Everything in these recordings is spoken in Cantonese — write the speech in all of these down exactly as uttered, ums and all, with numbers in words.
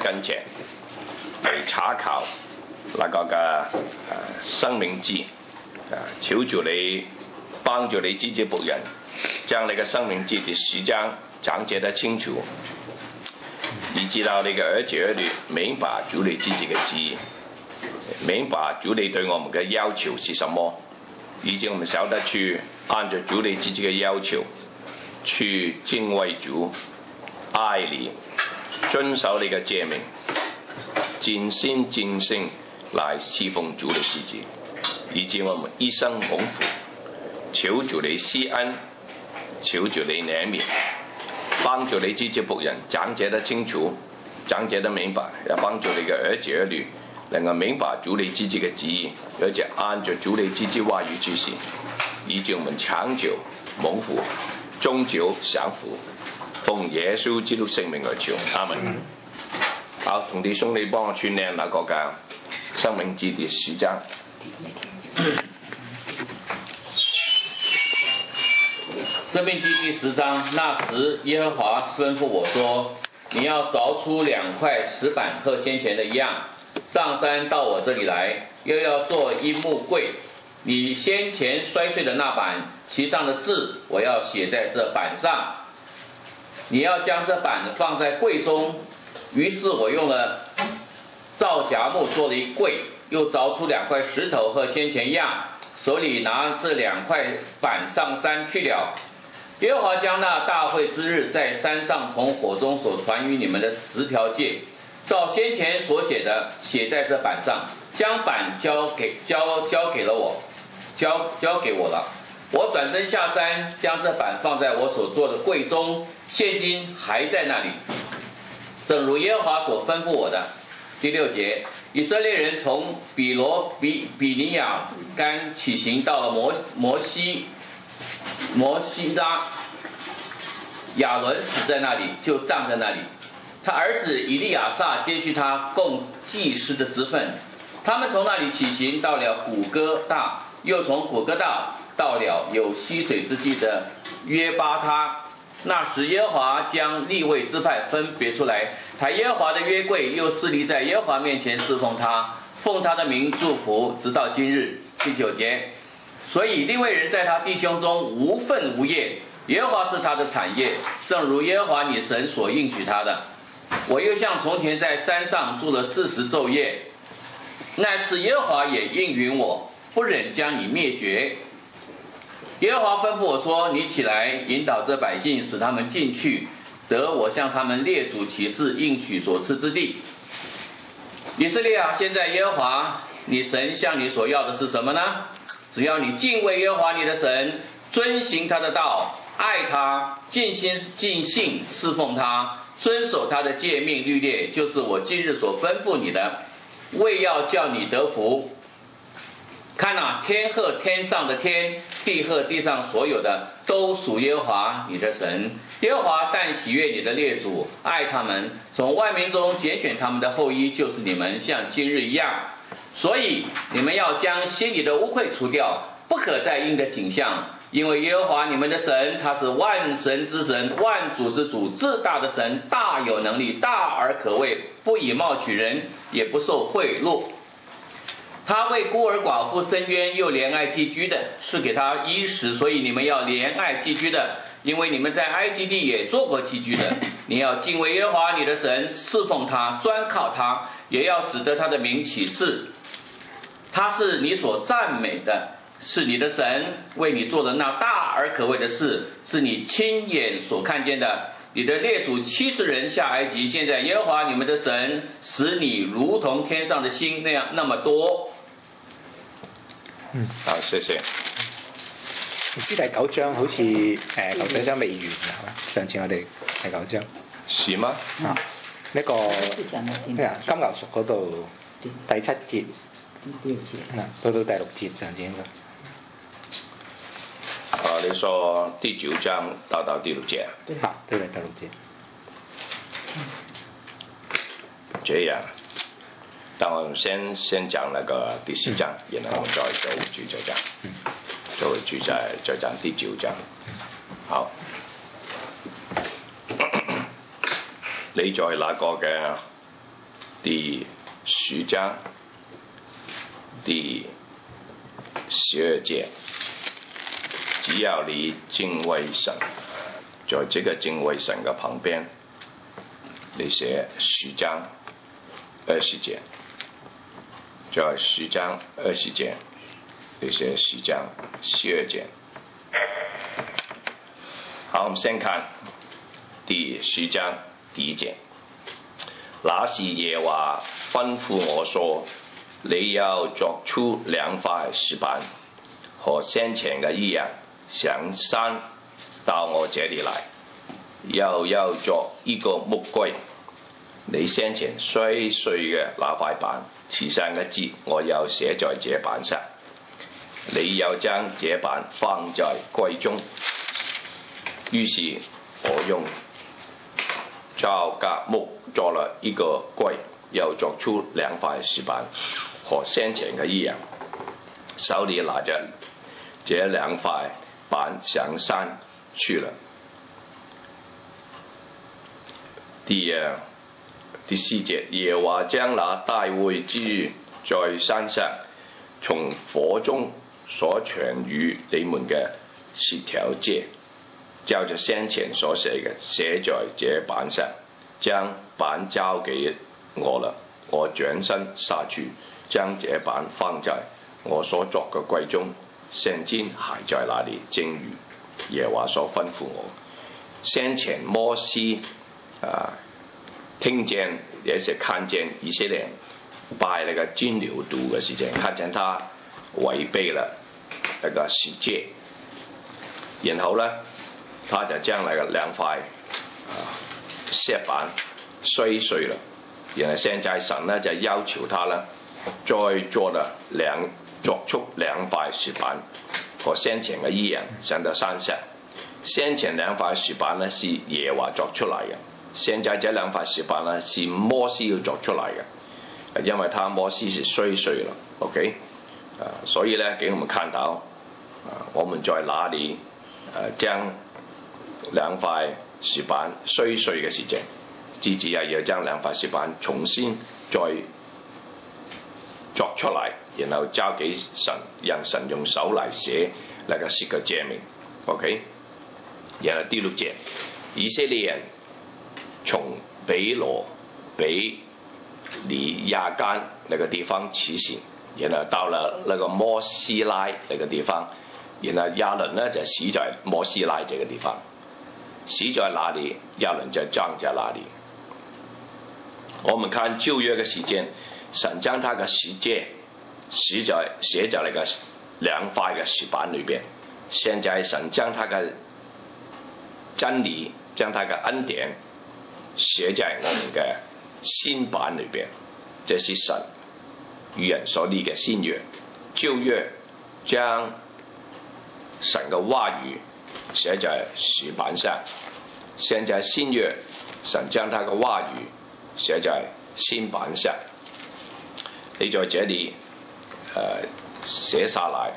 跟前嚟查考那個嘅誒生命記，誒求主你幫助你自己僕人，將你嘅生命記第十章講解得清楚，以至到你嘅兒子兒女明白主你自己嘅旨意，明白主你對我們嘅要求是什麼，以至我們曉得去按照主你自己嘅要求去敬畏主，愛你，遵守你嘅誡命，盡心盡性來侍奉主你自己，以致我們一生蒙福。求主你施恩，求主你憐憫，幫助你自己僕人講解得清楚，講解得明白，也幫助你嘅兒子兒女能夠明白主你自己嘅旨意，而且按照主你自己話語去行，以致我們長久蒙福，終久享福。奉耶穌基督聖名而求，阿門。好，同弟兄你幫我串念那個嘅生命記第十章。 生命記第十章，那時耶和華吩咐我說：你要鑿出兩塊石板和先前的一樣，上山到我這裡來，又要做一木櫃。你先前摔碎的那板，其上的字我要寫在這板上。你要將這板放在櫃中。於是我用了皂莢木做了一櫃，又鑿出兩塊石頭和先前一樣，手裡拿這兩塊板上山去了。耶和華將那大會之日在山上從火中所傳與你們的十條誡，照先前所寫的寫在這板上，將板交給交交給了我，交交給我了。我轉身下山，將這板放在我所做的櫃中，現今還在那裡，正如耶和華所吩咐我的。第六節，以色列人從比羅比比尼亞干起行，到了摩摩西摩西拉，亞倫死在那裡，就葬在那裡。他兒子以利亞撒接續他供祭司的職分。他們從那裡起行，到了古哥大，又從古哥大到了有溪水之地的約巴他。那時耶和華將利未支派分別出來，抬耶和華的約櫃，又侍立在耶和華面前侍奉他，奉他的名祝福，直到今日。第九節，所以利未人在他弟兄中無分無業，耶和華是他的產業，正如耶和華你神所應許他的。我又像從前在山上住了四十晝夜，那次耶和華也應允我，不忍將你滅絕。耶和華吩咐我說：你起來，引導這百姓，使他們進去，得我向他們列祖起誓應許所賜之地。以色列啊，現在耶和華你神向你所要的是什麼呢？只要你敬畏耶和華你的神，遵行他的道，愛他，盡心盡性侍奉他，遵守他的誡命律例，就是我今日所吩咐你的，為要叫你得福。看啊，天和天上的天，地和地上所有的，都屬耶和華你的神。耶和華但喜悅你的列祖，愛他們，從萬民中揀選他們的後裔，就是你們，像今日一樣。所以你們要將心裡的污穢除掉，不可再應的景象，因為耶和華你們的神，他是萬神之神，萬主之主，至大的神，大有能力，大而可畏，不以貌取人，也不受賄賂。他為孤兒寡婦伸冤，又憐愛寄居的，賜給他衣食，所以你們要憐愛寄居的，因為你們在埃及地也做過寄居的。你要敬畏耶和華你的神，侍奉他，專靠他，也要指着他的名起誓。他是你所讚美的，是你的神，為你做的那大而可畏的事，是你親眼所看見的。你的列祖七十人下埃及，現在耶和華你們的神使你如同天上的星那樣那麼多。 嗯，好，謝謝。 牧師第九章好似誒頭幾章未完嘅係嘛？上次我哋第九章。 是嗎？ 啊，呢個咩啊？金牛屬嗰度第七節。第六節。啊，到到第六節上次應該。 啊，你說第九章到到第六節。 對。啊，對對，第六節。 這樣。但我們先先講那個第十章，然後我們再再回去再講，再回去再再講第九章。好，你在那個嘅第十章第十二节，只要你敬畏神，在这个敬畏神的旁边，你写十章二十节，在十章二十节，你写十章十二节。好，我们先看第十章第一节。那时耶和華吩咐我說，你要作出兩塊石板，和先前嘅一樣，上山到我這裡來，又要作一個木櫃。你先前摔碎嘅那塊板，其上嘅字我又寫在這板上。你要將這板放在櫃中。於是我用皂莢木做了一個櫃，又作出兩塊石板，和先前嘅一樣，手裡拿着這兩塊板上山去了。第二第四節，耶和華將那大會之在山上從火中所傳與你們嘅十條誡，照着先前所寫嘅，寫在這板上，將板交給我了。我轉身下去，將這板放在我所作嘅櫃中，現今還在那裡，正如耶和華所吩咐我。先前摩西啊，聽見也是看見以色列拜那個金牛犢嘅事情，看見他違背了那個十誡，然後呢，他就將那個兩塊啊石板摔碎了。然後現在神呢就要求他呢，再做了兩作出兩塊石板，和先前嘅一樣上到山上。先前兩塊石板呢是耶和華作出來嘅，現在這兩塊石板呢是摩西要作出來嘅，因為他摩西是摔碎了 ，OK， 啊，所以呢給我們看到，啊，我們在哪裡啊將兩塊石板摔碎嘅事情，自己啊要將兩塊石板重新再作出來，然後交給神，讓神用手來寫那個十個誡命 ，OK。然後第六節，以色列人從北羅北離亞干那個地方起行，然後到了那個摩西拉那個地方，然後亞倫呢就死在摩西拉這個地方，死在哪裡，亞倫就葬在哪裡。我們看舊約嘅時間，神將他嘅十誡寫在寫在那個兩塊嘅石板裏邊，現在神將他嘅真理，將他嘅恩典寫在我們嘅新版裏邊，這是神與人所立嘅新約。舊約將神嘅話語寫在石板上，現在新約神將他嘅話語寫在新版上。你在這裡呃寫下來，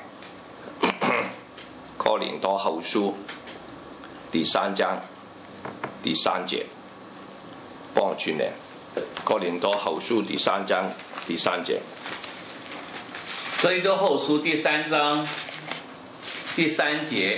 哥林多後書第三章第三節，幫我串聯。哥林多後書第三章第三節。 哥林多後書第三章第三節。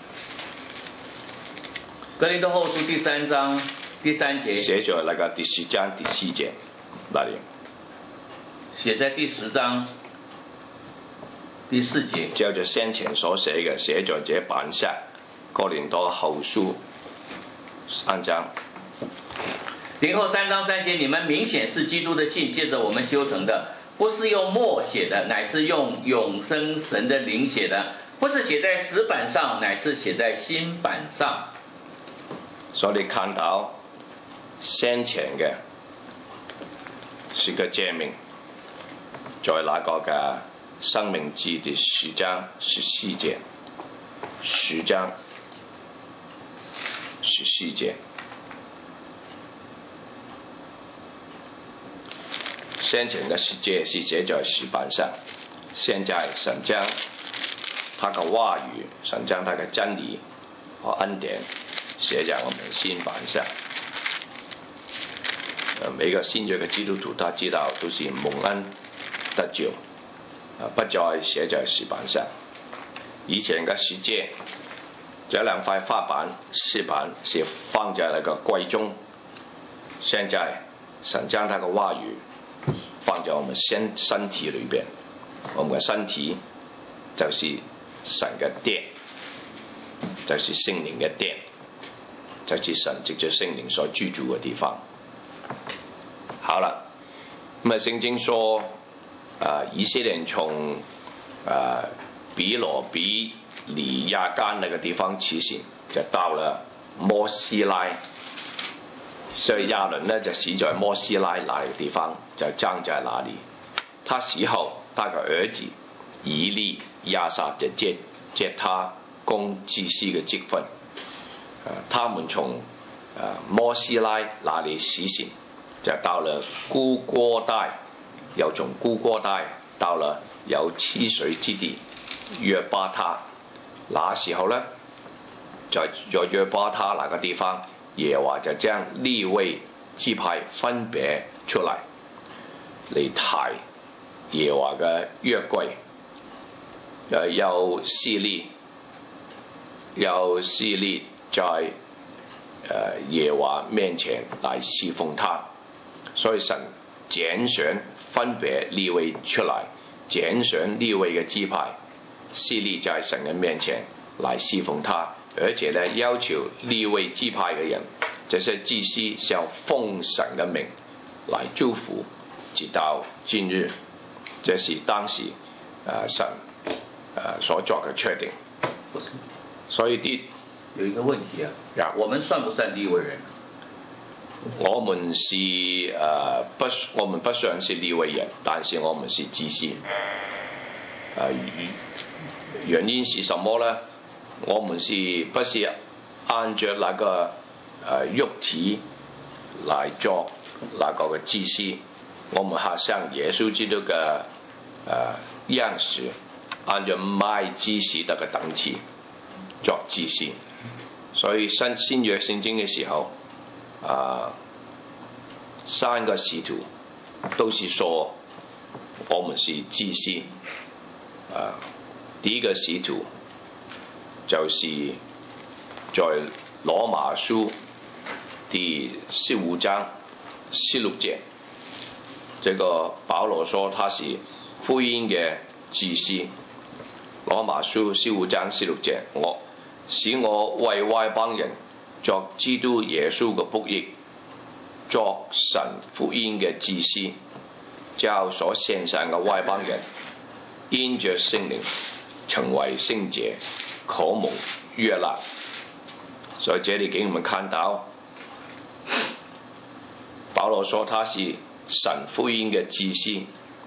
哥林多後書第三章第三節。 寫在那個第十章第四節那裡。 寫在第十章第四節。 照着先前所寫嘅，寫在這板上。哥林多後書三章。 林後三章三節，你們明顯是基督的信，借着我們修成的，不是用墨寫的，乃是用永生神的靈寫的，不是寫在石板上，乃是寫在新板上。 所以你看到先前嘅十個誡命，在那個嘅申命記第十章十四節，十章十四節。先前嘅十誡是寫在石板上，現在神將他嘅話語，神將他嘅真理和恩典寫在我們新板上。 呃每個新約嘅基督徒他知道都是蒙恩得救，啊不再寫在石板上。以前嘅十誡，這兩塊法板石板是放在那個櫃中，現在神將他嘅話語放在我們身身體裏邊，我們嘅身體就是神嘅殿，就是聖靈嘅殿，就是神藉着聖靈所居住嘅地方。好啦，咁啊聖經說，啊以色列人從啊比羅比尼亞間那個地方起行，就到了摩西拉，所以亞倫呢就死在摩西拉那個地方，就葬在那裡。他死後，他嘅兒子以利亞撒就接接他供祭司嘅職分。啊，他們從啊摩西拉那裡起行，就到了古哥帶，又從古哥帶到了有溪水之地約巴他。那時候呢，在在約巴他那個地方，耶和華就將利未支派分別出來嚟抬耶和華嘅約櫃，誒有司利有司利在誒耶和華面前嚟侍奉他，所以神揀選分別利未出來，揀選利未嘅支派，司利在神嘅面前嚟侍奉他，而且呢要求利未支派嘅人，這些祭司是要奉神嘅名嚟祝福，直到今日，這是當時誒神誒所作嘅確定。所以啲有一個問題啊， 呀我們算不算利未人？ 我們是誒、呃、不，我們不算是利未人，但是我們是祭司。誒、呃、原因是什麼呢？我們是不是按着那個誒、呃、肉體來做那個嘅祭司？我們係像耶穌基督嘅誒、呃、樣式，按照麥基洗德嘅等次作祭司。所以新新約聖經嘅時候，啊，三個使徒都是說我們是祭司。啊，第一個使徒就是在羅馬書第十五章十六節，這個保羅說他是福音嘅祭司。羅馬書十五章十六節，我使我為外邦人作基督耶穌嘅僕役，作神福音嘅祭司，叫所獻上嘅外邦人因着聖靈成為聖潔，可蒙悅納。所以這裡給我們看到，保羅說他是神福音嘅祭司。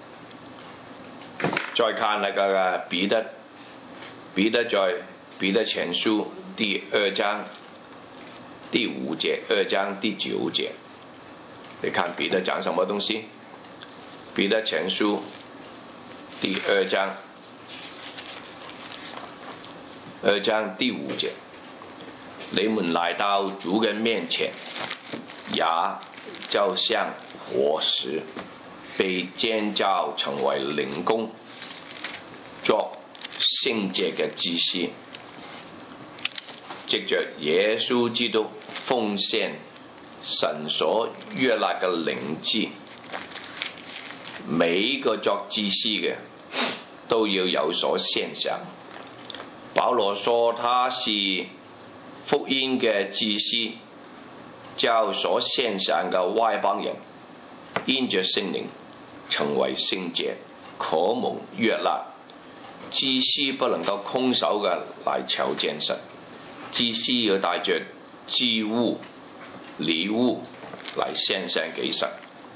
再看那個彼得，彼得在彼得前書第二章第五節，二章第九節，你看彼得講什麼東西？彼得前書第二章二章第五節，你們來到主嘅面前，也就像活石被建造成為靈宮，作聖潔嘅祭司，藉着耶穌基督奉獻神所悅納嘅靈祭。每一個作祭司嘅都要有所獻上。保羅說他是福音嘅祭司，叫所獻上嘅外邦人因着聖靈成為聖潔，可蒙悅納。祭司不能夠空手嘅來朝見神，祭司要帶着祭物禮物來獻上給神。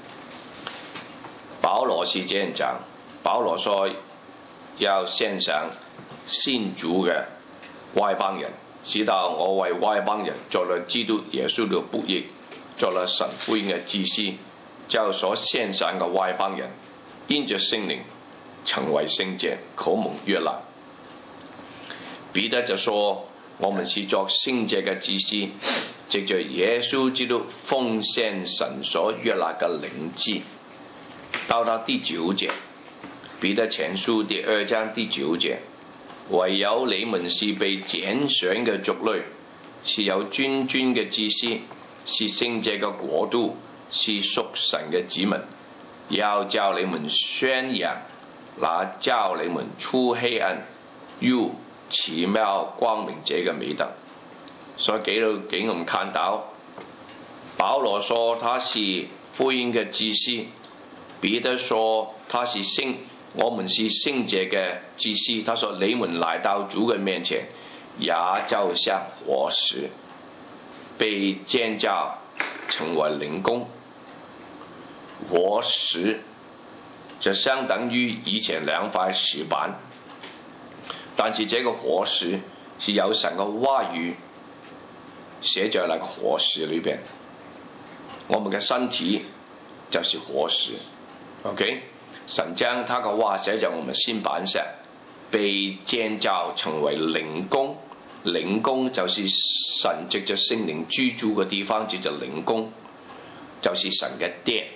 保羅是這樣講，保羅說要獻上信主嘅外邦人，使到我為外邦人作了基督耶穌嘅僕役，作了神福音嘅祭司，叫所獻上嘅外邦人因着聖靈成為聖潔，可蒙悅納。彼得就說我們是作聖潔嘅祭司， 藉着耶穌基督奉獻神所悅納嘅靈祭。到到第九節，彼得前書第二章第九節，唯有你們是被揀選嘅族類，是有尊尊嘅祭司，是聖者嘅國度，是屬神嘅子民，要叫你們宣揚那叫你們出黑暗入奇妙光明者嘅美德。所以給到給我們看到，保羅說他是福音嘅祭司，彼得說他是聖，我們是聖者嘅祭司。他說你們來到主嘅面前，也就像活石，被建造成為靈宮。活石就相等於以前兩塊石板，但是這個活石是有神嘅話語寫在那個活石裏邊。我們嘅身體就是活石 ，OK？ 神將他嘅話寫在我們心板上，被建造成為靈宮。靈宮就是神藉着聖靈居住嘅地方，叫做靈宮，就是神嘅殿。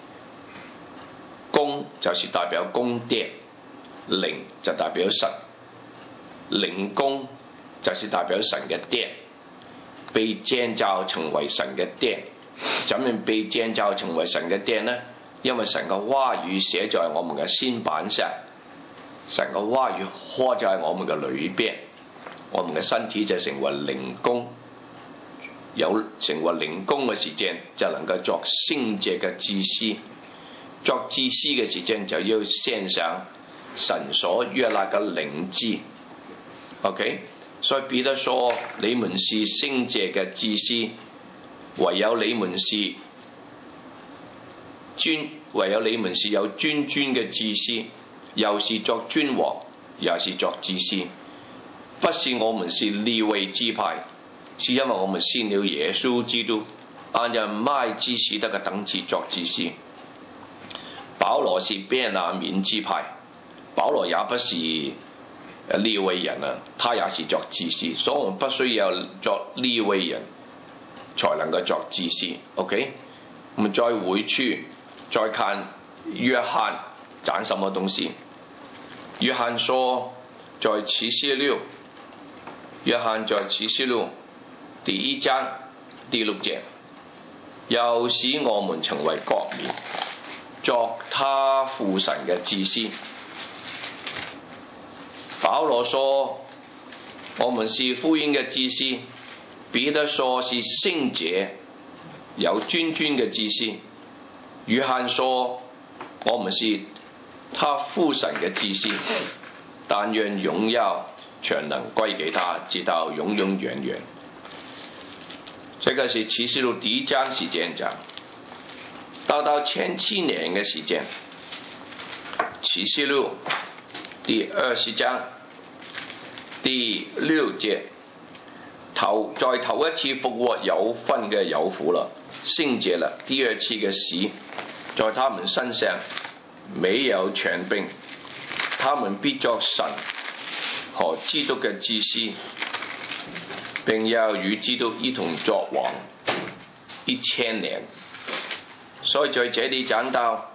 宮就是代表宮殿，靈就代表神，靈宮就是代表神嘅殿，被建造成為神嘅殿。怎樣被建造成為神嘅殿呢？因為神嘅話語寫在我們嘅心板上，神嘅話語刻在我們嘅裏邊，我們嘅身體就成為靈宮。有成為靈宮嘅時間，就能夠作聖者嘅祭司。作祭司嘅時間就要獻上神所悅納嘅靈祭。OK， 所以彼得說：你們是聖者嘅祭司，唯有你們是尊，唯有你們是有尊尊嘅祭司，又是作君王，又是作祭司。不是我們是利未支派，是因為我們信了耶穌基督，按着麥基洗德嘅等次作祭司。保羅是便雅憫支派，保羅也不是利未人啊，他也是作祭司，所以我們不需要作利未人才能夠作祭司。 OK， 我們再回去再看約翰講什麼東西。約翰說在啟示錄，約翰在啟示錄第一章第六節，又使我們成為國民，作他父神嘅祭司。保羅說我們是福音嘅祭司，彼得說是聖者，有尊尊嘅祭司。約翰說我們是他父神嘅祭司，但願榮耀全能歸給他，直到永永遠遠。這個是啟示錄第一章時間講。到到千禧年嘅時間，啟示錄第二十章第六節，頭在頭一次復活有分嘅有福了，聖潔了。第二次嘅死在他們身上沒有權柄，他們必作神和基督嘅祭司，並要與基督一同作王一千年。所以在這裡講到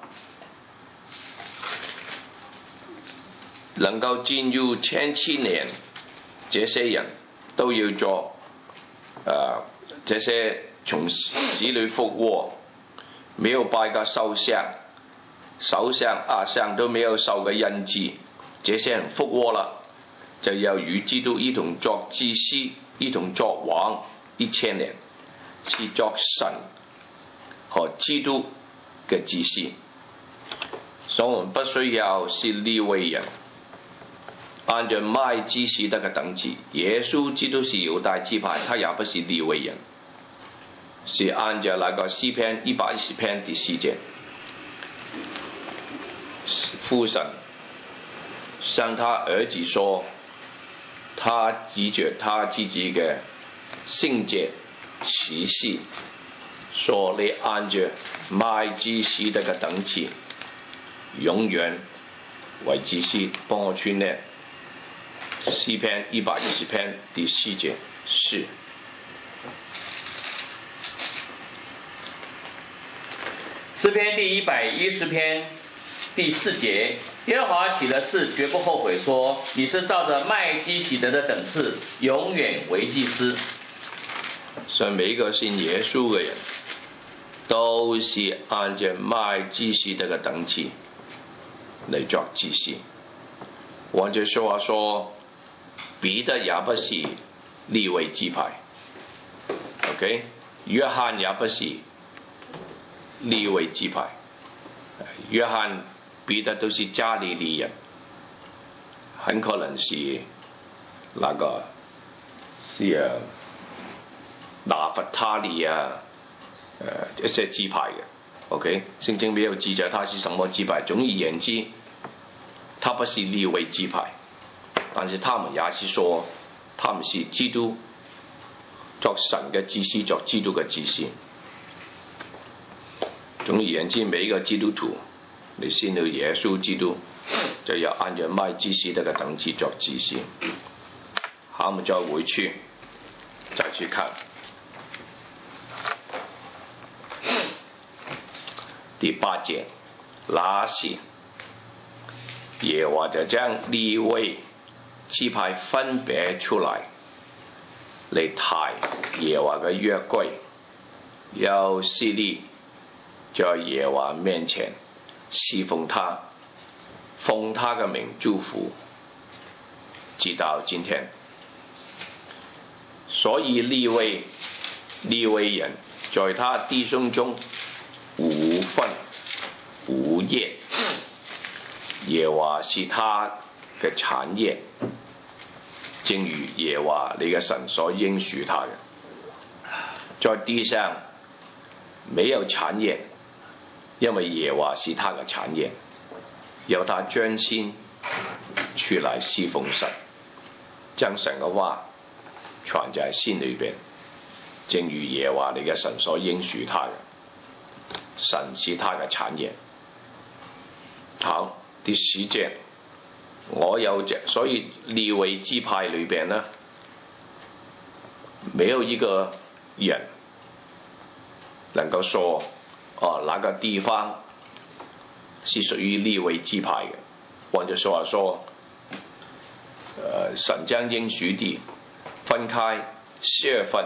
能夠進入千禧年，這些人都要做呃這些從死裡復活，沒有拜過獸像、手上壓上都沒有受嘅印記，這些人復活了，就要與基督一同作祭司，一同作王一千年，是作神和基督嘅祭司。所以我們不需要是利未人，按照麥基洗德嘅等次。耶穌基督是猶大支派，他也不是利未人，是按照那個詩篇一百一十篇第四節，父神向他兒子說，他指着他自己嘅聖潔啟示，說你按着麥基洗德嘅等次，永遠為祭司。幫我串呢詩篇一百一十篇第四節，是诗篇第一百一十篇第四节，耶和华起了誓，绝不后悔，说你是照着麦基洗德的等次，永远为祭司。 所以每一个信耶稣的人，都是按照麦基洗德嘅等次嚟作祭司。換句說話說，彼得也不是利未支派 ，OK， 約翰也不是利未支派，約翰、彼得都是加利利人，很可能是那個是啊拿弗他利啊，誒一些支派嘅 ，OK， 聖經沒有記載他是什麼支派。總而言之，他不是利未支派，但是他們也是說他們是基督作神嘅祭司，作基督嘅祭司。總而言之，每一個基督徒你信了耶穌基督，就要按照麥基洗德嘅等次作祭司。好，我們再回去再去看第八節，那時耶和華就將利未支派分別出來，嚟提耶和華嘅約櫃，有司利在耶和華面前侍奉他，奉他嘅名祝福，直到今天。所以利未利未人在他弟兄中無分無業，耶和華是他嘅產業，正如耶和華你嘅神所應許他嘅。在地上沒有產業，因為耶和華是他嘅產業，由他將先出來侍奉神，將神嘅話傳在心裏邊，正如耶和華你嘅神所應許他嘅。神是他嘅產業。好，第十節，我有隻，所以利未支派裏邊呢，沒有一個人能夠說，哦，那個地方是屬於利未支派嘅，或者說話說，呃，神將應許地分開十二份，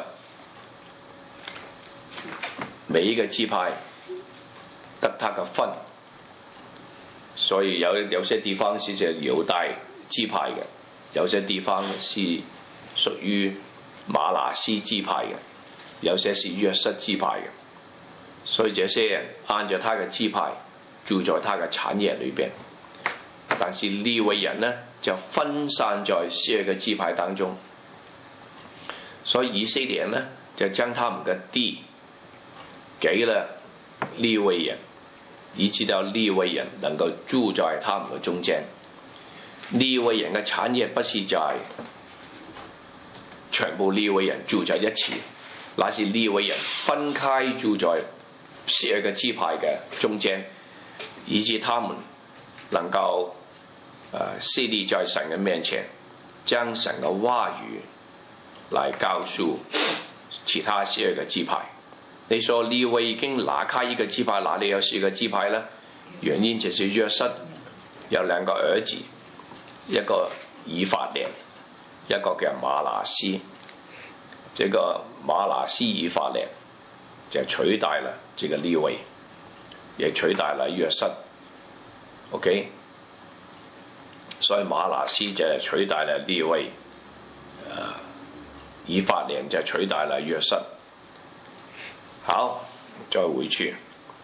每一個支派得他嘅分，所以有有些地方是隻猶大支派嘅，有些地方是屬於馬拿西支派嘅，有些是約瑟支派嘅，所以這些人按照他嘅支派住在他嘅產業裏邊，但是利未人呢就分散在十二個支派當中，所以以色列人呢就將他們嘅地給了利未人，以致到利未人能夠住在他們嘅中間。利未人嘅產業不是在全部利未人住在一起，那是利未人分開住在十二個支派嘅中間，以致他們能夠誒侍立在神嘅面前，將神嘅話語來告訴其他十二個支派。你說利未已經拿開一個支派，哪裡有十個支派呢？原因就是約瑟有兩個兒子，一個以法蓮，一個叫馬拿西。這個馬拿西以法蓮就取代了這個利未，也取代了約瑟。OK， 所以馬拿西就取代了利未，呃，以法蓮就取代了約瑟。好，再回去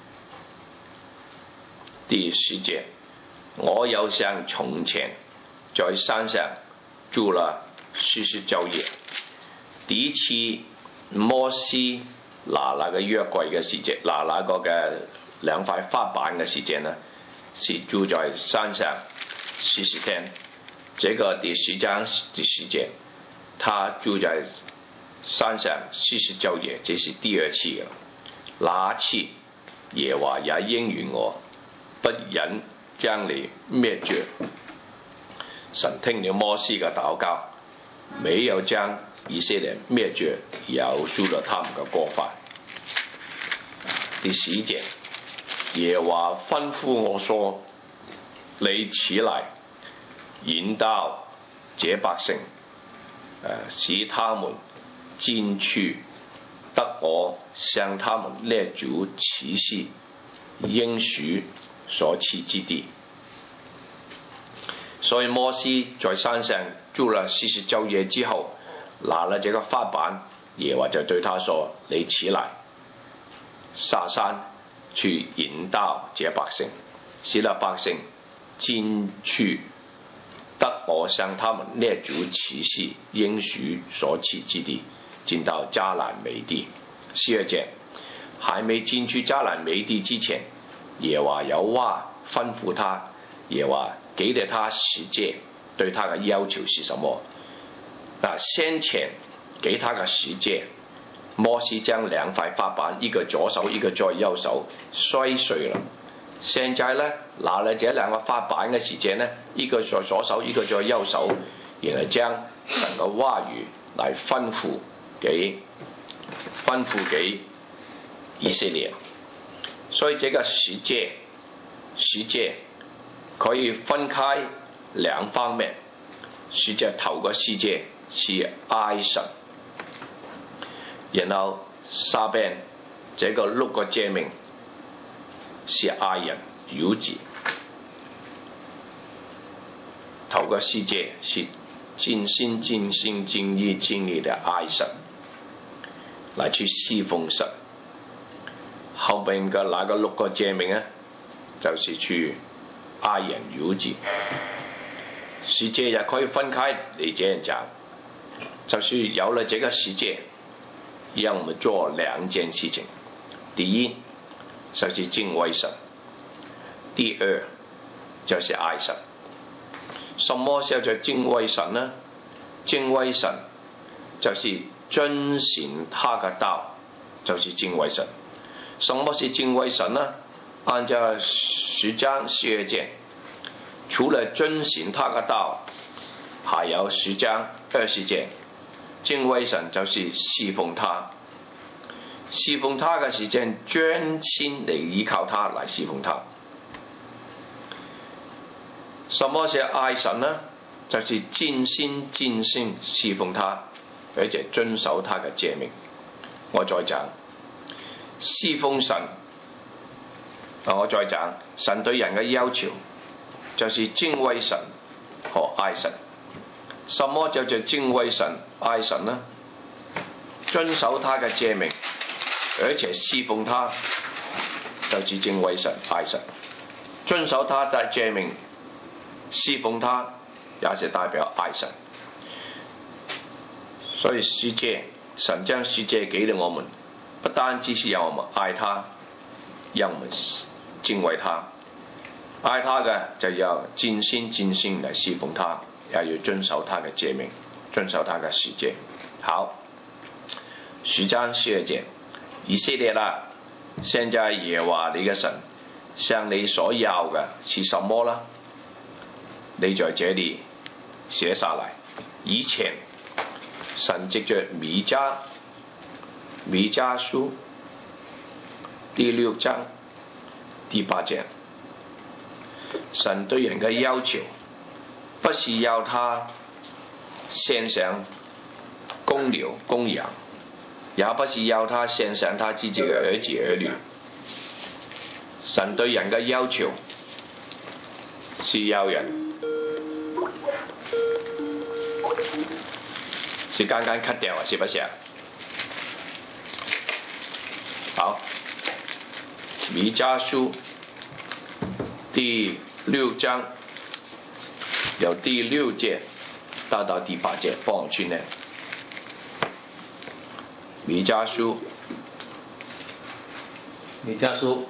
第十節，我又像從前在山上住了四十晝夜。第一次摩西拿那個約櫃嘅時節，拿那個嘅兩塊花板嘅時節呢，是住在山上四十天。這個第十章第十節，他住在山上四十晝夜，這是第二次嘅。那次耶和華也應允我，不忍將你滅絕。神聽了摩西嘅禱告，沒有將以色列滅絕，饒恕了他們嘅過犯。第十節， 耶和華吩咐我說：你起來，引導這百姓，使他們進去得我向他們列祖起誓應許所賜之地。所以摩西在山上住了四十晝夜之後，拿了這個法版，耶和華就對他說：你起來，下山去引導這百姓，使那百姓進去得我向他們列祖起誓應許所賜之地，進到迦南美地。十二節，還沒進去迦南美地之前，耶和華有話吩咐他，耶和華給了他十誡，對他的要求是什麼？那先前給他的十誡，摩西將兩塊法版，一個左手，一個在右手摔碎了。現在呢，拿了這兩個法版嘅十誡呢，一個在左手，一個在右手，然後將神嘅話語來吩咐給吩咐給以色列。所以這個十誡十誡可以分開兩方面。十誡頭個十誡是愛神，然後下邊這個六個誡命是愛人如己。頭個十誡是盡心盡性盡意盡力的愛神，來去侍奉神。後邊嘅那個六個誡命呢，就是去愛人如己。十誡也可以分開嚟這樣講，就是有了這個十誡，讓我們做兩件事情。第一就是敬畏神，第二就是愛神。什麼叫做敬畏神呢？敬畏神就是遵行他的道，就是敬畏神。什麼是敬畏神呢？按照十章十二節，除了遵行他的道，還有十章二十節，敬畏神就是侍奉他。侍奉他嘅時間，專心嚟依靠他，來侍奉他。什麼是愛神呢？就是盡心盡性侍奉他，而且遵守他嘅誡命。我再講，侍奉神，我再講，神對人嘅要求就是敬畏神和愛神。什麼叫做敬畏神愛神呢？遵守他嘅誡命，而且侍奉他，就是敬畏神愛神。遵守他的誡命，侍奉他，也是代表愛神。所以十誡，神將十誡給了我們，不單只是讓我們愛他，讓我們敬畏他。愛他嘅就要盡心盡性嚟侍奉他，也要遵守他嘅誡命，遵守他嘅十誡。好，十章十二節，以色列啦，現在耶和華你嘅神向你所要嘅是什麼啦？你在這裏寫下來。以前神藉着彌迦彌迦書第六章第八節，神對人嘅要求不是要他獻上公牛公羊，也不是要他獻上他自己嘅兒子兒女。神對人嘅要求是要人是剛剛 cut 掉啊，是不是啊？好，彌迦書第六章由第六節到到第八節，幫我去念。彌迦書， 彌迦書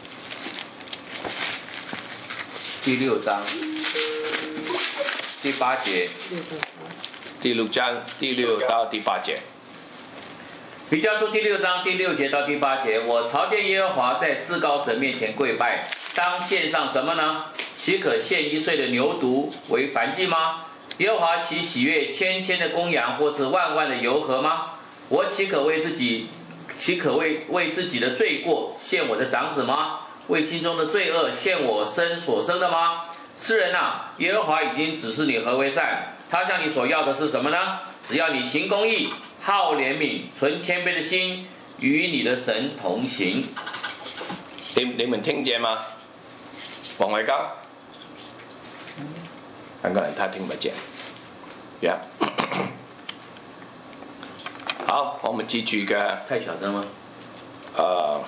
第六章第八節。 第六章第六到第八節。 彌迦書第六章第六節到第八節，我朝見耶和華在至高神面前跪拜，當獻上什麼呢？豈可獻一歲的牛犢為燔祭嗎？耶和華豈喜悅千千的公羊，或是萬萬的油河嗎？我豈可為自己豈可為為自己的罪過獻我的長子嗎？ 为心中的罪恶献我生所生的吗？诗人啊，耶和华已经指示你何为善，他向你所要的是什么呢？只要你行公义，好怜悯，存谦卑的心，与你的神同行。 你你們聽見嗎？黃偉嘉，香港人他聽不見。Yeah. 好，我們記住嘅。 太小聲嗎？ 呃，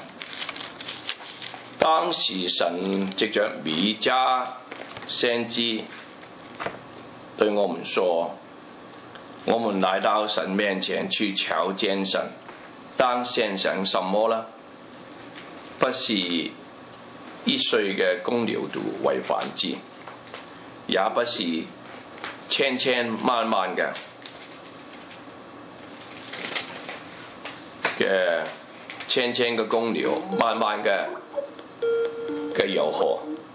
當時神藉着米迦先知對我們說，我們來到神面前去朝見神，當獻上什麼呢？不是一歲嘅公牛犢為燔祭，也不是千千萬萬嘅嘅千千嘅公牛，萬萬嘅嘅油河。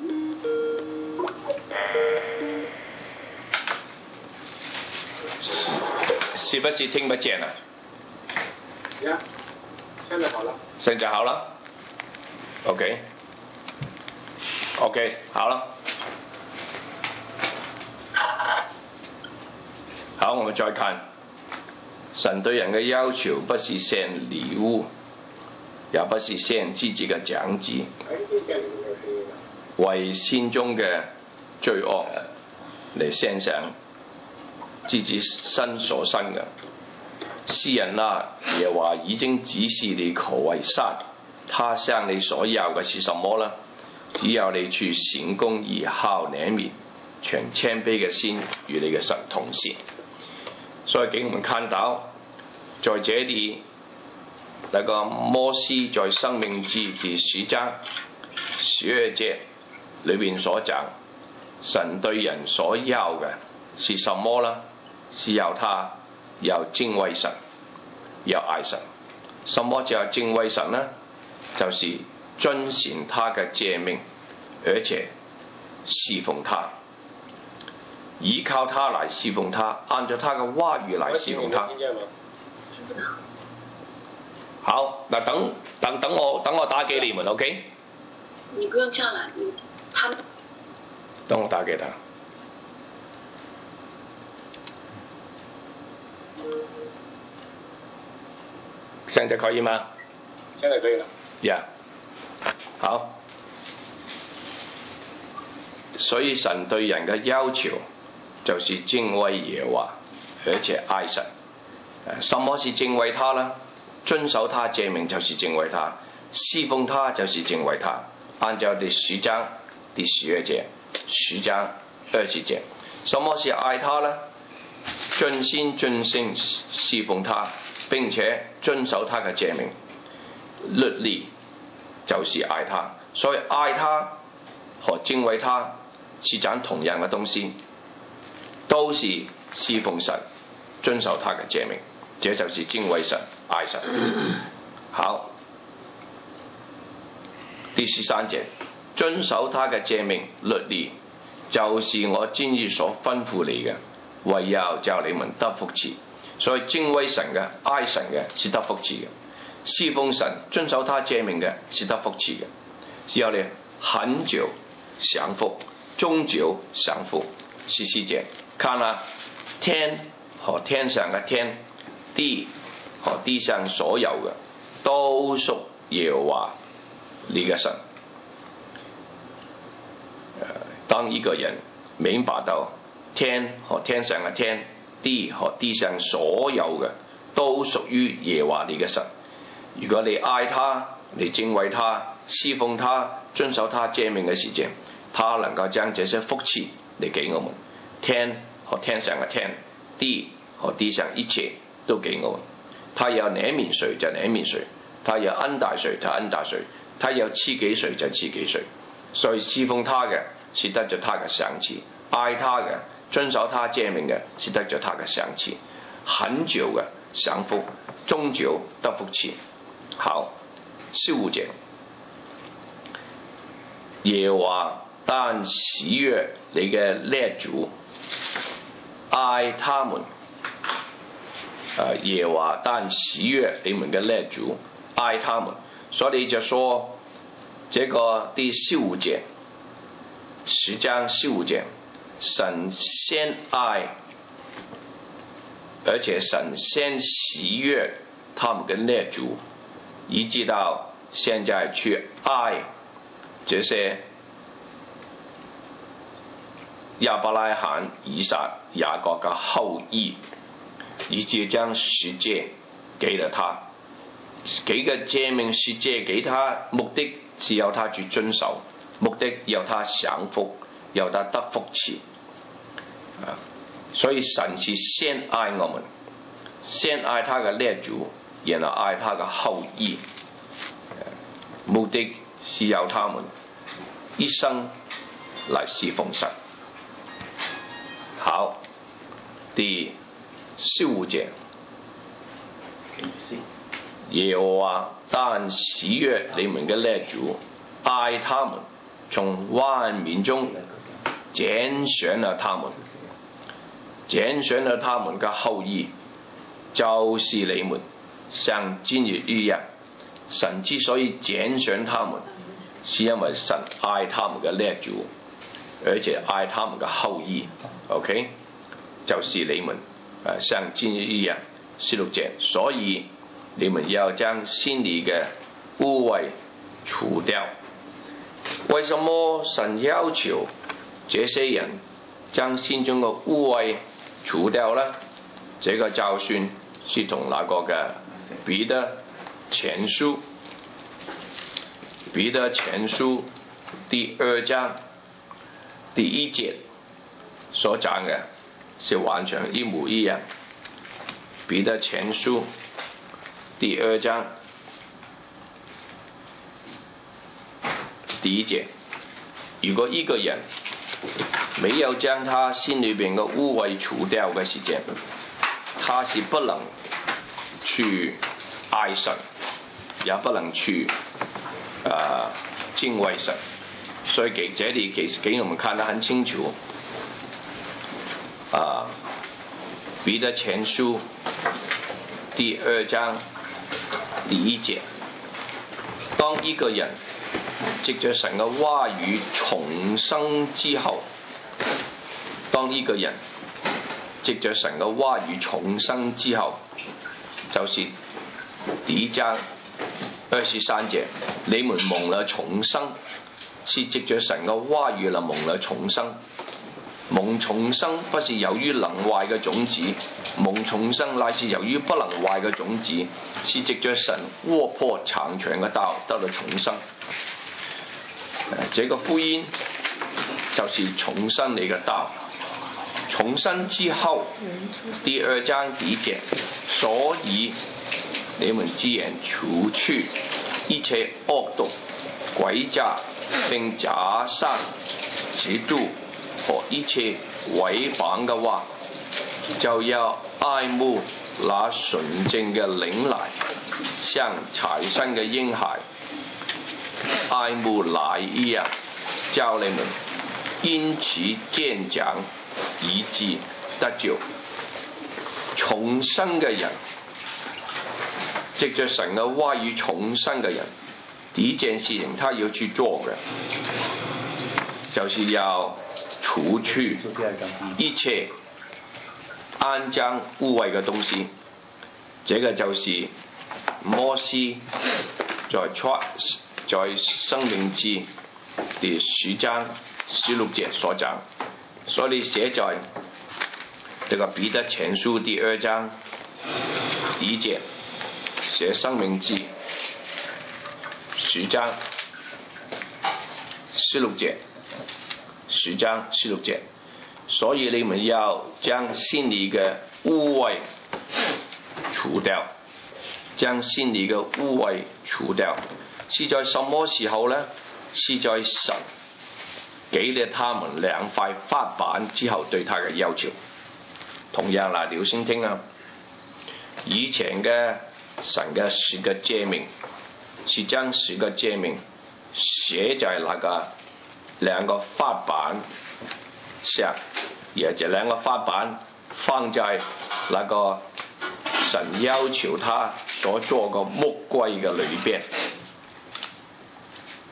是不是聽不見啊？ 呀，現在好了。 現在好了。OK，OK，、okay. okay, 好了。好，我們再看，神對人嘅要求不是獻禮物，也不是獻自己嘅長子，為心中嘅罪惡嚟獻上自己身所生嘅。詩人啊，耶和華已經指示你何為善，他向你所要嘅是什麼呢？只要你去行公義，好憐憫，存謙卑嘅心，與你嘅神同行。所以給我們看到，在這裡那個摩西在申命記第十章十二節裏邊所講，神對人所要嘅是什麼呢？是要他要敬畏神，要愛神。什麼叫敬畏神呢？就是遵行他嘅誡命，而且侍奉他，依靠他來侍奉他，按照他嘅話語來侍奉他。好，嗱等等等我等我打給你們 ，OK？ 你不用這樣啦，他們。 等我打給他。現在可以嗎？ 現在可以了。 呀、yeah. 好。所以神對人嘅要求就是敬畏耶和華，而且愛神。什麼是敬畏他呢？遵守他誡命就是敬畏他，侍奉他就是敬畏他。按照第十章第十二節，十章二十節。什麼是愛他呢？盡心盡性侍奉他，並且遵守他嘅誡命律例，就是愛他。所以愛他和敬畏他是講同樣嘅東西，都是侍奉神，遵守他嘅誡命，這就是敬畏神，愛神。好，第十三節，遵守他嘅誡命律例，就是我今日所吩咐你嘅，為要叫你們得福祉。所以敬畏神嘅、愛神嘅是得福祉嘅，侍奉神、遵守他誡命嘅是得福祉嘅。只要你很久享福，終久享福。十四節，看啊，天和天上嘅天，地和地上所有嘅，都屬耶和華你嘅神。當一個人明白到天和天上嘅天，地和地上所有嘅都屬於耶和華你嘅神。如果你愛他，你敬畏他，侍奉他，遵守他誡命嘅事情，他能夠將這些福氣嚟給我們。天和天上嘅天，地和地上一切都給我們。他有憐憫誰就憐憫誰，他有恩待誰就恩待誰，他有賜給誰就賜給誰。所以侍奉他嘅是得咗他嘅賞賜，愛他嘅遵守他誡命嘅是得咗他嘅賞賜，很久嘅享福，終久得福氣。好，十五節，耶和華但喜悅你嘅列祖，愛他們。耶和華但喜悅你們嘅列祖，愛他們。所以就說这个第十五节，十章十五节，神先爱，而且神先喜悦他们的列祖，一直到现在去爱这些亚伯拉罕、以撒、雅各的后裔，以致将世界给了他，给个诫命世界给他，目的是要他去遵守，目的要他享福，要他得福气。啊，所以神是先爱我们，先爱他的列祖，然后爱他的后裔，目的是要他们一生来侍奉神。好，第十五节，耶和华但喜悦你们的列祖，爱他们，从万民中拣选了他们，拣选了他们的后裔，就是你们，像今日一样。神之所以拣选他们，是因为神爱他们的列祖，而且爱他们的后裔。OK， 就是你们，呃，像今日一样。十六节，所以你们要将心里的污秽除掉。为什么神要求这些人将心中的污秽除掉呢？这个教训是同那个嘅彼得前书，彼得前书第二章第一节所讲嘅是完全一模一样。彼得前书第二章第一节，如果一个人没有将他心里边的污秽除掉嘅时间，他是不能去爱神，也不能去呃敬畏神。所以给这里给给我们看得很清楚，啊，彼得前书第二章第一节，当一个人藉着神嘅话语重生之后，当一个人藉着神嘅话语重生之后，就是第一章二十三节，你们蒙了重生，是藉着神嘅话语了蒙了重生。蒙重生不是由于能坏嘅种子，蒙重生乃是由于不能坏嘅种子，是藉着神活泼长长嘅道得了重生。这个福音就是重生你嘅道。重生之后，第二章第一节，所以你们既然除去一切恶毒、诡诈，并假散、嫉妒和一切违反嘅話，就要愛慕那純正嘅靈奶，像財生嘅嬰孩愛慕奶一樣，叫你們因此漸長，以致得救。重生嘅人，藉着神嘅話語重生嘅人，第一件事情他要去做嘅，就是要除去一切肮脏污穢嘅東西。這個就是摩西在出在申命記第十章十六節所講，所以寫在這個彼得前書第二章第一節，寫申命記十章十六節，十章十六節，所以你們要將心裏嘅污穢除掉，將心裏嘅污穢除掉，是在什麼時候呢？是在神給了他們兩塊法板之後對他嘅要求。同樣啦，你要先聽啊，以前嘅神嘅十個誡命是將十個誡命寫在那個兩個法板上，而這兩個法板放在那個神要求他所做個木櫃嘅裏邊。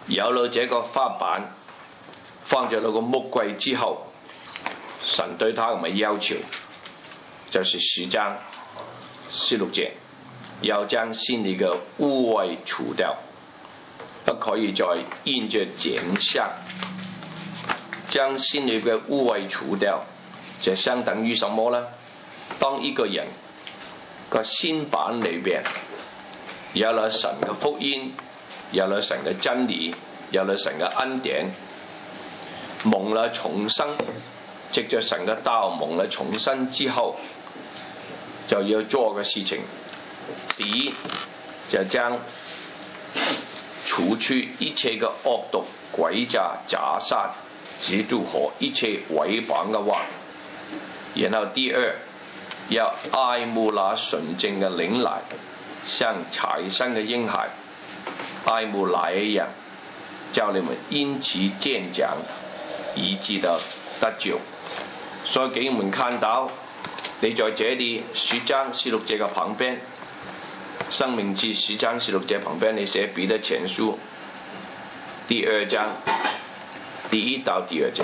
有了這個法版放咗那個木櫃之後，神對他咁嘅要求，就是十章十六節，要將心裏嘅污穢除掉，不可以再印着剪像。將心裏嘅污穢除掉，就相等於什麼呢？當一個人個心版裏邊有了神嘅福音，有了神嘅真理，有了神嘅恩典，蒙了重生，藉着神嘅道蒙了重生之後，就要做嘅事情，第一就將除去一切嘅惡毒、詭詐、假善、嫉妒和一切毀謗嘅話，然後第二要愛慕那純正嘅靈奶，像才生嘅嬰孩，愛慕奶一樣，叫你們因此漸長，以致到得救。所以給我們看到，你在這裡十章十六節嘅旁邊，生命記十章十六節旁邊，你寫彼得前書第二章第一到第二節，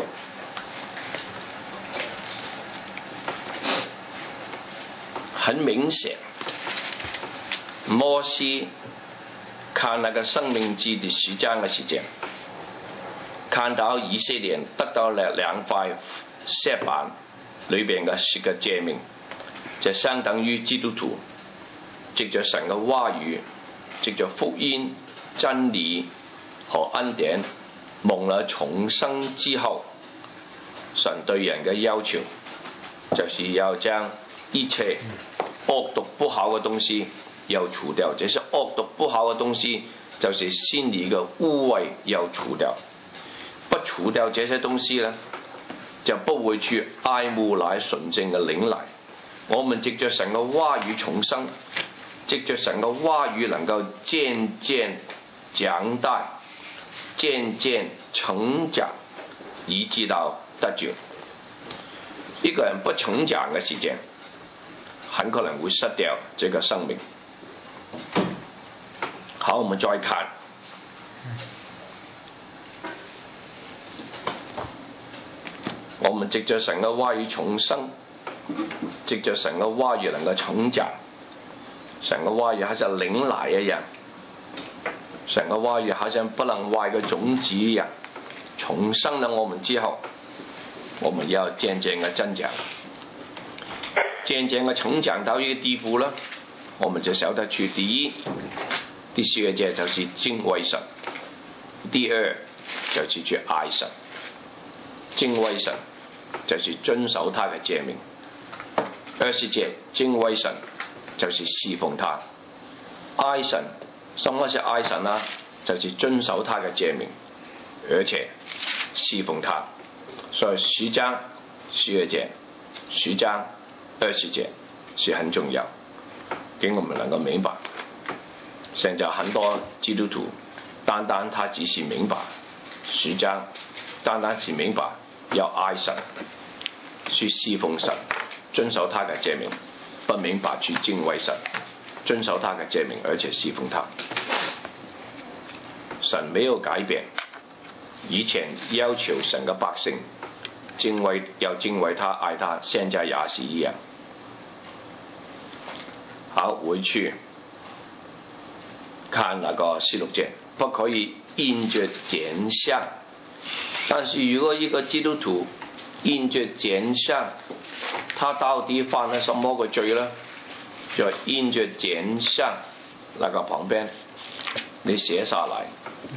很明顯，摩西看那個生命記第十章嘅時間，看到以色列得到了兩塊石板裏邊嘅十個誡命，就相等於基督徒藉着神嘅話語，藉着福音真理和恩典蒙了重生之後，神對人嘅要求就是要將一切惡毒不好嘅東西要除掉。這些惡毒不好嘅東西就是心裏嘅污穢要除掉，不除掉這些東西呢，就不會去愛慕乃純正嘅靈奶。我們藉着神嘅話語重生，藉着神嘅話語能夠漸漸長大，漸漸成長，以致到得救。一個人不成長嘅時間，很可能會失掉這個生命。好，我們再看，我們藉着神嘅話語重生，藉着神嘅話語能夠成長。神嘅話語好像靈奶一樣，神嘅話語好像不能壞嘅種子一樣，重生了我們之後，我們要漸漸嘅增長，漸漸嘅成長到一個地步呢，我們就曉得去第一第四個節就是敬畏神，第二就是去愛神。敬畏神就是遵守他嘅誡命，二十節敬畏神就是侍奉他，愛神，什麼是愛神啊？就是遵守他嘅誡命，而且侍奉他。所以十章十二節，十章二十節是很重要，給我們能夠明白。現在很多基督徒單單他只是明白十章，單單只明白要愛神，去侍奉神，遵守他嘅誡命，不明白去敬畏神，遵守他嘅誡命，而且侍奉他。神沒有改變，以前要求神嘅百姓敬畏，要敬畏他，愛他，現在也是一樣。好，回去看那個十六節，不可以印着剪像。但是如果一個基督徒印着剪像，他到底犯了什麼個罪呢？就印着剪像那個旁邊你寫下來，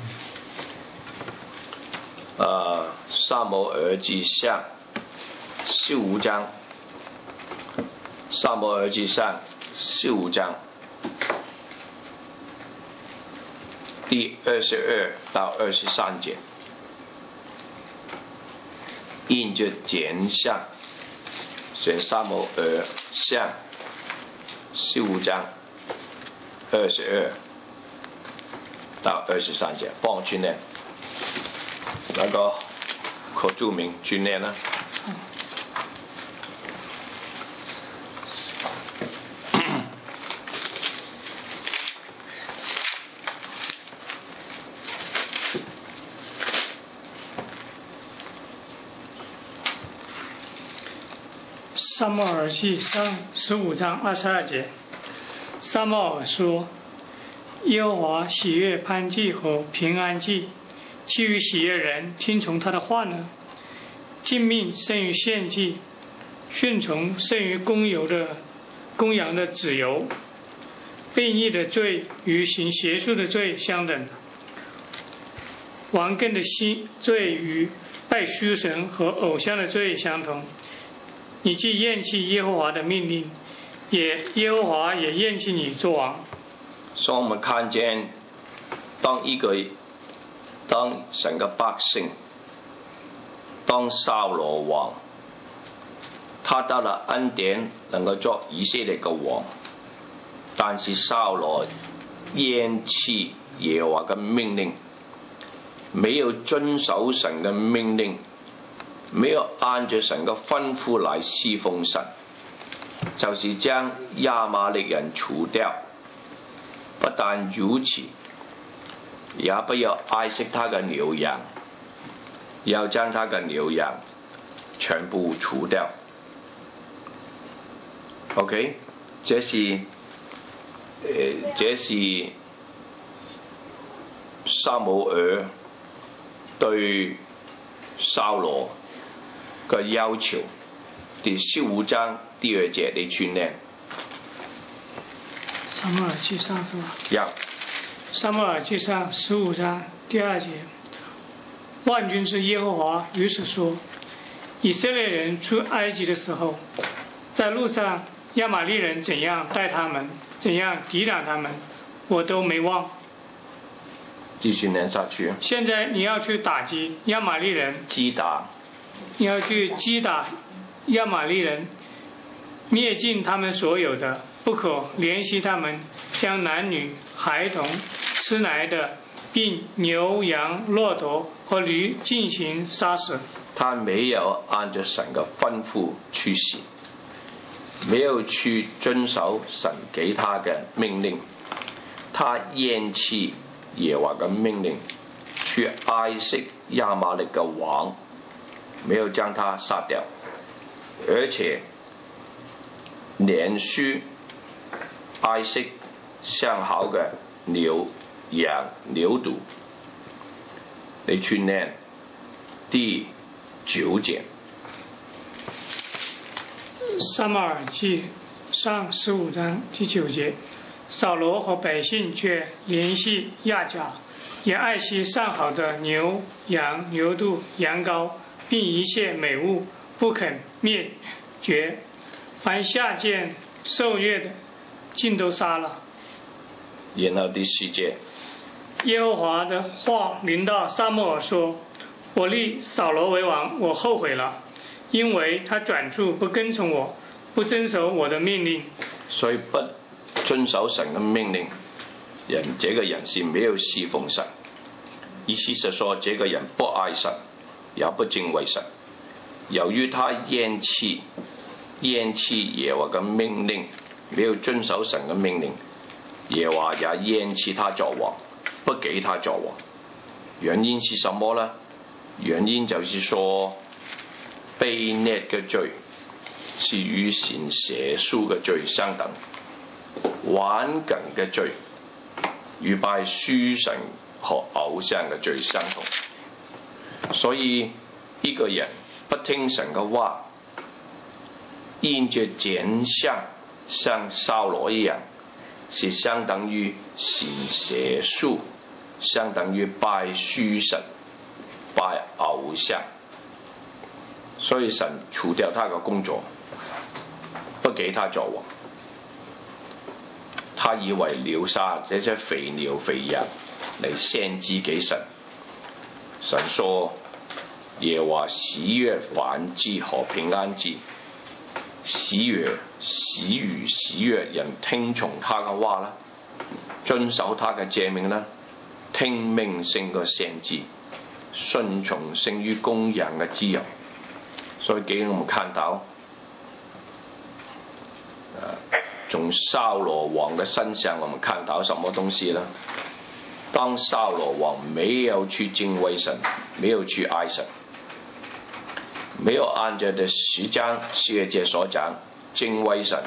呃撒母耳記上十五章，撒母耳記上十五章第二十二到二十三節，印着剪像，寫撒母耳像十五章二十二到二十三節，幫我轉念，那個可註明轉念啦。 撒母耳记上十五章二十二节，撒母耳说：耶和华喜悦燔祭和平安祭，其余喜悦人听从他的话呢？敬命胜于献祭，顺从胜于公油的公羊的脂油。悖逆的罪与行邪术的罪相等，顽梗的心罪与拜虚神和偶像的罪相同。你既厌弃耶和华的命令，也耶和华也厌弃你做王。 所以我们看见，当一个当神的百姓，当扫罗王，他得了恩典，能够做以色列的王，但是扫罗厌弃耶和华的命令，没有遵守神的命令，没有按照神的吩咐来侍奉神，就是将亚玛力人除掉。不但如此，也不要爱惜他的牛羊，要将他的牛羊全部除掉。OK， 这是呃，这是撒母耳对扫羅嘅要求，第十五章第二節你串呢？ 撒母耳記上是吧？ 有。 撒母耳記上十五章第二節，萬軍之耶和華如此說：以色列人出埃及的時候，在路上亞瑪力人怎樣待他們，怎樣抵擋他們，我都沒忘。 繼續念下去。 現在你要去打擊亞瑪力人， 擊打， 你要去擊打亞瑪力人，滅盡他們所有的，不可憐惜他們，將男女孩童吃奶的，並牛羊駱駝和驢進行殺死。 他沒有按照神的吩咐去行，沒有去遵守神給他的命令，他厭棄耶和華的命令，去愛惜亞瑪力的王，沒有將他殺掉，而且連續愛惜上好的牛羊牛犢。你去念第九節。 撒母耳記上十五章第九節，掃羅和百姓卻憐惜亞甲，也愛惜上好的牛羊牛犢羊羔，並一切美物，不肯滅絕，凡下賤受虐的盡都殺了。 然後第十節， 耶和華的話臨到撒母耳說：我立掃羅為王，我後悔了，因為他轉處不跟從我，不遵守我的命令。 所以不遵守神的命令，人這個人是沒有侍奉神，意思是說這個人不愛神，也不敬畏神。由於他厭棄厭棄耶和華嘅命令，沒有遵守神嘅命令，耶和華也厭棄他作王，不給他作王。原因是什麼呢？原因就是說，悖逆嘅罪是與行邪術嘅罪相等，頑梗嘅罪與拜虛神和偶像嘅罪相同。所以一個人不聽神嘅話，因着轉向像掃羅一樣，是相等於行邪術，相等於拜虛神、拜偶像。所以神除掉他的工作，不給他作王。他以為留下這些肥牛肥羊嚟獻祭給神。神說：耶和華喜悅燔祭和平安祭，喜悅喜與喜悅人聽從他嘅話啦，遵守他嘅誡命啦，聽命勝過獻祭，順從勝於公羊嘅脂油。所以給我們看到，從掃羅王的身上，我們看到什麼東西呢？當掃羅王沒有去敬畏神，沒有去愛神， 没有按照的十章十二节所講敬畏神，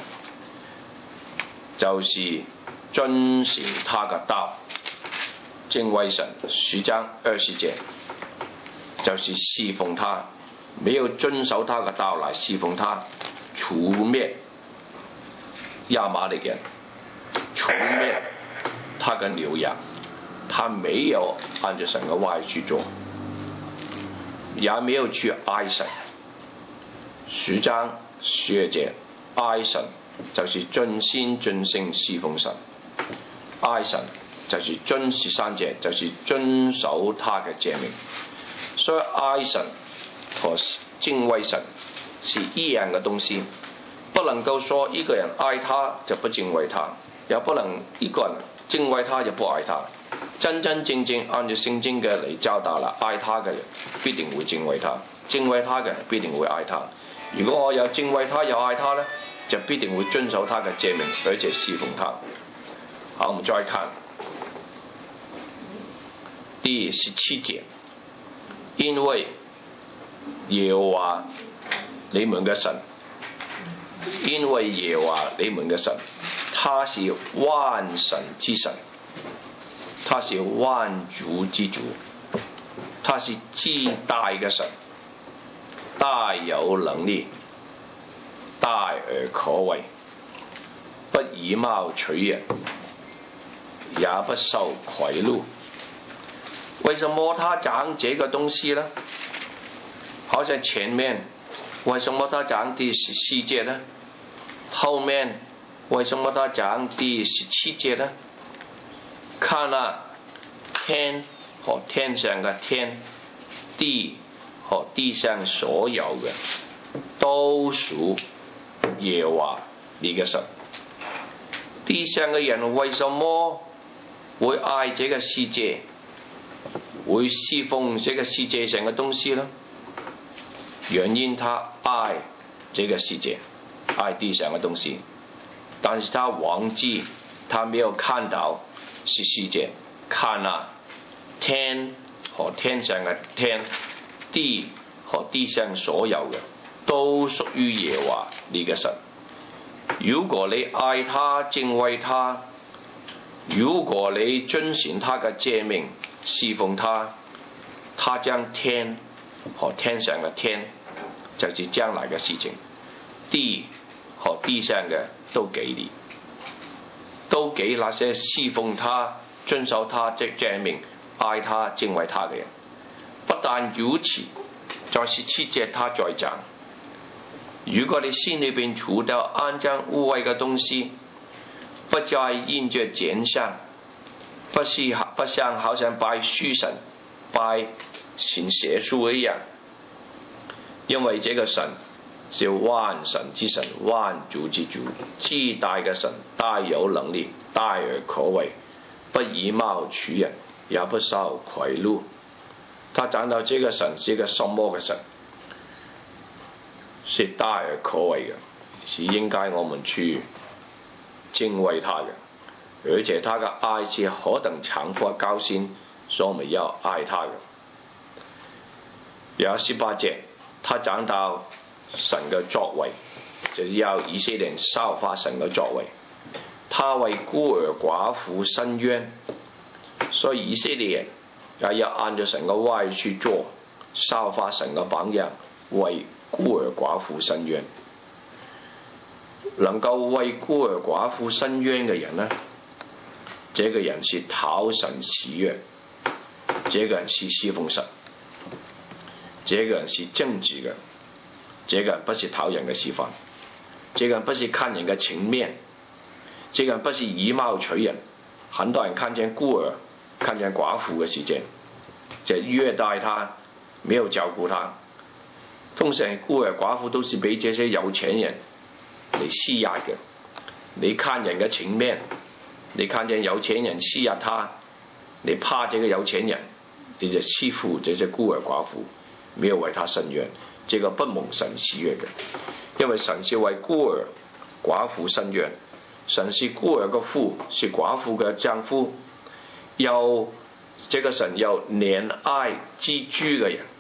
就是遵行他嘅道。敬畏神十章二十節就是侍奉他，沒有遵守他嘅道來侍奉他，除滅亞瑪力人，除滅他嘅牛羊，他沒有按照神嘅話去做，也沒有去愛神。十章十二節愛神就是盡心盡性侍奉神，愛神就是遵十三節，就是遵守他嘅誡命。所以愛神和敬畏神是一樣嘅東西，不能夠說一個人愛他就不敬畏他，也不能一個人敬畏他就不愛他。真真正正按照聖經嘅嚟教導啦，愛他嘅人必定會敬畏他，敬畏他嘅人必定會愛他。如果我有敬畏他又愛他呢，就必定會遵守他嘅誡命，而且侍奉他。好，我們再看第十七節，因為耶和華你們嘅神，因為耶和華你們嘅神，他是萬神之神，他是萬主之主，他是至大嘅神，大有能力，大而可畏，不以貌取人，也不受賄賂。為什麼他講這個東西呢？好像前面為什麼他講第十四節呢？後面為什麼他講第十七節呢？看了天和天上嘅天，地和地上所有嘅都屬耶和華你嘅神。地上嘅人為什麼會愛這個世界，會侍奉這個世界上嘅東西呢？原因他愛這個世界，愛地上嘅東西，但是他忘記他沒有看到是世界，看了天和天上嘅天，地和地上所有嘅都屬於耶和華你嘅神。如果你愛他敬畏他，如果你遵循他嘅誡命侍奉他，他將天和天上嘅天，就是將來嘅事情，地和地上嘅都給你，都給那些侍奉他遵守他的誡命愛他敬畏他嘅人。不但如此，在十七節他再講，如果你心裏邊除掉骯髒污穢嘅東西，不再印着剪上，不是不像好像拜虛神拜神邪術一樣，因為這個神是萬神之神，萬主之主，至大嘅神，大有能力，大而可畏，不以貌取人，也不受賄賂。他講到這個神是一個什麼嘅神？是大而可畏嘅，是應該我們去敬畏他嘅，而且他嘅愛是何等長闊高深，所以我們要愛他嘅。有十八節，他講到神嘅作為，就是要以色列人效法神嘅作為。他為孤兒寡婦伸冤，所以以色列人也要按照神嘅話去做，效法神嘅榜樣，為孤兒寡婦伸冤。能夠為孤兒寡婦伸冤嘅人呢，這個人是討神喜悅，這個人是侍奉神，這個人是正直嘅，這個人不是討人嘅喜歡，這個人不是看人嘅情面，這個人不是以貌取人。很多人看見孤兒看見寡婦嘅時間就虐待他，沒有照顧他。通常孤兒寡婦都是俾這些有錢人嚟施壓嘅。你看人嘅情面，你看見有錢人施壓他，你怕這個有錢人，你就欺負這些孤兒寡婦，沒有為他伸冤，這個不蒙神喜悅嘅。因為神是為孤兒寡婦伸冤，神是孤兒嘅父，是寡婦嘅丈夫，又這個神有憐愛之豬嘅人，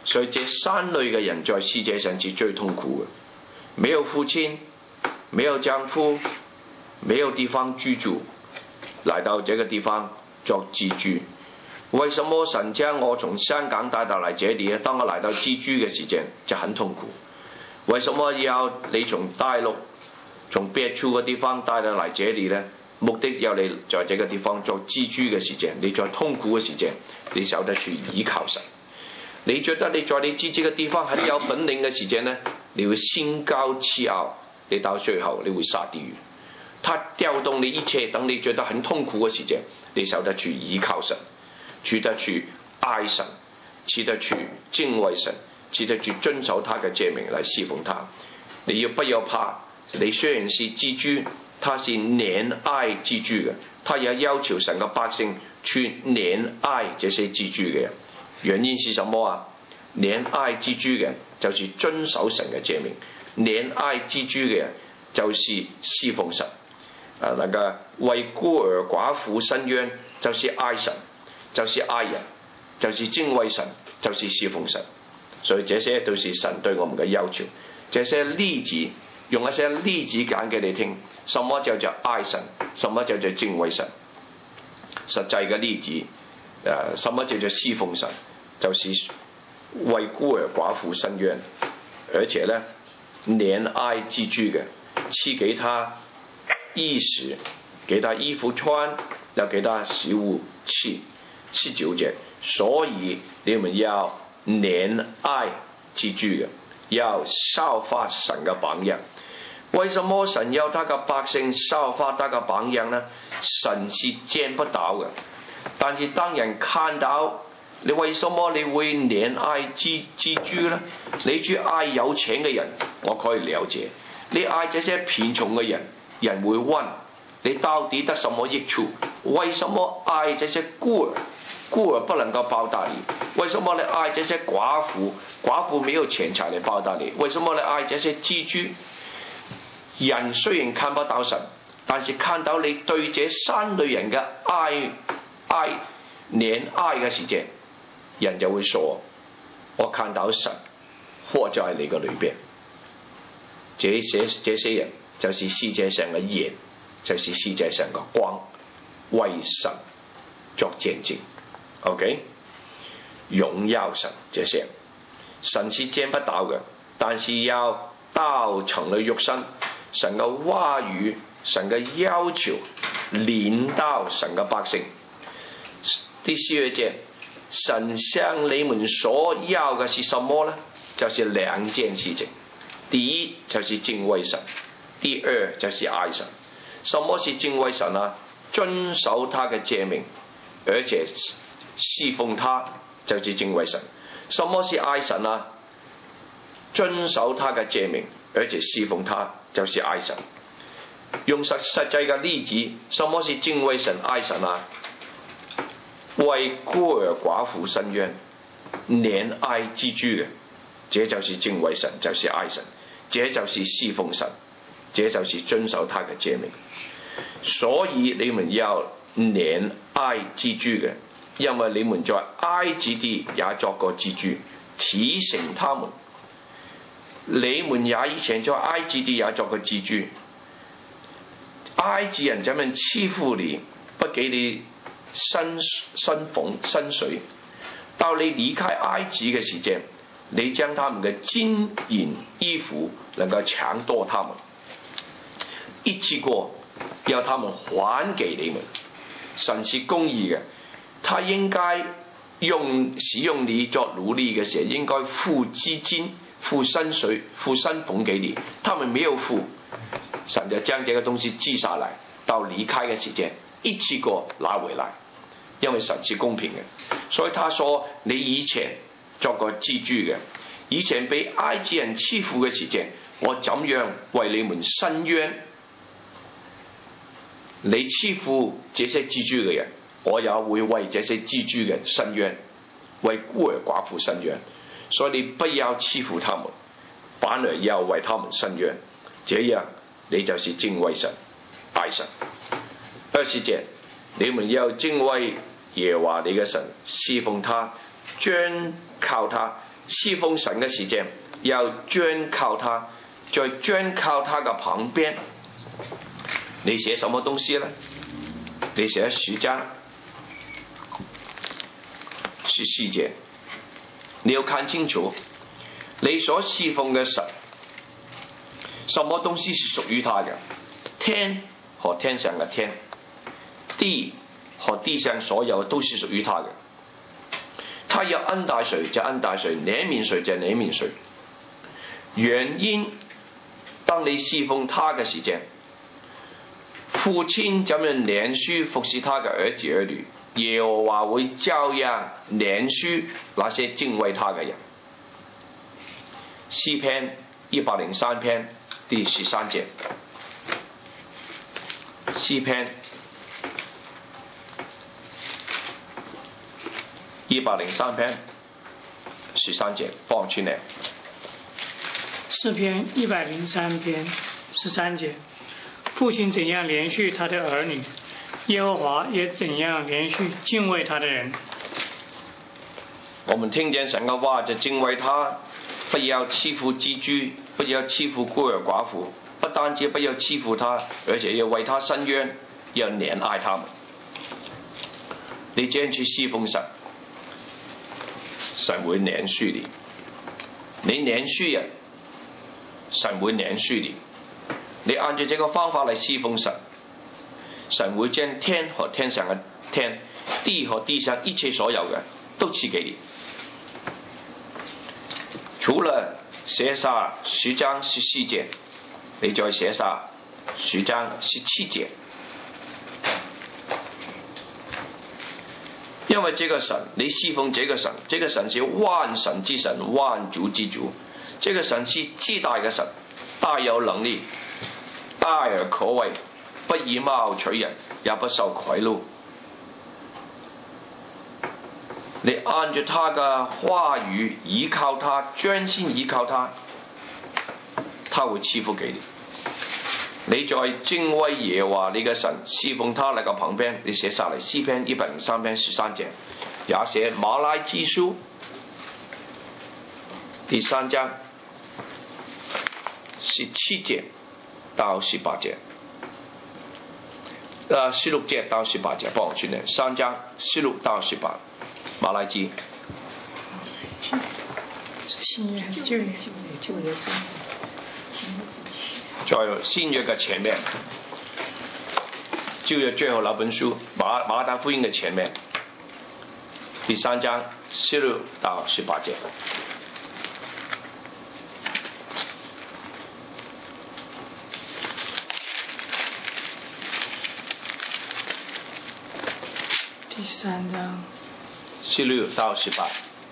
所以這三類嘅人在世界上是最痛苦嘅，沒有父親，沒有丈夫，沒有地方居住，來到這個地方作寄居。為什麼神將我從香港帶到嚟這裡呢？當我來到寄居嘅時間就很痛苦。為什麼要你從大陸從別處嘅地方帶到嚟這裡呢？目的要你在這個地方做寄居嘅時間，你在痛苦嘅時間，你曉得去依靠神。你覺得你在你自己嘅地方很有本領嘅時間呢，你會心高氣傲，你到最後你會下地獄。他調動你一切，等你覺得很痛苦嘅時間，你曉得去依靠神，曉得去愛神，曉得去敬畏神，曉得去遵守他嘅誡命來侍奉他。你要不要怕？你雖然是寄居，他是憐愛寄居嘅，他也要求神嘅百姓去憐愛這些寄居嘅人。原因是什麼啊？憐愛寄居嘅就是遵守神嘅誡命，憐愛寄居嘅就是侍奉神。啊，那個為孤兒寡婦伸冤，就是愛神，就是愛人，就是敬畏神，就是侍奉神。所以這些都是神對我們嘅要求。這些例子，用一些例子講給你聽，什麼叫做愛神，什麼叫做敬畏神。實際嘅例子，誒，什麼叫做侍奉神，就是為孤兒寡婦伸冤，而且呢憐愛寄居嘅，賜給他衣食，給他衣服穿，又給他食物吃。十九節，所以你們要憐愛寄居嘅，要效法神嘅榜樣。為什麼神要他嘅百姓效法他嘅榜樣呢？神是見不到嘅，但是當人看到你，為什麼你會憐愛寄寄居呢？你去愛有錢嘅人，我可以了解；你愛這些貧窮嘅人，人會問你到底得什麼益處？為什麼愛這些孤兒？孤兒不能夠報答你。為什麼你愛這些寡婦？寡婦沒有錢財嚟報答你。為什麼你愛這些寄居？人雖然看不到神，但是看到你對這三類人嘅愛愛憐愛嘅時間，人就會說：我看到神活在你嘅裏邊。這些這些人就是世界上嘅鹽，就是世界上嘅光，為神作見證。OK， 榮耀神，這些神是見不到嘅，但是要道成了肉身。神嘅話語，神嘅要求，臨到神嘅百姓。第四節，神向你們所要嘅是什麼呢？就是兩件事情。第一就是敬畏神，第二就是愛神。什麼是敬畏神啊？遵守他嘅誡命，而且侍奉他，就是敬畏神。什麼是愛神啊？遵守他嘅誡命，而且侍奉他，就是愛神。用實實際嘅例子，什麼是敬畏神、愛神啊？為孤兒寡婦伸冤，憐愛寄居嘅，這就是敬畏神，就是愛神，這就是侍奉神，這就是遵守他嘅誡命。所以你們要憐愛寄居嘅，因為你們在埃及地也作過寄居，提醒他們。你們也以前在埃及地也作過寄居，埃及人怎麼欺負你，不給你薪薪俸薪水，到你離開埃及嘅時間，你將他們嘅金銀衣服能夠搶奪他們，一次過要他們還給你們。神是公義嘅，他應該用使用你作奴隸嘅時候，應該付資金、付薪水、付薪俸給你，他們沒有付，神就將這個東西記下來，到離開嘅時間一次過拿回來，因為神是公平嘅。所以他說你以前作過寄居嘅，以前被埃及人欺負嘅時間，我怎樣為你們伸冤？你欺負這些寄居嘅人，我也會為這些寄居嘅人伸冤，為孤兒寡婦伸冤。所以你不要欺負他們，反而要為他們伸冤，這樣你就是敬畏神、愛神。二十節，你們要敬畏耶和華你嘅神，侍奉他，專靠他， 侍奉神嘅時間，要專靠他，在專靠他嘅旁邊。你寫什麼東西呢？你寫十章十四節，你要看清楚，你所侍奉嘅神，什麼東西是屬於他嘅？天和天上嘅天，地和地上所有都是屬於他嘅。他要恩待誰就恩待誰，憐憫誰就憐憫誰。原因，當你侍奉他嘅時間，父親怎樣憐恤服侍他嘅兒子兒女，耶和華會照樣憐恤那些敬畏他嘅人。詩篇一百零三篇第十三節，詩篇一百零三篇十三節，放出嚟。 詩篇一百零三篇十三節，父親怎樣憐恤他的兒女，耶和華也怎樣憐恤敬畏他的人。 我們聽見神嘅話就敬畏他，不要欺負寄居，不要欺負孤兒寡婦，不單止不要欺負他，而且要為他伸冤，要憐愛他們。你這樣去侍奉神，神會憐恤你；你憐恤人，神會憐恤你。你按照這個方法嚟侍奉神，神會將天和天上嘅天，地和地上一切所有嘅都賜給你。除了寫下十章十四節，你再寫下十章十七節。因為這個神，你侍奉這個神，這個神是萬神之神，萬主之主。這個神是至大嘅神，大有能力，大而可畏，不以貌取人，也不受賄賂。你按照他嘅話語，依靠他，專心依靠他，他會賜福給你。你在敬畏耶和華你嘅神，侍奉他那個旁邊，你寫下嚟詩篇一百零三篇十三節，也寫馬拉基書第三章十七節到十八節，呃十六節到十八節，幫我轉嚟，三章十六到十八，馬拉基。 是新約還是舊約？舊約。 在新約嘅前面，舊約最後那本書馬馬太福音嘅前面，第三章十六到十八節。 第三章十六到十八。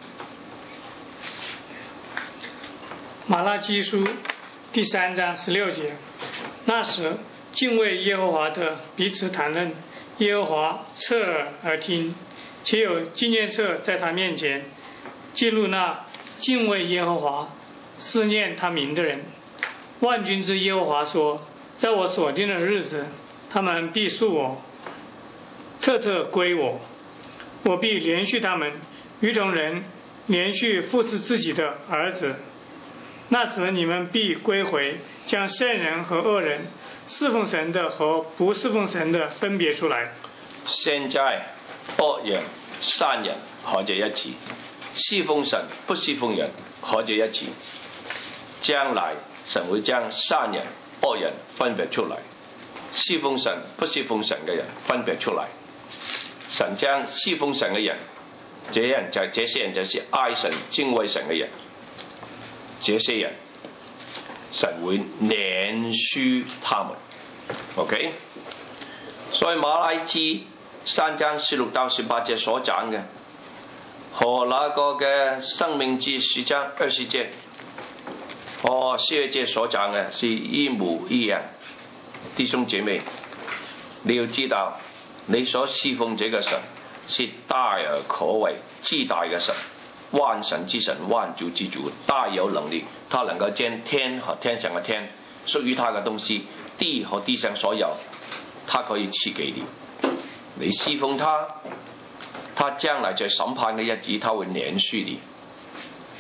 馬拉基書第三章十六節，那時敬畏耶和華的彼此談論，耶和華側耳而聽，且有紀念冊在他面前，記錄那敬畏耶和華、思念他名的人。萬軍之耶和華說：在我所定的日子，他們必屬我，特特歸我，我必憐恤他們，如同人憐恤父侍自己的兒子。那時你們必歸回，將聖人和惡人、侍奉神的和不侍奉神的分別出來。 現在惡人、善人合在一起，侍奉神不侍奉人合在一起。將來神會將善人、惡人分別出來，侍奉神不侍奉神嘅人分別出來。神將侍奉神嘅人，這人就這些人就是愛神、敬畏神嘅人。這些人，神會憐恤他們 ，OK？ 所以馬拉基三章十六到十八節所講嘅，和那個嘅生命記十章二十節，和十二節所講嘅是一模一樣。弟兄姐妹，你要知道，你所侍奉這個神是大而可畏、至大嘅神。萬神之神，萬主之主，大有能力，他能夠將天和天上嘅天，屬於他嘅東西，地和地上所有，他可以賜給你。你侍奉他，他將來在審判嘅日子，他會憐恤你。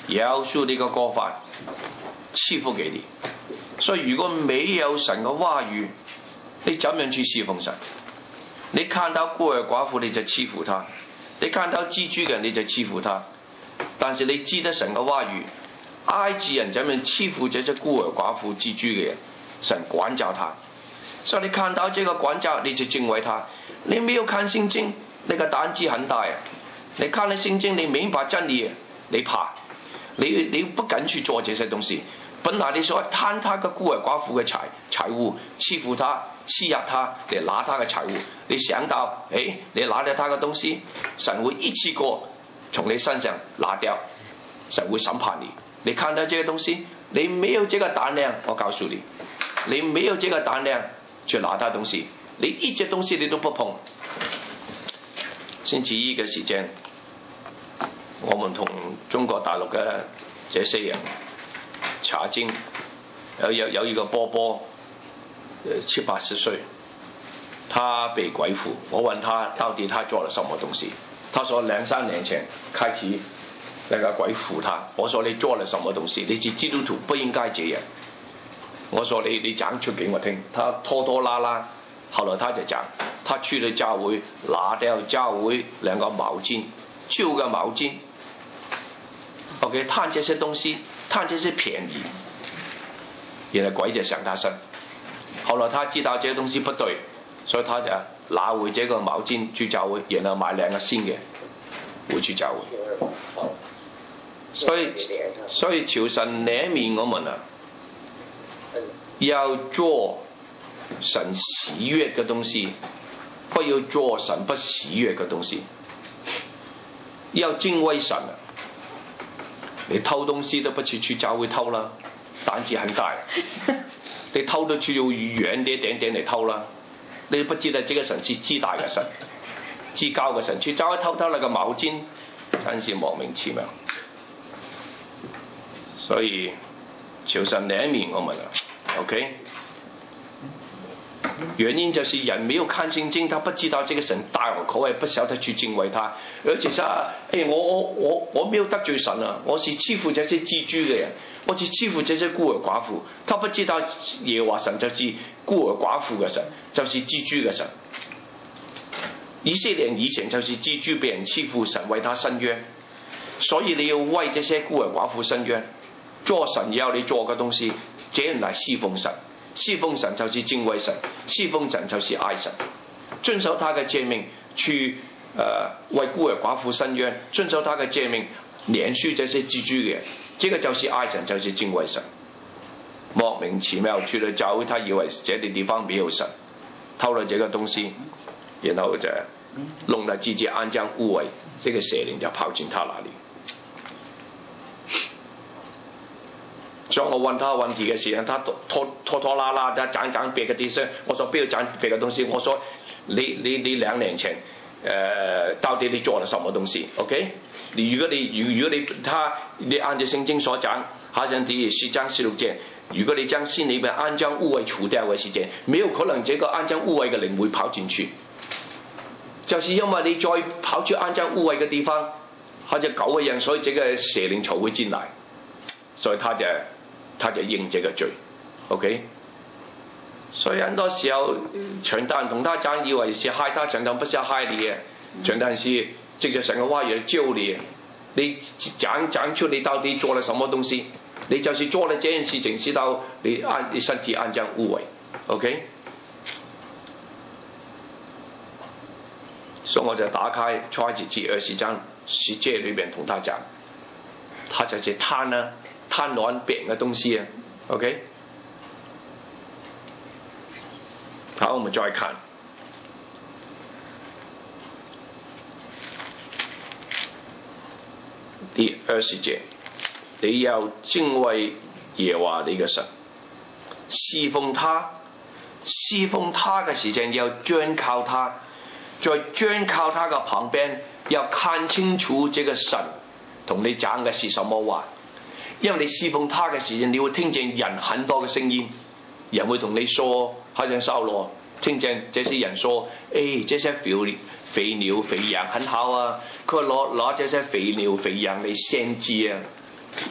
要求呢個過犯賜福給你。所以如果沒有神嘅話語，你怎樣去侍奉神？你看到孤兒寡婦你就欺負他，你看到蜘蛛嘅你就欺負他。但是你知得神嘅話語，埃及人怎樣欺負這些孤兒寡婦蜘蛛嘅人，神管教他。所以你看到這個管教你就敬畏他。你沒有看聖經，你個膽子很大啊！你看了聖經，你明白真理，你怕，你你不敢去做這些東西。本來你說貪他個孤兒寡婦嘅財財物，欺負他，欺壓他，嚟拿他嘅財物，你想到，誒，你拿了他嘅東西，神會一次過從你身上拿掉，神會審判你。你看到這個東西，你沒有這個膽量，我告訴你，你沒有這個膽量去拿他東西，你一隻東西你都不碰。星期一嘅時間，我們同中國大陸嘅這些人查經，有有有一個波波，七八十歲，他被鬼附。我問他到底他做了什麼東西，他說兩三年前開始那個鬼附他。我說你做了什麼東西？你是基督徒不應該這樣。我說你你講出給我聽。他拖拖拉拉，後來他就講，他去了教會，拿掉教會兩個毛巾，舊嘅毛巾。OK， 貪這些東西，貪這些便宜，原來鬼就上他身。後來他知道這些東西不對，所以他就拿回這個毛巾去教會，然後買兩個新嘅回去教會。所以所以求神憐憫我們啊，要做神喜悅嘅東西，不要做神不喜悅嘅東西。要敬畏神啊！你偷東西都不去去教會偷啦，膽子很大。你偷都去要遠啲點點嚟偷啦，你不知道這個神是至大嘅神，至高嘅神，去教會偷偷那個毛巾，真是莫名其妙。所以求神憐憫我們啊 ，OK？ 原因就是人沒有看聖經，他不知道這個神大而可畏，不曉得去敬畏他。而且說，誒，我我我我沒有得罪神啊，我是欺負這些蜘蛛嘅人，我是欺負這些孤兒寡婦。他不知道耶和華神就是孤兒寡婦嘅神，就是蜘蛛嘅神。以色列人以前就是蜘蛛被人欺負，神為他伸冤，所以你要為這些孤兒寡婦伸冤，做神要你做嘅東西，這樣來侍奉神。侍奉神就是敬畏神，侍奉神就是愛神，遵守他嘅誡命，去誒、呃、為孤兒寡婦伸冤，遵守他嘅誡命，憐恤這些蜘蛛嘅人，這個就是愛神，就是敬畏神。莫名其妙去了教會，他以為這啲地方沒有神，偷了這個東西，然後就弄了自己安將污穢，這個邪靈就跑進他那裡。所以我問他問題嘅時候，他拖拖拖拉拉，他講講別嘅啲聲。我說不要講別嘅東西。我說你你你兩年前，誒、呃，到底你做了什麼東西 ？OK？ 你如果你如如果你他你按照聖經所講，好像第十章十六節，如果你將心裏邊安將污穢除掉嘅時間，沒有可能這個安將污穢嘅靈會跑進去，就是因為你再跑去安將污穢嘅地方，好似狗一樣，所以這個邪靈才會進來，所以他就。他就認這個罪 ，OK？ 所以很多時候長大人同他講，以為是害他，長大不是害你嘅，長大是藉着神嘅話語教你。你講講出你到底做了什麼東西，你就是做了這件事情，知道你安你身體安將污穢 ，OK？ 所以我就打開創世記二十章十節裏邊同他講，他就是貪啊。貪婪別嘅東西啊 ，OK？ 好，我們再看第二十節，你要敬畏耶和華你嘅神，侍奉他，侍奉他嘅時間要專靠他，在專靠他嘅旁邊要看清楚這個神同你講嘅是什麼話。因為你侍奉他嘅時間，你會聽見人很多嘅聲音，人會同你說，好像掃羅聽見這些人說，誒、哎，這些肥肥牛肥羊很好啊，佢話攞攞這些肥牛肥羊嚟獻祭啊，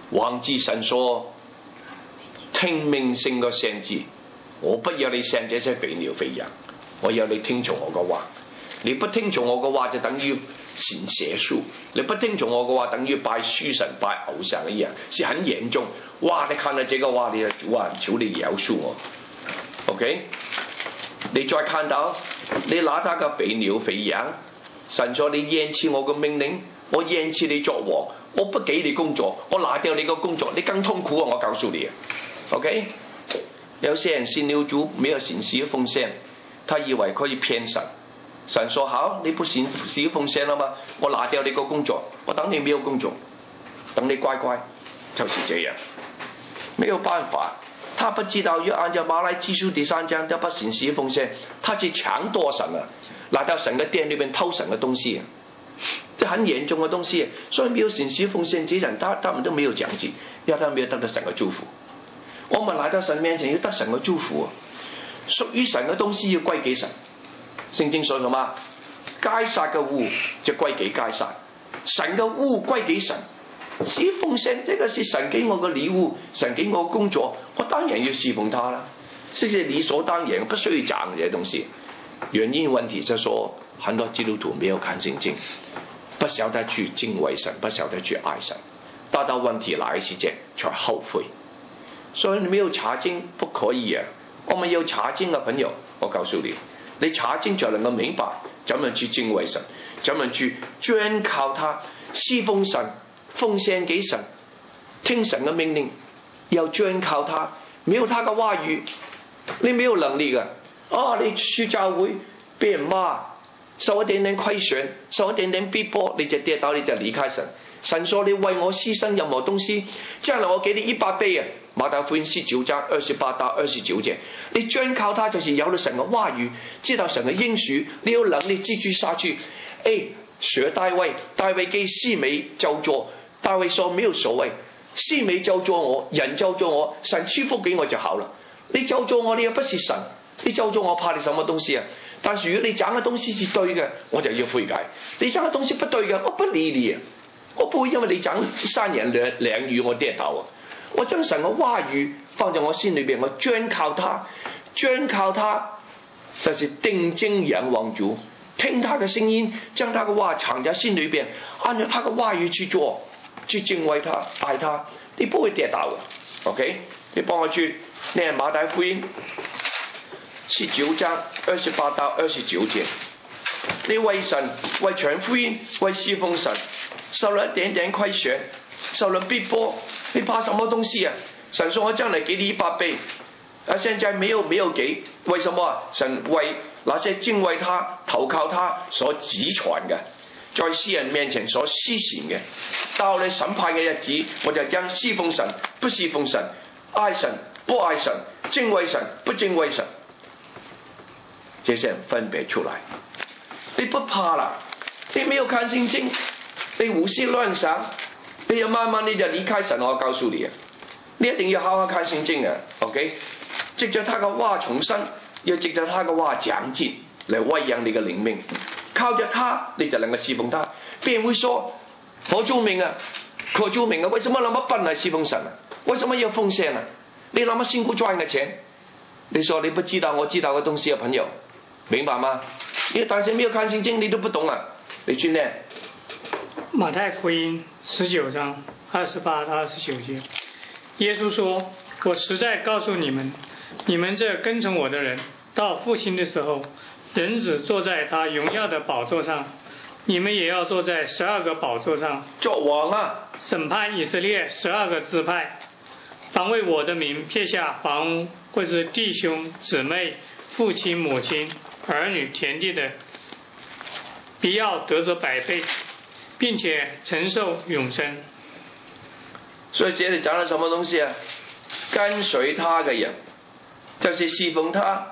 忘記神說聽命勝過獻祭。我不要你獻這些肥牛肥羊，我要你聽從我嘅話。你不聽從我嘅話，就等於行邪術；你不聽從我嘅話，等於拜虛神、拜偶像一樣，是很嚴重。哇！你看到這個話，你就主啊，求你饒恕我。OK， 你再看到你拿他嘅肥牛肥羊，神說你厭棄我嘅命令，我厭棄你作王，我不給你工作，我拿掉你個工作，你更痛苦啊！我告訴你 ，OK。有些人信了主，沒有行十奉獻，他以為可以騙神。神說好，你不行十奉獻了嗎？我拿掉你個工作，我等你沒有工作，等你乖乖，就是這樣。沒有辦法，他不知道要按照馬拉基書第三章，他不行十奉獻，他去搶奪神啊，來到神嘅殿裏面偷神嘅東西，這很嚴重嘅東西。所以沒有行十奉獻，這人他他們都沒有獎勵，因為他沒有得到神嘅祝福。我們來到神面前要得神嘅祝福啊！屬於神嘅東西要歸給神。聖經說什麼？該撒嘅物就歸給該撒，神嘅物歸給神。十奉獻，這個是神給我嘅禮物，神給我嘅工作，我當然要侍奉他啦。這是理所當然，不需要講這些東西。原因問題就是說，很多基督徒沒有看聖經，不曉得去敬畏神，不曉得去愛神，大到問題來時節才後悔。所以你沒有查經不可以啊！我們有查經嘅朋友，我告訴你，你查經就能夠明白怎樣去敬畏神，怎樣去專靠他，侍奉神，奉獻給神，聽神嘅命令，要專靠他。沒有他嘅話語，你沒有能力嘅。哦，你去教會被人罵，受一點點虧損，受一點點逼迫，你就跌倒，你就離開神。神說你為我犧牲任何東西，將來我給你一百倍啊！馬太福音十九章二十八到二十九節，你專靠他就是有了神嘅話語，知道神嘅應許，你有能力繼續下去。誒，學大衛，大衛給示每咒詛，大衛說沒有所謂，示每咒詛我，人咒詛我，神賜福給我就好了。你咒詛我，你又不是神，你咒詛我怕你什麼東西啊？但是如果你講嘅東西是對嘅，我就要悔改；你講嘅東西不對嘅，我不理你啊！我不會因為你講三言兩兩語我跌倒啊！我將神嘅話語放在我心裏邊，我專靠他，專靠他，就是定睛仰望主，聽他嘅聲音，將他嘅話藏在心裏邊，按照他嘅話語去做，去敬畏他，愛他，你不會跌倒嘅。OK， 你幫我去念馬太福音十九章二十八到二十九節，你為神，為傳福音，為侍奉神，受了一點點虧損，受了逼迫，你怕什麼東西啊？神說我將來給你一百倍，啊，現在沒有沒有給，為什麼啊？神為那些敬畏他、投靠他所指傳嘅，在世人面前所施行嘅，到你審判嘅日子，我就將侍奉神、不侍奉神、愛神、不愛神、敬畏神、不敬畏神，這些人分別出來。你不怕啦，你沒有看聖經，你胡思亂想，你要慢慢你就離開神。我告訴你啊，你一定要好好看聖經啊 ，OK？ 藉着他嘅話重生，要藉着他嘅話講經嚟餵養你嘅靈命，靠着他你就能夠侍奉他。別人會說可聰明啊，可聰明啊，為什麼那麼笨嚟侍奉神啊？為什麼要奉獻啊？你那麼辛苦賺嘅錢，你說你不知道我知道嘅東西啊，朋友，明白嗎？因為但是沒有看聖經，你都不懂啊。你去念馬太福音十九章二十八到二十九節，耶穌說：我實在告訴你們，你們這跟從我的人，到復興的時候，人子坐在他榮耀的寶座上，你們也要坐在十二個寶座上， 作王啊， 審判以色列十二個支派。凡為我的名撇下房屋，或是弟兄姊妹、父親母親、兒女田地的，必要得着百倍，並且承受永生。 所以這裏講了什麼東西啊？跟隨他嘅人，就是侍奉他，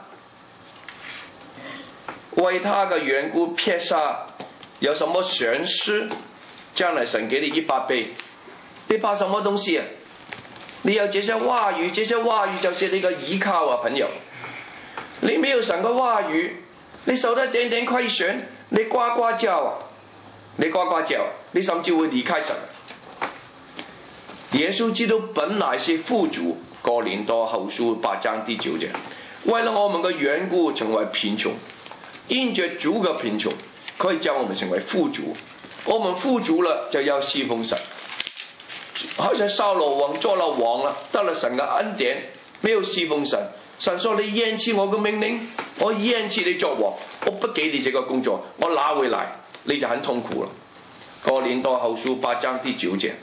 為他嘅緣故撇下有什麼損失，將來神給你一百倍，你怕什麼東西啊？你有這些話語，這些話語就是你個依靠啊，朋友。你沒有神嘅話語，你受得點點虧損，你呱呱叫啊，你呱呱叫，你甚至會離開神。 耶稣基督本来是富足，哥林多后书八章第九节，为了我们的缘故成为贫穷，因着主的贫穷可以将我们成为富足，我们富足了就要侍奉神。好像扫罗王做了王了，得了神的恩典，没有侍奉神，神说你厌弃我的命令，我厌弃你做王，我不给你这个工作，我拿回来，你就很痛苦了。哥林多后书八章第九节。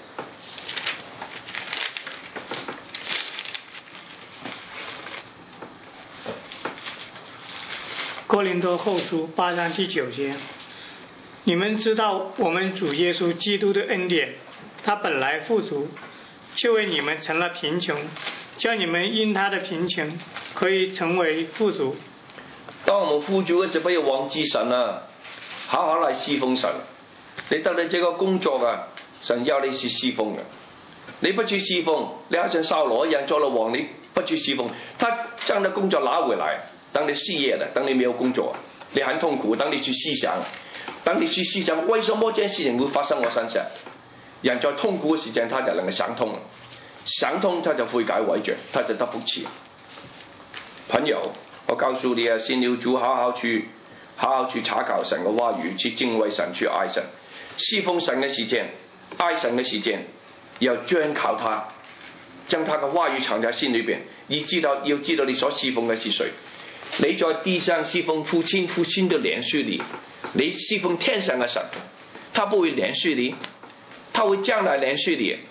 哥林多后书八章第九节，你们知道我们主耶稣基督的恩典，他本来富足，却为你们成了贫穷，叫你们因他的贫穷可以成为富足。 当我们富足的时候，不要忘记神啊，好好来侍奉神。你得了这个工作啊，神要你去侍奉的，你不去侍奉，你好像扫羅一樣做了王，你不去侍奉，他將你工作拿回來，當你失業了，當你沒有工作，你很痛苦。當你去思想，當你去思想，為什麼這件事情會發生我身上？人在痛苦嘅時間，他就能夠想通，想通他就悔改為着，他就得福氣。朋友，我告訴你啊，信了主，好好去，好好去查考神嘅話語，去敬畏神，去愛神，侍奉神嘅時間，愛神嘅時間，要專靠他，將他嘅話語藏在心裏邊，要知道要知道你所侍奉嘅是誰。你在地上侍奉父親，父親都憐恤你；你侍奉天上嘅神，他不會憐恤你，他會將來憐恤你。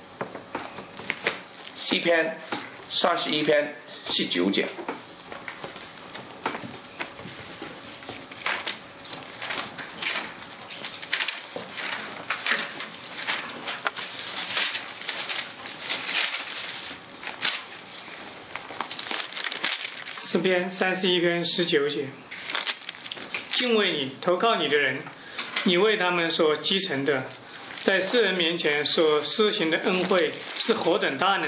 詩篇三十一篇十九節。 诗篇三十一篇十九节，敬畏你、投靠你的人，你为他们所积成的，在世人面前所施行的恩惠是何等大呢？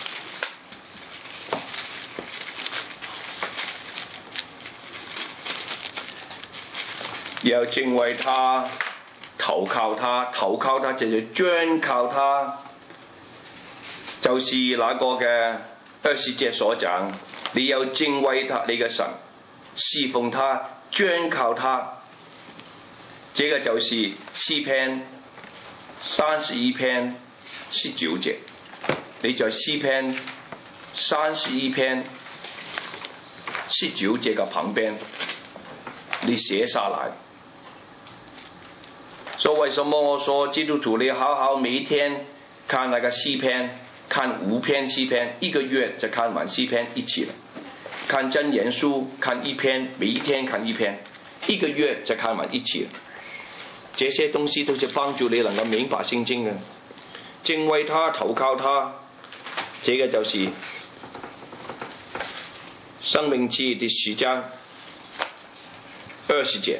要敬畏他，投靠他，投靠他就是專靠他，就是那個嘅二十節所講。你要敬畏他，你嘅神，侍奉他，專靠他。這個就是詩篇三十一篇十九節。你在詩篇三十一篇十九節嘅旁邊，你寫下來。所以為什麼我說基督徒你好好每一天看那個詩篇，看五篇詩篇，一個月就看完詩篇一次了。看真言書，看一篇，每一天看一篇，一個月就看完一次了。這些東西都是幫助你能夠明白聖經嘅，敬畏他，投靠他。這個就是申命記第十章二十節。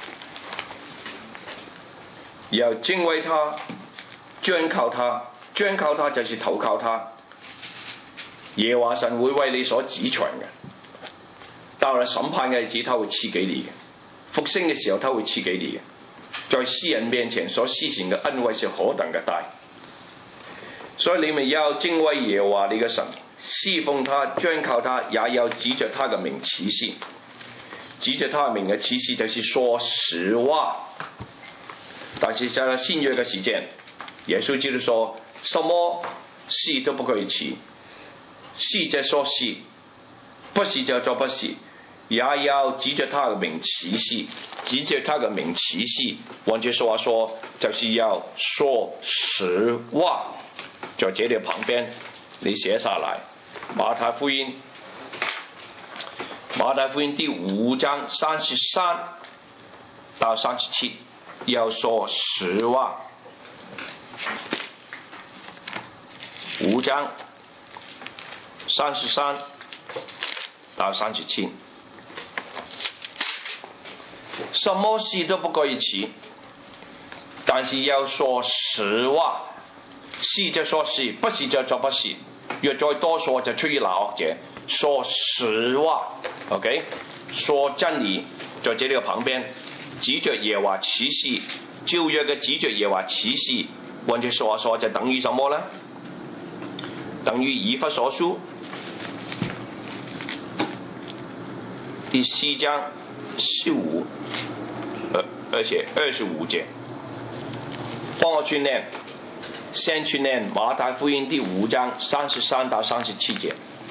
要敬畏他，專靠他，專靠他就是投靠他。耶和華神會為你所指傳嘅，到了審判嘅日子，他會賜給你嘅；復興嘅時候，他會賜給你嘅。在世人面前所施行嘅恩惠是何等嘅大，所以你們要敬畏耶和華你嘅神，侍奉他，專靠他，也要指着他嘅名起誓。指着他嘅名嘅起誓就是說實話。但是在新約嘅時間，耶穌基督說什麼誓都不可以起，誓就說誓，不是就做不是，也要指着他嘅名起誓。指着他嘅名起誓，換句話說，就是要說實話。在這裏旁邊，你寫下來。馬太福音，馬太福音第五章三十三到三十七，要說實話。五章三十三到三十七。什麼事都不可以起，但是要說實話。是就說是，不是就做不是。若再多說，就出於那惡者。說實話 ，OK， 說真理，在這裏旁邊，指着耶和華起誓，照約嘅指着耶和華起誓，換句話說就等於什麼呢？ 等于以弗所书第四章十五，而而且二十五节。帮我去念，先去念马太福音第五章三十三到三十七节。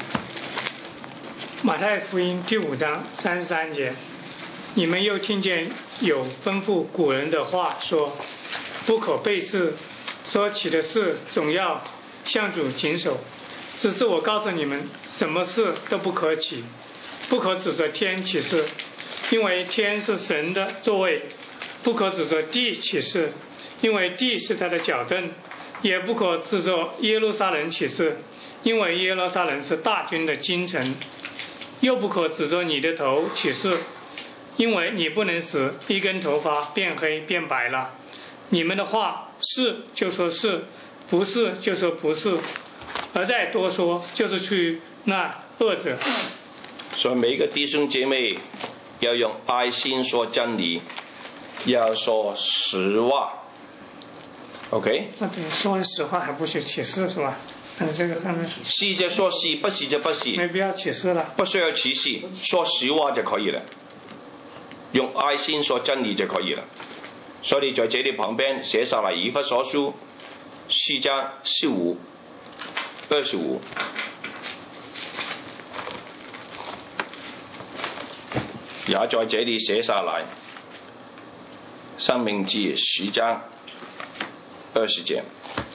马太福音第五章三十三节，你们又听见有吩咐古人的话说，不可背誓，说起的事总要向主谨守。只是我告诉你们，什么事都不可起，不可指着天起誓，因为天是神的座位；不可指着地起誓，因为地是他的脚凳；也不可指着耶路撒冷起誓，因为耶路撒冷是大军的京城；又不可指着你的头起誓，因为你不能使一根头发变黑变白了。你们的话是就说是，不是就说不是，而再多说就是出于那恶者。 所以每一个弟兄姐妹要用爱心说真理，要说实话。OK？ 那对，说完实话还不许起誓是吧？嗯，这个上面是就说是，不是就不是， 没必要起誓了， 不需要起誓，说实话就可以了，用爱心说真理就可以了。所以在这里旁边写下来以弗所书四章十五、二十五。也在这里写下来申命記十章二十節。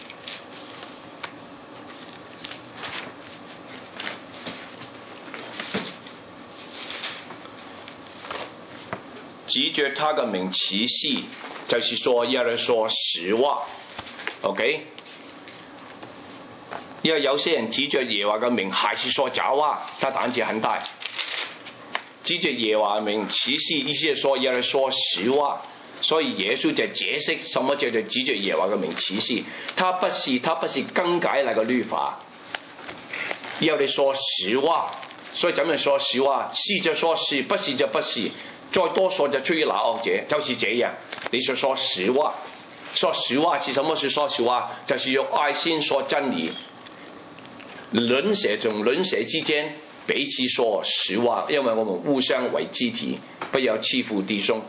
指着他的名起誓，就是说要人說實話 ，OK？ 因為有些人指着耶和華嘅名，還是說假話，他膽子很大。指着耶和華名起誓，意思係說要人說實話。所以耶穌就解釋什麼叫做指着耶和華嘅名起誓，他不是他不是更改那個律法，要你說實話。所以怎麼說實話？是就說是，不是就不是。再多說就出於那惡者，就是這樣。你說說實話，說實話是什麼？是說實話，就是用愛心說真理。鄰舍中鄰舍之間彼此說實話，因為我們互相為肢體，不要欺負弟兄。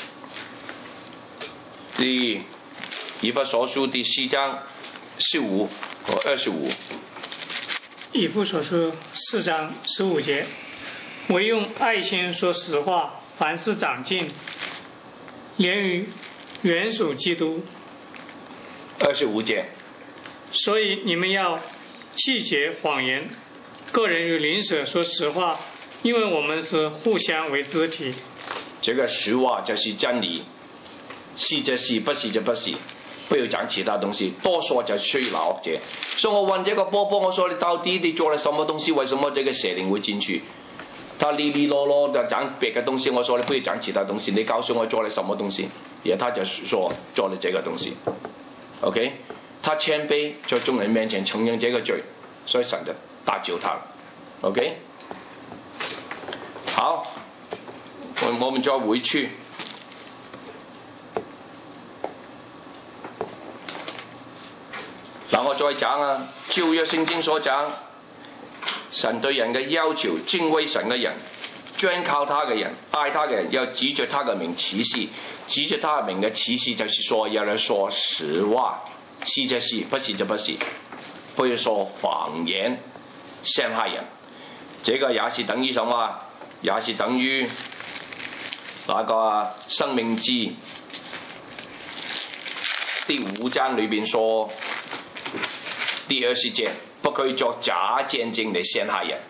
第以弗所書第四章十五和二十五。 以弗所書四章十五節，唯用愛心說實話，凡事長進，連於元首基督。 二十五節， 所以你們要棄絕謊言，個人與鄰舍說實話，因為我們是互相為肢體。 這個實話就是真理，是就是不是就不是，不要講其他東西，多說就出於那惡者。所以我問這個波波，我說你到底你做了什麼東西？為什麼這個邪靈會進去？他哩哩囉囉的講別的東西，我說你不要講其他東西，你告訴我做了什麼東西？然後他就說做了這個東西 ，OK？ 他謙卑在眾人面前承認這個罪，所以神就打救他 ，OK？ 好，我我們再回去。嗱，我再講啊，照約聖經所講。神對人嘅要求，敬畏神嘅人，專靠他嘅人，愛他嘅人，要指着他嘅名起誓，指着他嘅名嘅起誓，就是說要人說實話，是就是不是就不是，不要說謊言，陷害人。這個也是等於什麼？也是等於那個申命記第五章裏邊說第二十節。不可以作假見證嚟陷害人，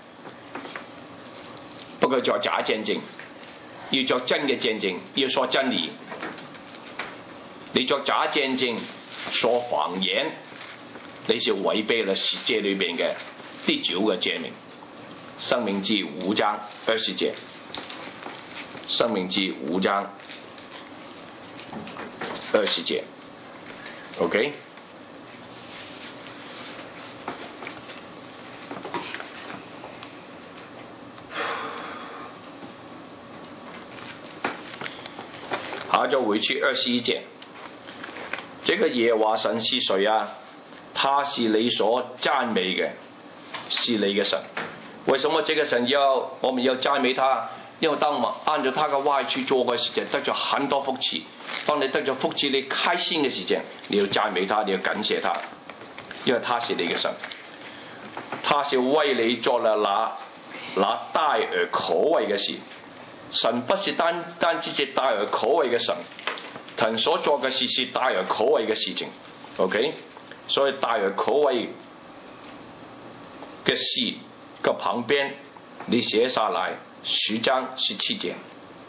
不可以作假見證，要作真嘅見證，要說真理。你作假見證，說謊言，你是違背了十誡裏邊嘅第九個誡命。申命記五章二十節，申命記五章二十節 ，OK。好，就回去二十一節。這個耶和華神是誰啊？他是你所讚美嘅， 是你嘅神。為什麼這個神要我們要讚美他？因為當我們按照他嘅話去做嘅時間，得咗很多福氣。當你得咗福氣，你開心嘅時間，你要讚美他，你要感謝他，因為他是你嘅神，他是為你做了那那大而可畏嘅事。神不是單單只是大而可畏嘅神，神所做嘅事是大而可畏嘅事情。OK， 所以大而可畏嘅事嘅旁邊，你寫下來十章十七節，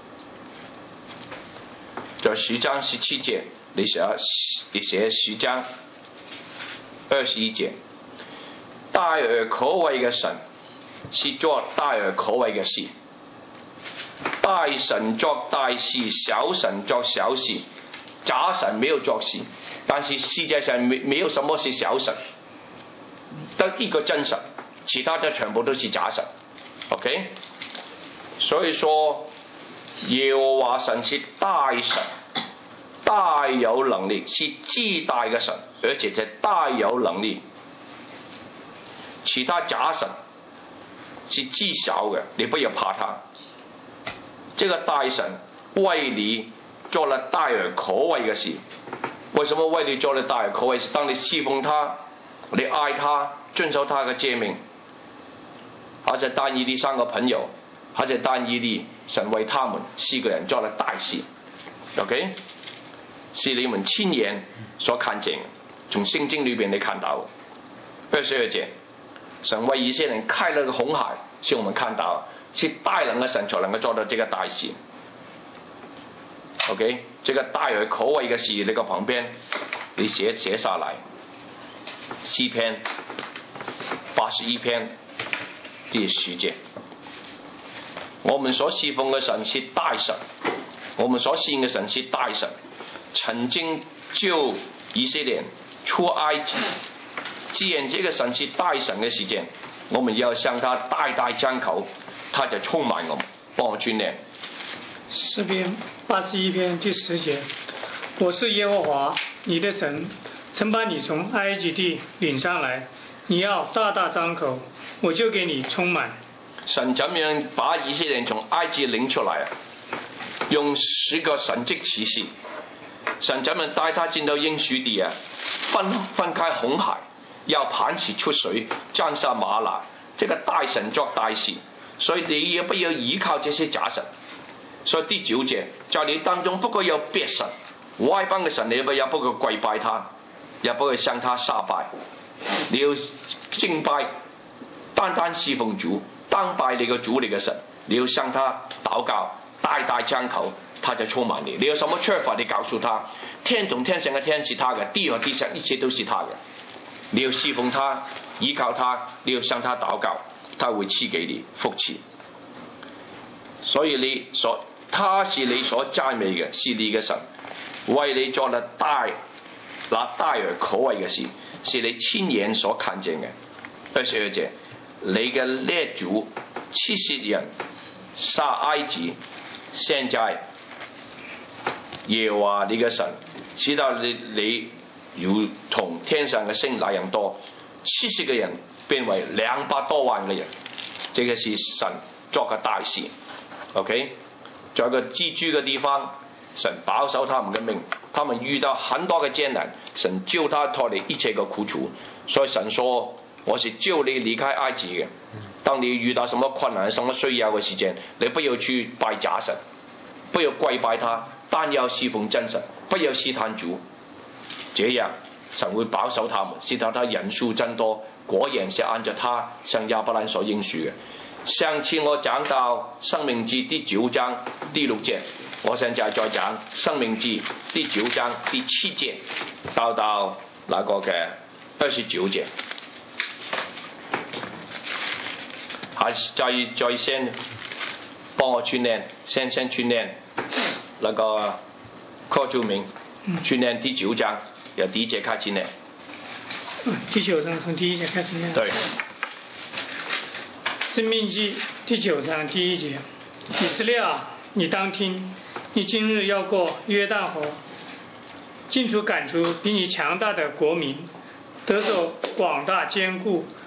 在十章十七節，你寫你寫十章二十一節，大而可畏嘅神是做大而可畏嘅事。大神做大事，小神做小事。假神沒有做事，但是世界上沒沒有什麼是小神，得一個真神，其他的全部都是假神。OK， 所以說耶和華神是大神，大有能力，是至大嘅神，而且係大有能力。其他假神是至小嘅，你不要怕他。這個大神為你做了大而可畏嘅事。為什麼為你做了大而可畏？是當你侍奉他，你愛他，遵守他嘅誡命。或者但以理三個朋友，或者但以理神為他們四個人做了大事。OK， 是你們親眼所看見，從聖經裏邊你看到。二十二節，神為以色列人開了個紅海，是我們看到。是大能嘅神才能夠做到這個大事。OK， 這個大而可畏嘅事，你個旁邊你寫寫下來。詩篇八十一篇第十節，我們所侍奉嘅神是大神，我們所信嘅神是大神，曾經救以色列出埃及。既然這個神是大神嘅時間，我們要向他大大張口。他就充滿我們，幫我訓練。 詩篇八十一篇第十節，我是耶和華你的神，曾把你從埃及地領上來，你要大大張口，我就給你充滿。 神怎樣把以色列人從埃及領出來啊？用十個神蹟奇事。神怎樣帶他進到應許地啊？分分開紅海，要磐石出水，降下嗎哪，這個大神作大事。所以你也不要依靠這些假神。所以第九節，在你當中不過有別神，外邦嘅神，你不要不過跪拜他，也不過向他下拜。你要敬拜，單單侍奉主，單拜你個主你嘅神。你要向他禱告，大大張口，他就充滿你。你有什麼缺乏，你告訴他，天同天上嘅天是他嘅，地和地上一切都是他嘅。你要侍奉他，依靠他，你要向他禱告。他會賜給你福氣，所以你所他是你所讚美嘅，是你嘅神，為你做了大那大而可畏嘅事，是你親眼所看見嘅。二十二節，你嘅列祖七十人殺埃及，現在耶和華你嘅神知道你你如同天上嘅星那樣多，七十個人變為兩百多萬嘅人，這個是神作嘅大事。OK， 在個居住嘅地方，神保守他們嘅命，他們遇到很多嘅艱難，神救他脫離一切嘅苦楚。所以神說：我是救你離開埃及嘅。當你遇到什麼困難、什麼需要嘅時間，你不要去拜假神，不要跪拜他，單要侍奉真神，不要試探主。這樣神會保守他們，使到他人數增多，果然是按照他向亞伯蘭所應許嘅。上次我講到申命記第九章第六節，我現在再講申命記第九章第七節到到那個嘅二十九節，還是再再先幫我訓練，先先訓練那個柯祖明訓練第九章由第一節開始念。 第九章從第一節開始念。 對。 申命記第九章第一節，以色列啊，你當聽，你今日要過約旦河，進出趕出比你強大的國民，得走廣大堅固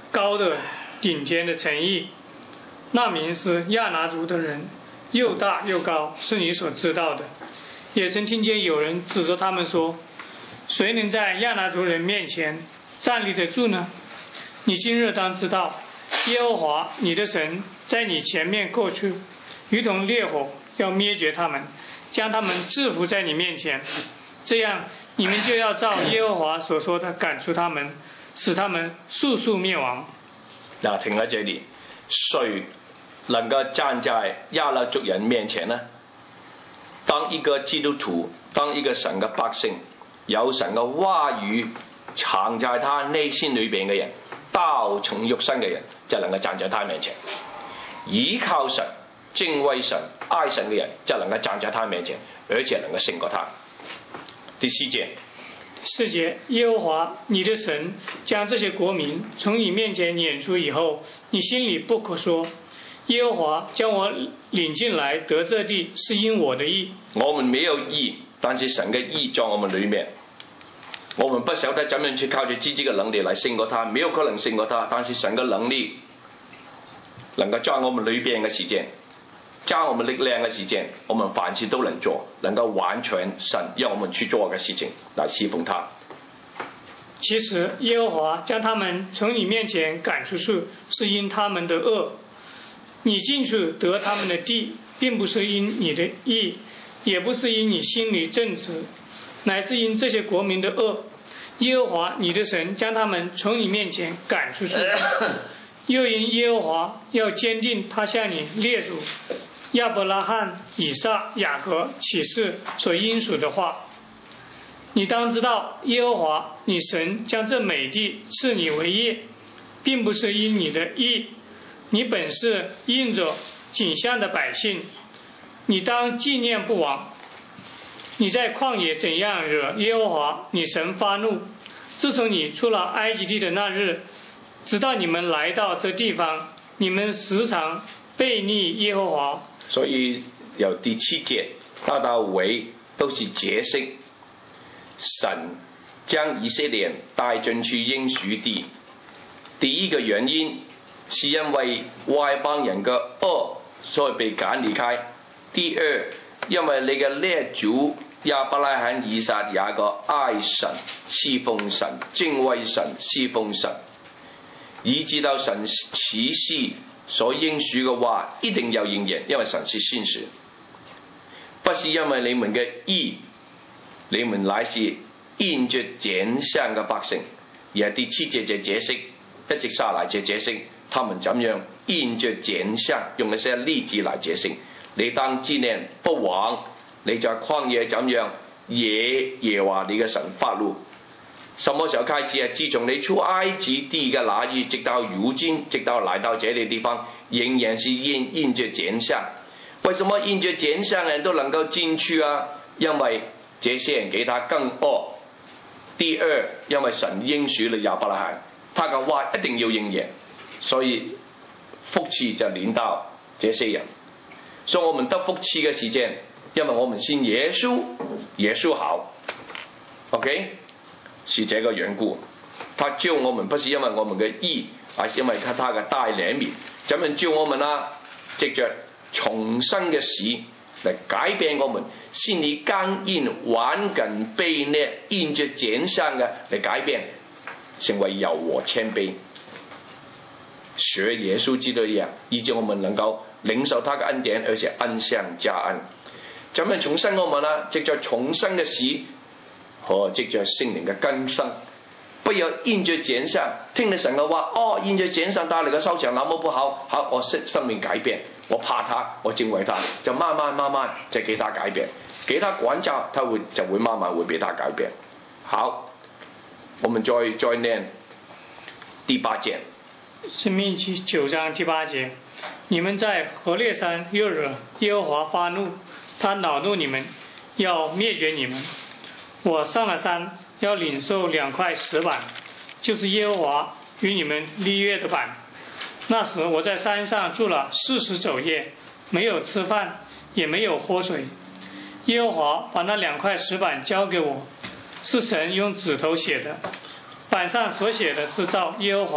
高的顶尖的城邑，那名是亚拿族的人，又大又高，是你所知道的。也曾听见有人指着他们说，谁能在亚拿族人面前站立得住呢？你今日当知道，耶和华你的神在你前面过去，如同烈火，要灭绝他们，将他们制服在你面前。这样你们就要照耶和华所说的赶出他们，使他们速速灭亡。 嗱，停喺這裡，誰能夠站在亞拿族人面前呢？當一個基督徒，當一個神嘅百姓，有神嘅話語藏在他內心裏邊嘅人，道成肉身嘅人，就能夠站在他面前。依靠神、敬畏神、愛神嘅人，就能夠站在他面前，而且能夠勝過他。第四節， 四節，耶和華你的神將這些國民從你面前攆出以後，你心裡不可說，耶和華將我領進來得這地是因我的義。 我們沒有義，但是神嘅義在我們裡面。我們不曉得怎樣去靠住自己嘅能力來勝過他，沒有可能勝過他，但是神嘅能力能夠在我們裡邊嘅時間，加我們力量嘅時間，我們凡事都能做，能夠完全神讓我們去做嘅事情來侍奉他。 其實耶和華將他們從你面前趕出去，是因他們的惡。你進去得他們的地，並不是因你的義，也不是因你心裡正直，乃是因這些國民的惡。耶和華你的神將他們從你面前趕出去，又因耶和華要堅定他向你列祖亞伯拉罕、以撒、雅各起誓所應許的話。你當知道，耶和華你神將這美地賜你為業，並不是因你的義，你本是應着景象的百姓。你當紀念不忘你在曠野怎樣惹耶和華你神發怒。自從你出了埃及地的那日，直到你們來到這地方，你們時常悖逆耶和華。 所以由第七節到到尾都是解釋神將以色列帶進去應許地。第一個原因是因為外邦人嘅惡，所以被趕離開。第二，因為你嘅列祖亞伯拉罕、以撒、雅各愛神、侍奉神、敬畏神、侍奉神，以致到神啟示所應許嘅話一定要應驗，因為神是信實。不是因為你們嘅義，你們乃是應着景象嘅百姓，而係第七節就解釋，一直下來就解釋他們怎樣應着景象，用一些例子來解釋。你當紀念不忘你在曠野怎樣惹耶和華你嘅神發怒。什麼時候開始啊？自從你出埃及地嘅那日，直到如今，直到來到這裡地方，仍然是應應着景象。為什麼應着景象人都能夠進去啊？因為這些人比他更惡。第二，因為神應許了亞伯拉罕，他嘅話一定要應驗，所以福氣就臨到這些人。所以我們得福氣嘅時間，因為我們信耶穌，耶穌好 ，OK， 是這個緣故。他救我們不是因為我們嘅義，而是因為他他嘅大憐憫。怎樣救我們啊？藉着重生嘅死嚟改變我們心裡剛硬、頑梗、悖逆、應着景象嘅嚟改變，成為柔和謙卑，學耶穌基督一樣，以致我們能夠領受他嘅恩典，而且恩上加恩。怎樣重生我們啊？藉着重生嘅死和藉着聖靈嘅更新，不要應着景象，聽你神嘅話，哦，應着景象帶嚟嘅收場那麼不好，好，我生生命改變，我怕他，我敬畏他，就慢慢慢慢就給他改變，給他管教，他會就會慢慢會俾他改變。好，我們再再念第八節。 申命記九章第八節，你們在何烈山又惹耶和華發怒，他惱怒你們，要滅絕你們。我上了山，要領受兩塊石板，就是耶和華與你們立約的板。那時我在山上住了四十晝夜，沒有吃飯，也沒有喝水。耶和華把那兩塊石板交給我，是神用指頭寫的，板上所寫的是照耶和華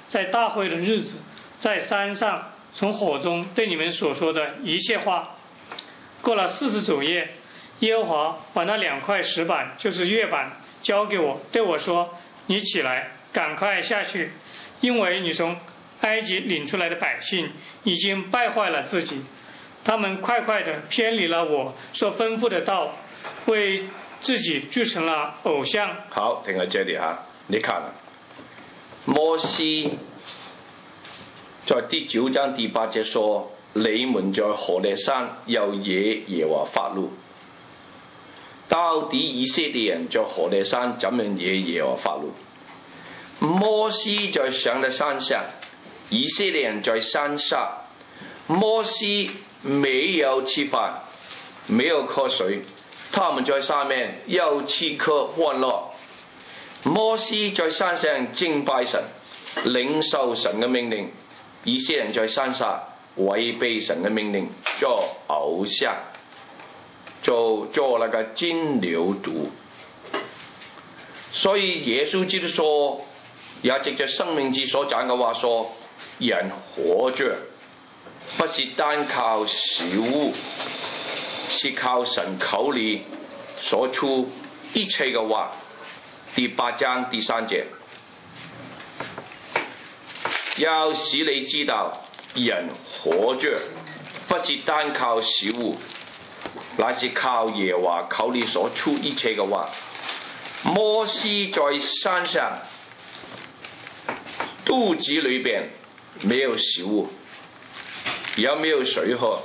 在大会的日子，在山上从火中对你们所说的一切话。过了四十主夜，耶和华把那两块石板，就是月板，交给我，对我说：你起来，赶快下去，因为你从埃及领出来的百姓已经败坏了自己，他们快快地偏离了我所吩咐的道，为自己铸成了偶像。 好，停喺這裡嚇，你看啊，摩西在第九章第八節說：你們在何烈山又惹耶和華發怒。到底以色列人在何烈山怎樣惹耶和華發怒？摩西在上的山上，以色列人在山下。摩西沒有吃飯，沒有喝水，他們在上面又吃喝歡樂。摩西在山上敬拜神，領受神嘅命令；以色列人在山下違背神嘅命令，做偶像，做做那個金牛犢。所以耶穌基督說，也藉着生命記所講嘅話說，人活着不是單靠食物，是靠神口裏所出一切嘅話。第八章第三節，要使你知道，人活着不是單靠食物，乃是靠耶和華口裏所出一切嘅話。摩西在山上，肚子裏邊沒有食物，也沒有水喝，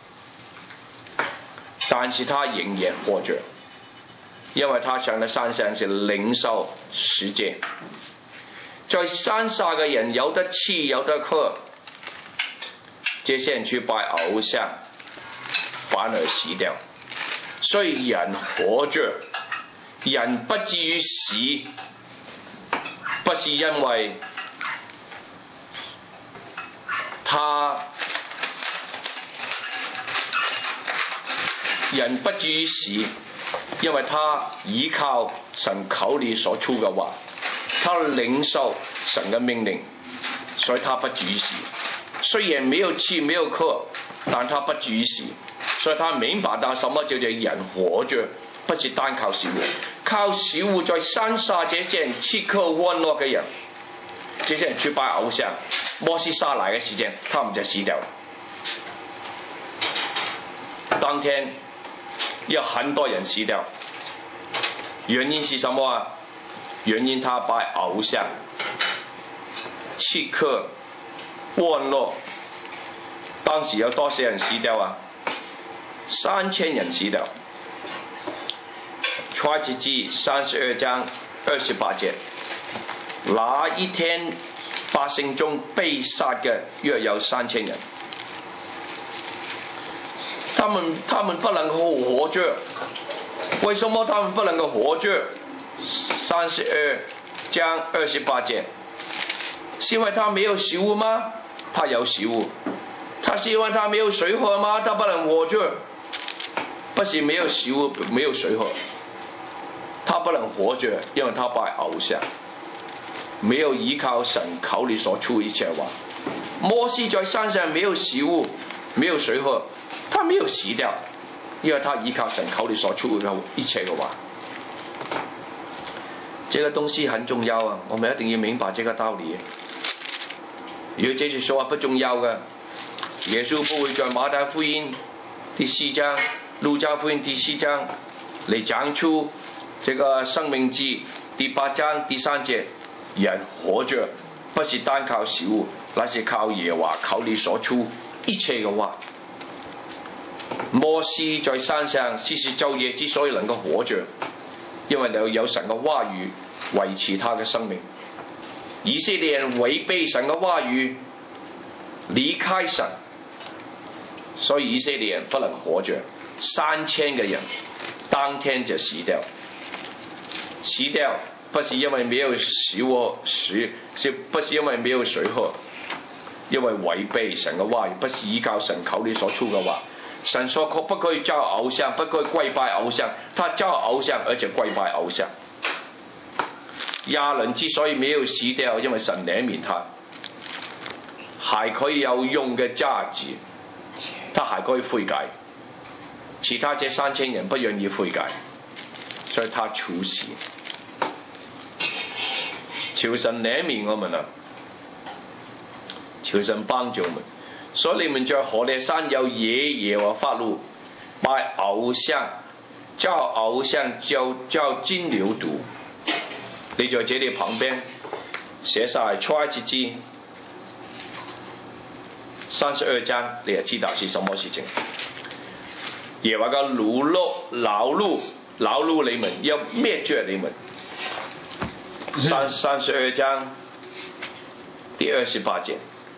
但是他仍然活着，因為他上了山上是領受十誡。在山下嘅人有得吃有得喝，這些人去拜偶像反而死掉。所以人活着，人不至於死，不是因為他人不至於死，因為他依靠神口裏所出嘅話，他領受神嘅命令，所以他不至於死。雖然沒有吃沒有喝，但他不至於死，所以他明白到什麼叫做人活着，不是單靠食物。靠食物在山下這些人吃喝歡樂嘅人，這些人去拜偶像，摩西下來嘅時間，他們就死掉了。當天有很多人死掉，原因是什麼啊？原因他拜偶像，吃喝歡樂。當時有多少人死掉啊？三千人死掉。出埃及記三十二章二十八節，那一天百姓中被殺嘅約有三千人。他們他們不能夠活着，為什麼他們不能夠活着？三十二章二十八節，是因為他沒有食物嗎？他有食物。他是因為他沒有水喝嗎？他不能活着。不是沒有食物沒有水喝，他不能活着，因為他拜偶像，沒有依靠神口裏所出一切話。摩西在山上沒有食物沒有水喝，他沒有死掉，因為他依靠神口裏所出的一切嘅話。這個東西很重要啊，我們一定要明白這個道理。如果這句說話不重要嘅，耶穌不會在馬太福音第四章、路加福音第四章嚟講出這個生命記第八章第三節，人活着不是單靠食物，乃是靠耶和華口裏所出一切嘅話。摩西在山上四十晝夜之所以能夠活着，因為有有神嘅話語維持他嘅生命。以色列人違背神嘅話語，離開神，所以以色列人不能活着。三千個人當天就死掉，死掉不是因為沒有食物食，是不是因為沒有水喝，因為違背神嘅話語，不是依靠神口裏所出嘅話。神說不可以造偶像，不可以跪拜偶像，他造偶像而且跪拜偶像。亞倫之所以沒有死掉，因為神憐憫他， 还可以有用嘅价值，他还可以悔改。其他这三千人不愿意悔改，所以他处死。求神怜悯我们啊！求神帮助我们。所以你们在何烈山有野耶和华发怒，拜偶像，叫偶像叫叫金牛犊。你在这里旁边写下来出埃及记三十二章，你也知道是什么事情。耶和華嘅惱怒、惱怒、惱怒你們，要滅絕你們。三三十二章第二十八節，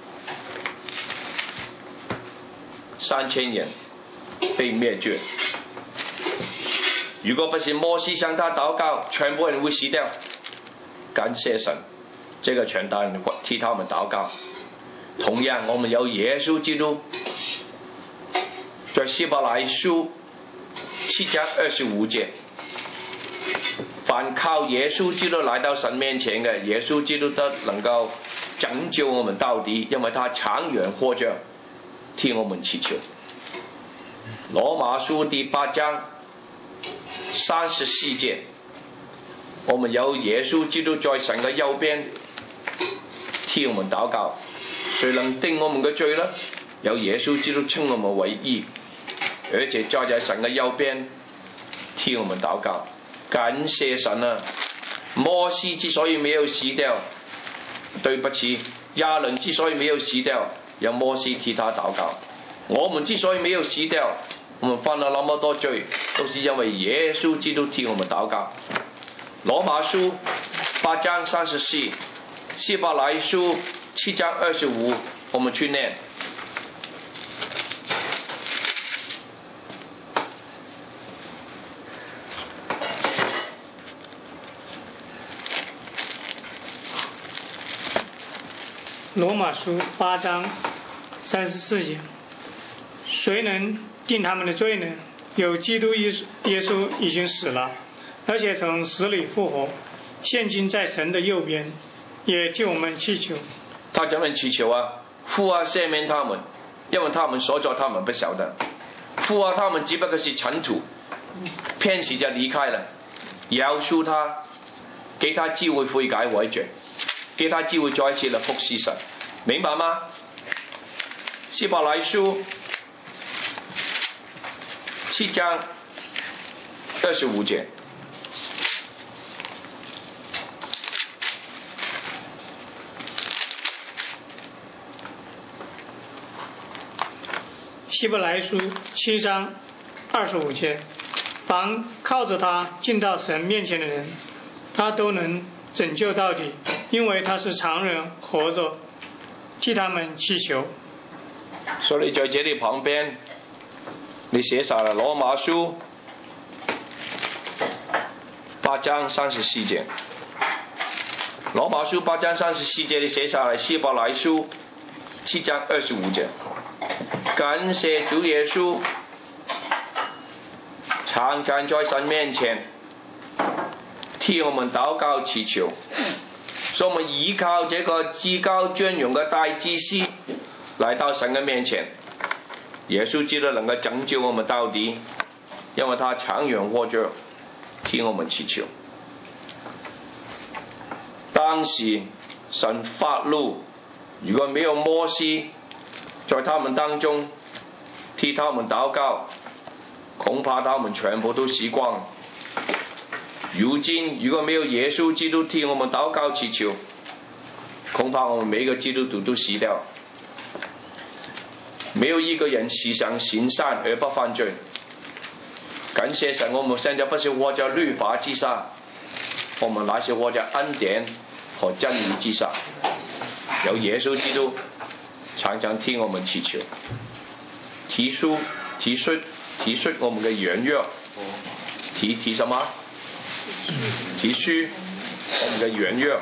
三千人被滅絕。如果不是摩西向他禱告，全部人會死掉。感謝神，這個全大人替他們禱告。同樣，我們有耶穌基督。在希伯來書七章二十五節，凡靠耶穌基督來到神面前嘅，耶穌基督都能夠拯救我們到底，因為他長遠活着替我們祈求。羅馬書第八章三十四節，我們有耶穌基督在神嘅右邊替我們禱告，誰能定我們嘅罪呢？有耶穌基督稱我們為義，而且坐在神嘅右邊替我們禱告。感謝神啊！摩西之所以沒有死掉，對不起，亞倫之所以沒有死掉，有摩西替他禱告。我們之所以沒有死掉，我們犯了那麼多罪，都是因為耶穌基督替我們禱告。羅馬書八章三十四，希伯來書七章二十五，我們去念。 罗马书八章三十四节，谁能定他们的罪呢？有基督耶稣耶稣已经死了，而且从死里复活，现今在神的右边，也替我们祈求。 他怎么祈求啊？父啊，赦免他们，因为他们所做他们不晓得。父啊，他们只不过是尘土，片时就离开了。饶恕他，给他机会悔改为罪，给他机会再一次来服侍神，明白吗？希伯来书七章二十五节。 希伯来书七章二十五节，凡靠着他进到神面前的人，他都能拯救到底，因为他是常人活着，替他们祈求。 所以在这里旁边，你写下了罗马书八章三十四节。罗马书八章三十四节，你写下来希伯来书七章二十五节。感谢主耶稣，常常在神面前替我们祷告祈求，所以我们依靠这个至高尊荣的大祭司来到神的面前。耶稣基督能够拯救我们到底，因为他长远活着替我们祈求。当时神发怒，如果没有摩西在他们当中替他们祷告，恐怕他们全部都死光。如今如果没有耶稣基督替我们祷告祈求，恐怕我们每个基督徒都死掉。没有一个人时常行善而不犯罪。感谢神，我们现在不是活在律法之下，我们乃是活在恩典和真理之下。有耶稣基督常常听我们祈求，提出提出提出我们的软弱，提提什么？提出我们的软弱。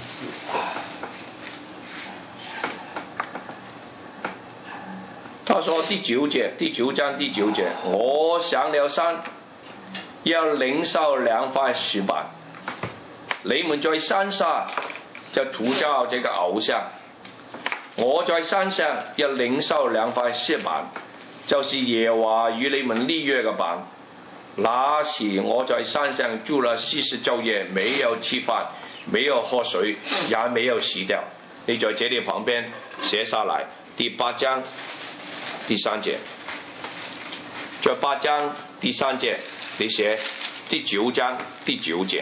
他说第九节，第九章第九节，我上了山，要領受兩塊石板，你們在山下就塗造這個偶像。 我在山上要領受兩塊石板，就是耶和華與你們立約嘅板。那時我在山上住了四十晝夜，沒有吃飯，沒有喝水，也沒有洗掉。你在這裏旁邊寫下來，第八章第三節，在八章第三節你寫第九章第九節，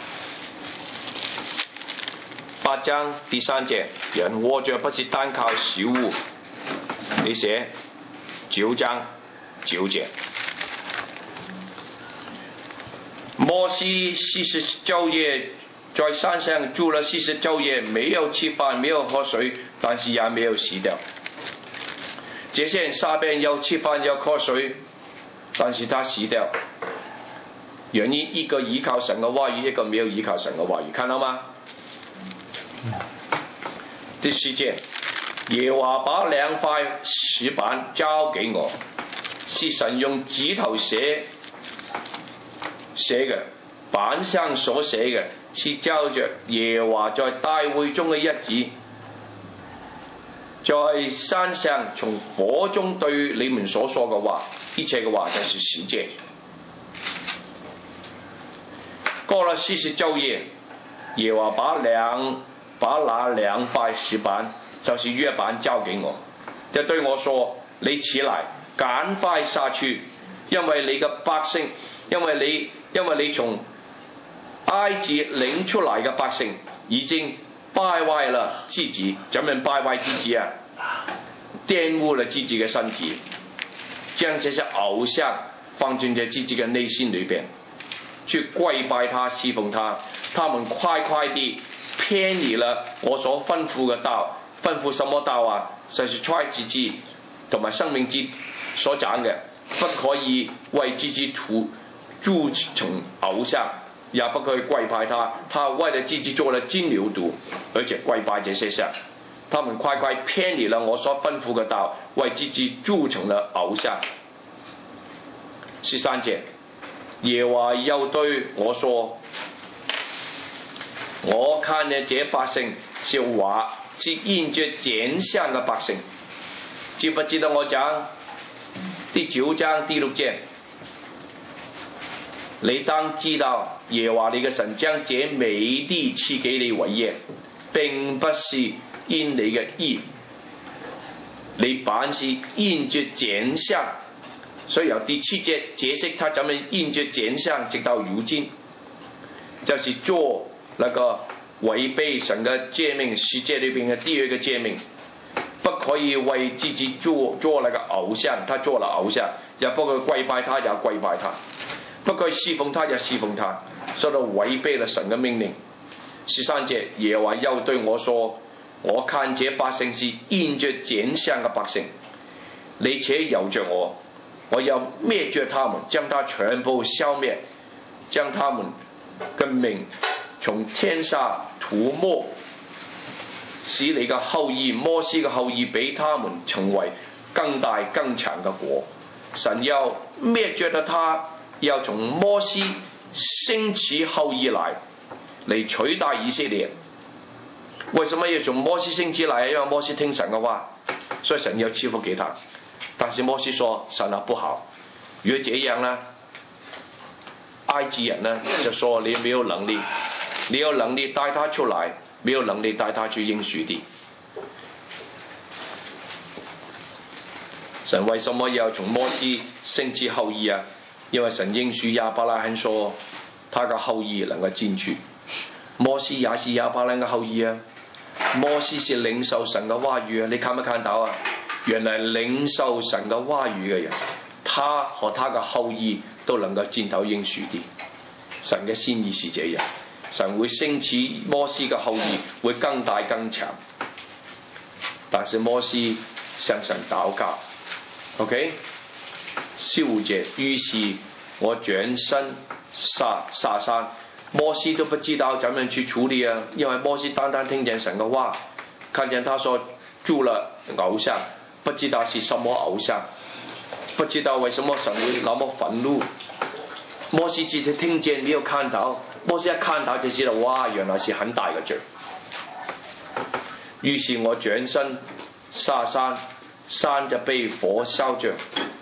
八章第三節，人活着不是單靠食物，你寫九章九節。摩西四十晝夜在山上住了四十晝夜，沒有吃飯，沒有喝水，但是也沒有洗掉。這些人下邊要吃飯要喝水，但是他洗掉。原因一個依靠神嘅話語，一個沒有依靠神嘅話語，看到嗎？第十節，耶和華把兩塊石板交給我，是神用指頭寫寫嘅，板上所寫嘅是照着耶和華在大會中嘅一旨，在山上從火中對你們所說嘅話，一切嘅話就是實踐。過了四十晝夜，耶和華把兩把那兩塊石板，就是約板交給我，就對我說：你起來，趕快下去，因為你嘅百姓，因為你因為你從埃及領出來嘅百姓已經敗壞了自己，怎麼敗壞自己啊？玷污了自己嘅身體，將這些偶像放進在自己嘅內心裏邊，去跪拜他侍奉他，他們快快地偏離了我所吩咐嘅道。吩咐什麼道啊？就是出埃及記同埋申命記所講嘅，不可以為自己塗鑄成偶像，也不可以跪拜他。他為了自己做了金牛犢，而且跪拜這些像。他們快快偏離了我所吩咐嘅道，為自己鑄成了偶像。十三節，耶和華又對我說：我看見這百姓是話是印着剪像嘅百姓，知不知道我講第九章第六節？你當知道耶和華你嘅神將這美地賜給你為業，並不是因你嘅義，你本是印着剪像。所以由第七節解釋他怎麼印着剪像，直到如今，就是做那個違背神嘅誡命，十誡裏邊嘅第二個誡命，不可以為自己做做那個偶像，他做了偶像，也不可以跪拜他，也跪拜他，不可以侍奉他，也侍奉他，所以違背了神嘅命令。十三節，耶和華又對我說：我看這百姓是印着剪像嘅百姓，你且由着我，我要滅絕他們，將他全部消滅，將他們嘅名從天下塗抹，使你嘅後裔摩西嘅後裔比他們成為更大更強嘅國。神要滅絕了他，要從摩西興起後裔來嚟取代以色列。為什麼要從摩西興起來？因為摩西聽神嘅話，所以神要賜福給他。但是摩西說：神啊，不好，如果這樣呢，埃及人呢就說你沒有能力，你有能力帶他出來，沒有能力帶他去應許地。神為什麼要從摩西興起後裔啊？因為神應許亞伯拉罕說，他的後裔能夠進去。摩西也是亞伯拉罕嘅後裔啊，摩西是領受神嘅話語啊，你看沒看到啊？原來領受神嘅話語嘅人，他和他嘅後裔都能夠進到應許地。神嘅心意是這樣，神會興起摩西嘅後裔，會更大更強。但是摩西向神禱告 ，OK？ 十五節，於是我轉身下下山，摩西都不知道怎樣去處理啊，因為摩西單單聽見神嘅話，看見他說鑄了偶像，不知道是什麼偶像，不知道為什麼神會那麼憤怒。摩西只係聽見，沒有看到。摩西一看到就知道，哇，原來是很大嘅罪。於是我轉身下山，山就被火烧着。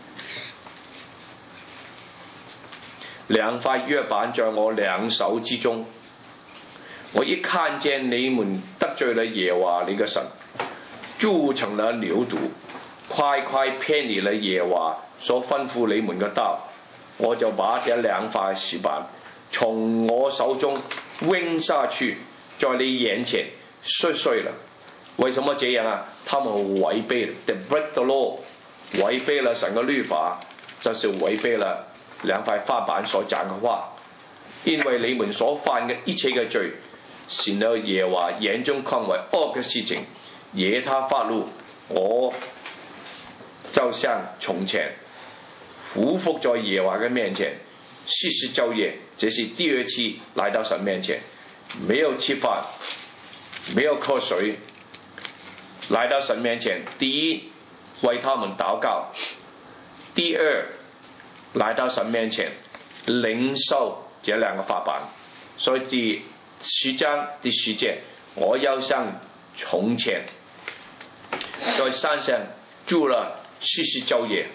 两塊約板在我兩手之中，我一看見你們得罪了耶和華你嘅神，鑄成了牛犢，快快偏離了耶和華所吩咐你們嘅道，我就把這兩塊石板從我手中扔下去，在你眼前摔碎了。為什麼這樣啊？他們違背了 ，they break the law， 違背了神嘅律法，就是違背了兩塊花板所講嘅話。因為你們所犯嘅一切嘅罪，是了耶和華眼中看為惡嘅事情，惹他發怒，我就像從前俯伏在耶和華嘅面前，四十晝夜，這是第二次來到神面前，沒有吃飯，沒有喝水，來到神面前，第一為他們禱告，第二來到神面前領受這兩個法版。所以第十章第十節，我要像從前在山上住了四十晝夜，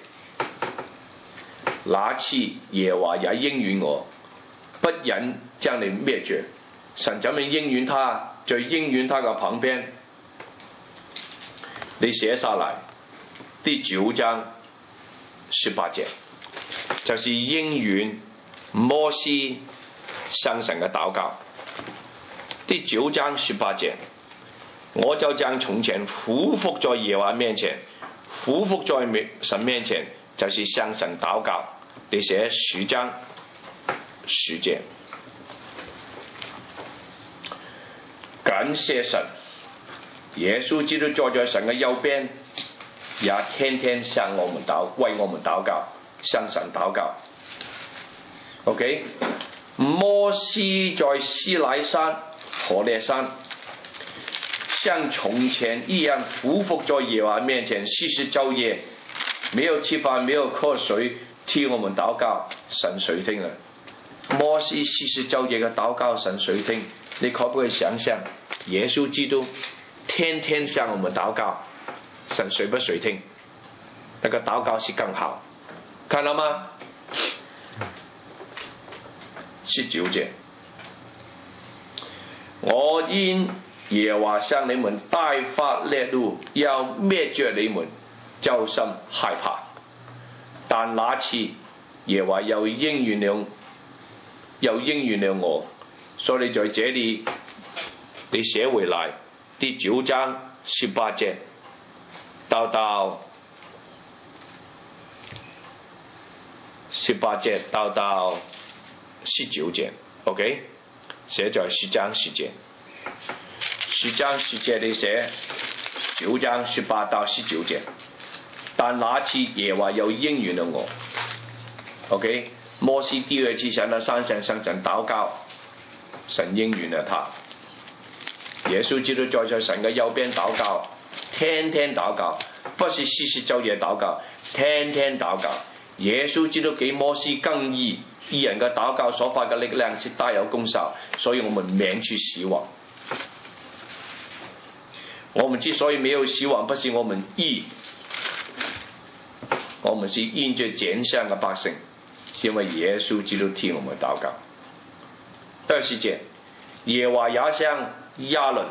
那次耶和華也應允我，不忍將你滅絕。神怎麼應允他，就應允他嘅旁邊。你寫下來第九章十八節，就是應允摩西向神嘅禱告。第九章十八節，我就將從前俯伏在耶和華面前，俯伏在神面前，就是向神禱告。你寫十章十節，感謝神，耶穌基督坐在神嘅右邊，也天天向我們禱，為我們禱告，向神禱告。OK， 摩西在西乃山、何烈山，像從前一樣俯伏在耶和華面前，四十晝夜，沒有吃飯，沒有喝水，替我們禱告，神垂聽了。摩西四十晝夜嘅禱告，神垂聽。你可不可以想象，耶穌基督天天向我們禱告，神垂不垂聽？那個禱告是更好，看到嗎？十九節，我因耶和華向你們大發烈怒，要滅絕你們，就心害怕。但那次耶和華又應允了，又應允了我，所以在這裡你寫回來第九章十八節到到十八節到到十九節 ，OK， 寫在十章十節，十章十節你寫九章十八到十九節。但那次耶和華又應允了我 ，OK， 摩西第二次上到山上向神禱告，神應允了他。耶穌基督坐在神嘅右邊禱告，天天禱告，不是四十晝夜禱告，天天禱告。耶穌基督給摩西更義，義人嘅禱告所發嘅力量是大有功效，所以我們免去死亡。我們之所以沒有死亡，不是我們義，我們是因着揀選嘅百姓，是因為耶穌基督替我們禱告。二十節，耶和華也向亞倫，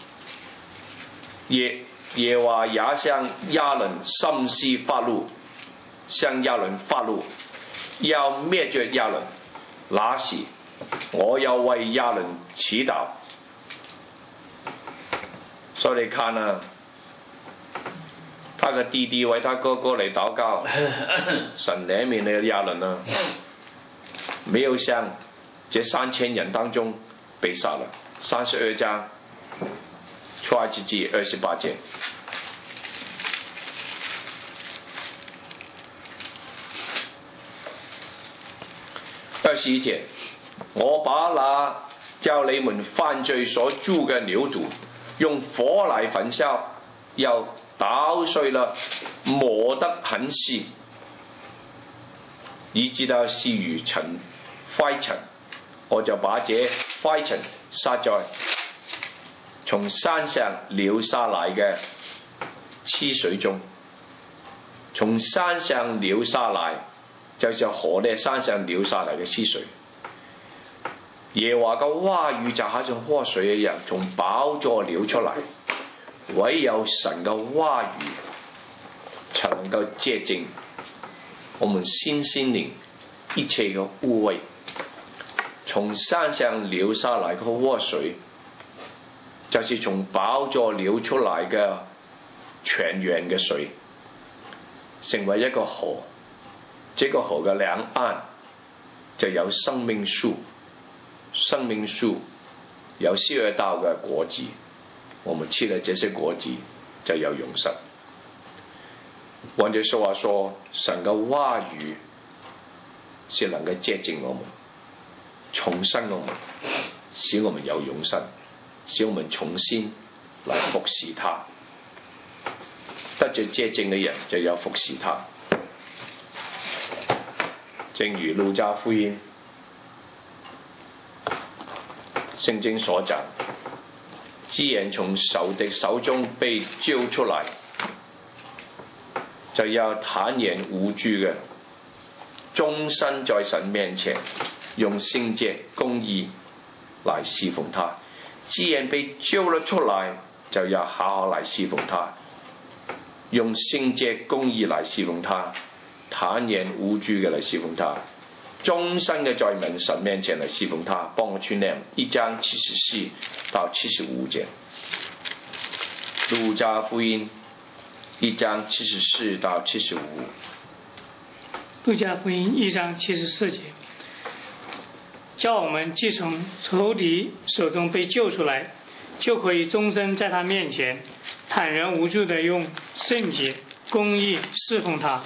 耶耶和華也向亞倫甚是發怒，向亞倫發怒，要滅絕亞倫。那時我要為亞倫祈禱。所以你看啊，他嘅弟弟為他哥哥嚟禱告，神憐憫你亞倫啊，沒有像這三千人當中被殺了。三十二章出埃及記二十八節。二十一節，我把那叫你們犯罪所鑄嘅牛犢，用火來焚燒，又搗碎了，磨得很細，以致到是如塵灰塵。我就把這灰塵撒在從山上流下來嘅溪水中，從山上流下來，就像河呢山上流下來嘅溪水。耶和華嘅話語就好像河水一樣，從寶座流出來。唯有神嘅話語才能夠潔淨我們身心靈一切嘅污穢。從山上流下來嘅河水，就是從寶座流出來嘅泉源嘅水，成為一個河。這個河嘅兩岸就有生命樹，生命樹有十二道嘅果子，我們吃了這些果子就有永生。換句說話說，神嘅話語是能夠潔淨我們，重生我們，使我們有永生，使我們重新來服侍他。得着潔淨嘅人就有服侍他。正如路加福音聖經所講，義人從仇敵手中被救出來，就要坦然無懼嘅，終身在神面前用聖潔公義來侍奉他。義人被救了出來，就要好好來侍奉他，用聖潔公義來侍奉他，坦然無懼嘅來侍奉他，終身嘅在民神面前來侍奉他。幫我串念一章七十四到七十五節，路加福音一章七十四到七十五。 路加福音一章七十四节，叫我们既从仇敌手中被救出来，就可以终身在他面前坦然无惧地用圣洁公义侍奉他。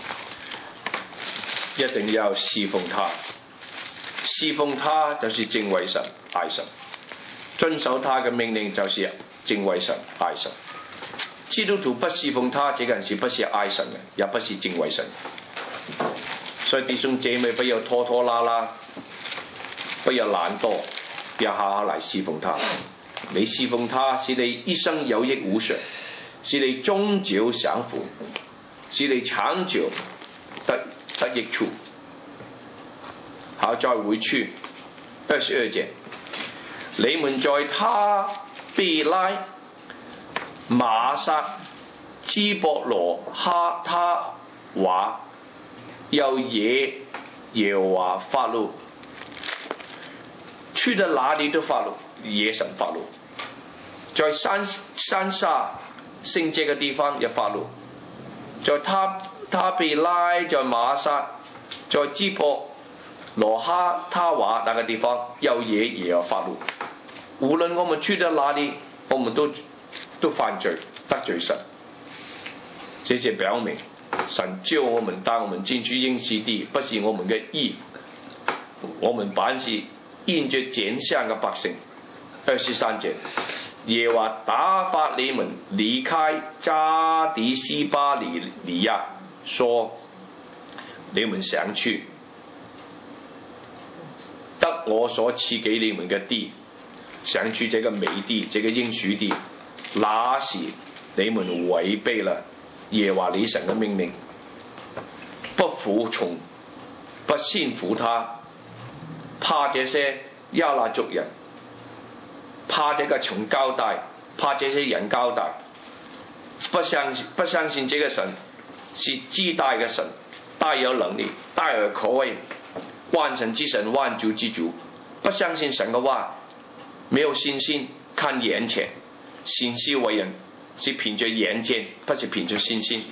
一定要侍奉他，侍奉他就是敬畏神愛神，遵守他嘅命令就是敬畏神愛神。基督徒不侍奉他，這個人是不是愛神嘅，也不是敬畏神。所以弟兄姐妹不要拖拖拉拉，不要懶惰，要好好來侍奉他。你侍奉他，使你一生有益無損，使你終久享福，使你長久得得益處。好，再回去二十二節，你們在他比拉、瑪撒、基伯羅、哈他瓦要惹耶和華發怒，去到哪裡都發怒，惹神發怒。在山山沙聖潔嘅地方也發怒，在他他比拉、在瑪撒、在基伯羅哈他瓦那個地方要惹耶和華發怒。無論我們去到哪裡，我們都都犯罪得罪神。這些表明神叫我們帶我們進去應許地，不是我們嘅義，我們本是因着揀選嘅百姓。二十三節，耶和華打發你們離開加底斯巴尼利亞，說你們上去得我所賜給你們嘅地，上去這個美地，這個應許地，那時你們違背了耶和華你神嘅命令，不服從，不信服他，怕這些亞衲族人，怕這個城高大，怕這些人高大，不相信不相信這個神是至大嘅神，大有能力，大而可畏，萬神之神，萬主之主，不相信神嘅話，沒有信心，看眼前，行事為人是憑着眼見，不是憑着信心。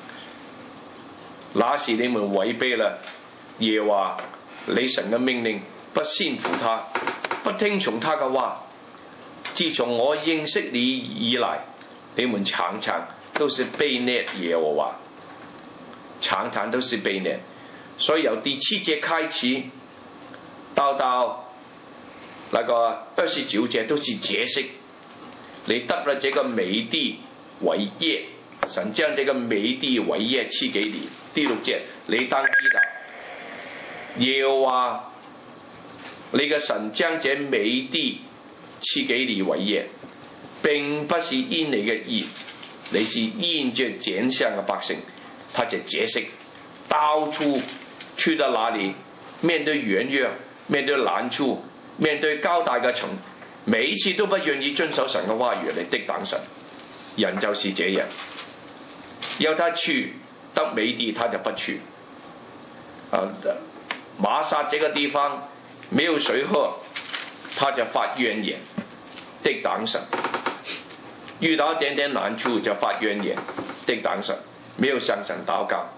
那時你們違背了耶和華你神嘅命令，不信服他，不聽從他嘅話。自從我認識你以來，你們常常都是悖逆耶和華，常常都是悖逆。所以由第七節開始到到那個二十九節都是解釋，你得了這個美地為業，神將這個美地為業賜給你。第六節，你當知道耶和華你嘅神將這美地賜給你為業，並不是因你嘅義， 你是因着揀上嘅百姓，他就解釋，到處去到哪裡，面對軟弱，面對難處，面對高大嘅城，每一次都不願意遵守神嘅話語嚟敵擋神。人就是這樣，要他去得美地，他就不去。啊，瑪撒這個地方沒有水喝，他就發怨言，敵擋神。遇到一點點難處就發怨言，敵擋神，沒有向神禱告。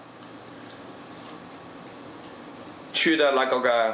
去到那個嘅，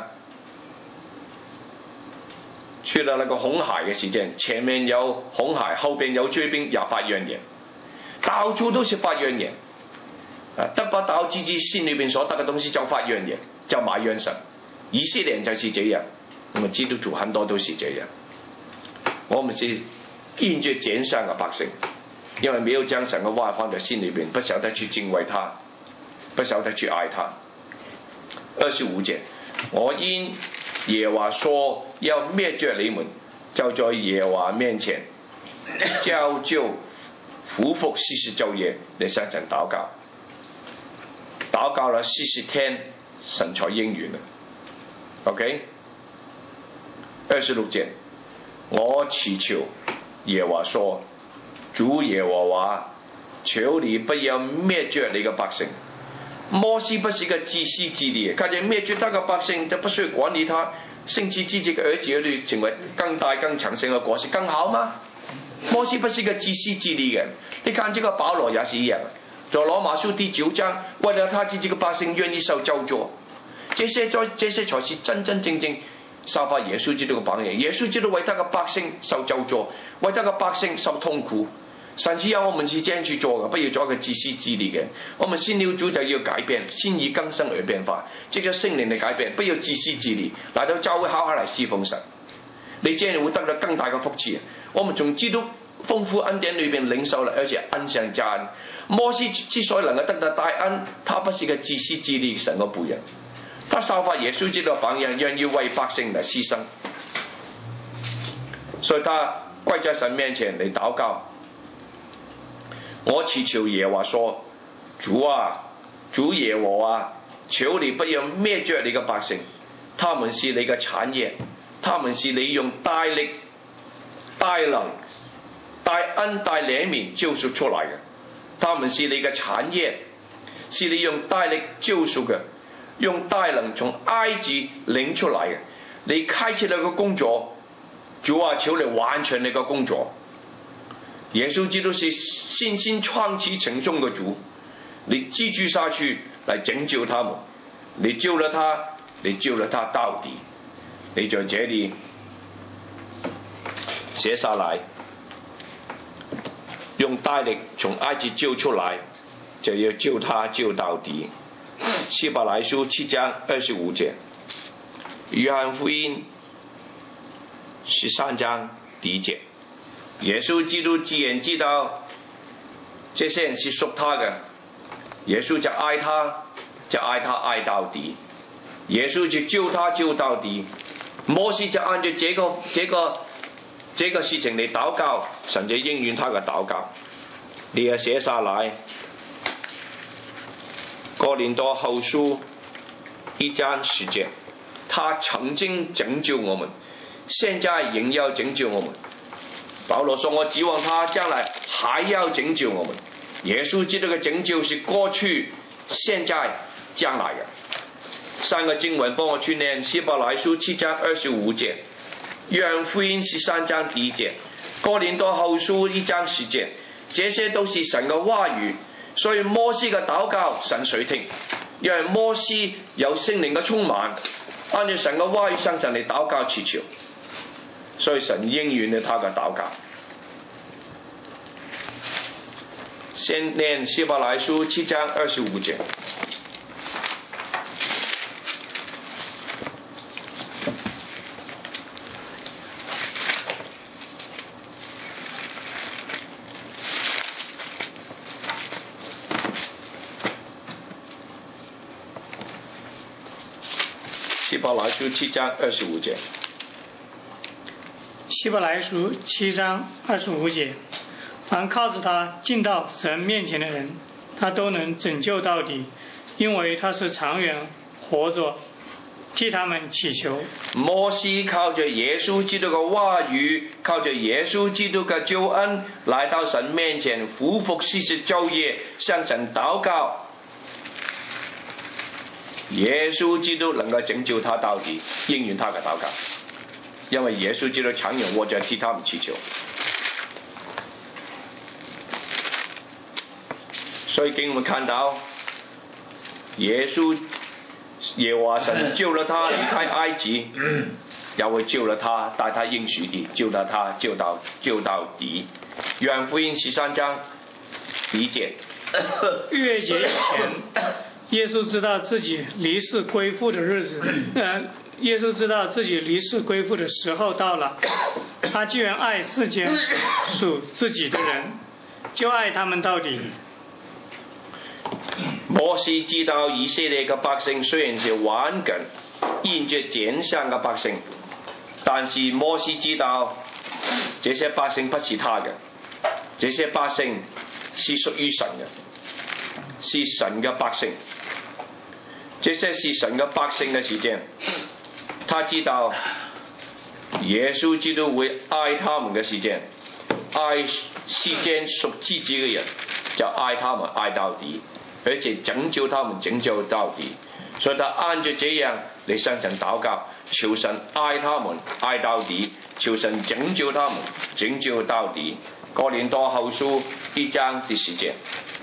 去到那個紅海嘅時間，前面有紅海，後邊有追兵，也發怨言，到處都是發怨言。啊，得不到自己心裏邊所得嘅東西就發怨言，就埋怨神。以色列人就是這樣，我們基督徒很多都是這樣。我們是因着揀上嘅百姓，因為沒有將神嘅話放在心裏邊，不曉得去敬畏他，不曉得去愛他。二十五節，我因耶和華說要滅絕你們，就在耶和華面前照舊俯伏四十晝夜嚟向神禱告，禱告了四十天，神才應允了。OK， 二十六節，我祈求耶和華說，主耶和華，求你不要滅絕你嘅百姓。摩西不是個自私自利，看見滅絕他嘅百姓就不需要管理他，甚至自己嘅兒子兒女成為更大更強盛嘅國是更好嗎？摩西不是個自私自利嘅，你看這個保羅也是一樣，在羅馬書第九章，為了他自己嘅百姓願意受咒詛，這些在這些才是真真正正效法耶穌基督嘅榜樣。耶穌基督為他嘅百姓受咒詛，為他嘅百姓受痛苦。神只要我們是這樣去做嘅，不要做一個自私自利嘅。我們信了主就要改變，心意更新而變化，藉着聖靈嘅改變，不要自私自利，來到教會好好嚟侍奉神。你這樣會得到更大嘅福祉。我們從基督豐富恩典裏邊領受了，而且恩上加恩。摩西之所以能夠得到大恩，他不是個自私自利神嘅僕人，他效法耶穌基督嘅榜樣，願意為百姓嚟犧牲，所以他跪在神面前嚟禱告。我祈求耶和華說，主啊，主耶和華，求你不要滅絕你嘅百姓，他們是你嘅產業，他們是你用大力、大能、大恩、大憐憫救贖出來嘅，他們是你嘅產業，是你用大力救贖嘅，用大能從埃及領出來嘅，你開始了個工作，主啊，求你完成你個工作。耶穌基督是信心創始成終嘅主，你繼續下去來拯救他們，你救了他，你救了他到底。你在這裏寫下來，用大力從埃及救出來，就要救他救到底。希伯來書七章二十五節，約翰福音十三章第一節。耶穌基督既然知道這些人是屬他嘅，耶穌就愛他，就愛他愛到底，耶穌就救他救到底。摩西就按照這個這個這個事情嚟禱告，神就應允他嘅禱告。你也寫下來，哥林多後書一章十節，他曾經拯救我們，現在仍要拯救我們。保羅說，我指望他將來還要拯救我們。耶穌基督嘅拯救是過去、現在、將來嘅。三個經文幫我去念，希伯來書七章二十五節，約翰福音十三章第一節，哥林多後書一章十節，這些都是神嘅話語，所以摩西嘅禱告神垂聽，因為摩西有聖靈嘅充滿，按照神嘅話語向神嚟禱告祈求，所以神應允了他嘅禱告。先念希伯來書七章二十五節。希伯來書七章二十五節。 希伯來書七章二十五節， 凡靠着他进到神面前的人，他都能拯救到底，因为他是长远活着替他们祈求。 摩西靠着耶稣基督的话语，靠着耶稣基督的救恩，来到神面前，俯伏四十昼夜，向神祷告。耶稣基督能够拯救他到底，应允他的祷告，因为耶稣基督长远活着替他们祈求。所以给我们看到，耶稣耶和华神救了他离开埃及，也会救了他带他应许地，救了他救到救到底。约翰福音十三章第一节。 逾越节以前，耶稣知道自己离世归父的日子，呃，耶稣知道自己离世归父的时候到了。他既然爱世间属自己的人，就爱他们到底。 摩西知道以色列嘅百姓雖然是頑梗，沿着揀選嘅百姓，但是摩西知道這些百姓不是他嘅，這些百姓是屬於神嘅，是神嘅百姓。這些是神嘅百姓嘅事情，他知道耶穌基督會愛他們嘅事情，愛世間屬自己嘅人，就愛他們愛到底。而且拯救他們拯救到底，所以他按着這樣嚟向神禱告，求神愛他們愛到底，求神拯救他們拯救到底。哥林多後書一章第十節。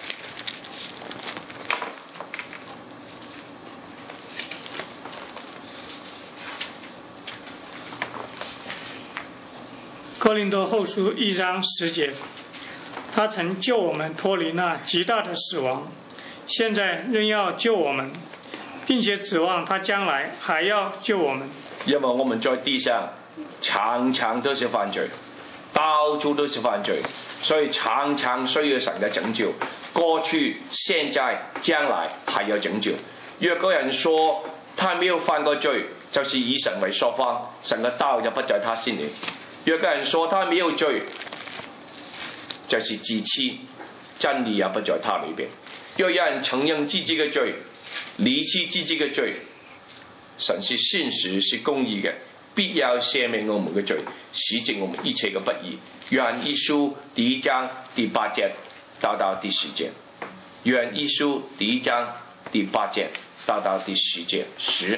哥林多後書一章十節，他曾救我們脫離那極大的死亡，現在仍要救我們，並且指望他將來還要救我們。 因為我們在地上常常都是犯罪，到處都是犯罪，所以常常需要神的拯救。過去、現在、將來還要拯救。若個人說他沒有犯過罪，就是以神為說謊，神的道就不在他心裏。若個人說他沒有罪，就是自欺，真理也不在他裏邊。若有人承認自己嘅罪，離棄自己嘅罪，神是信實是公義嘅，必要赦免我們嘅罪，洗淨我們一切嘅不義。約翰一書第一章第八節到到第十節。約翰一書第一章第八節到到第十節十。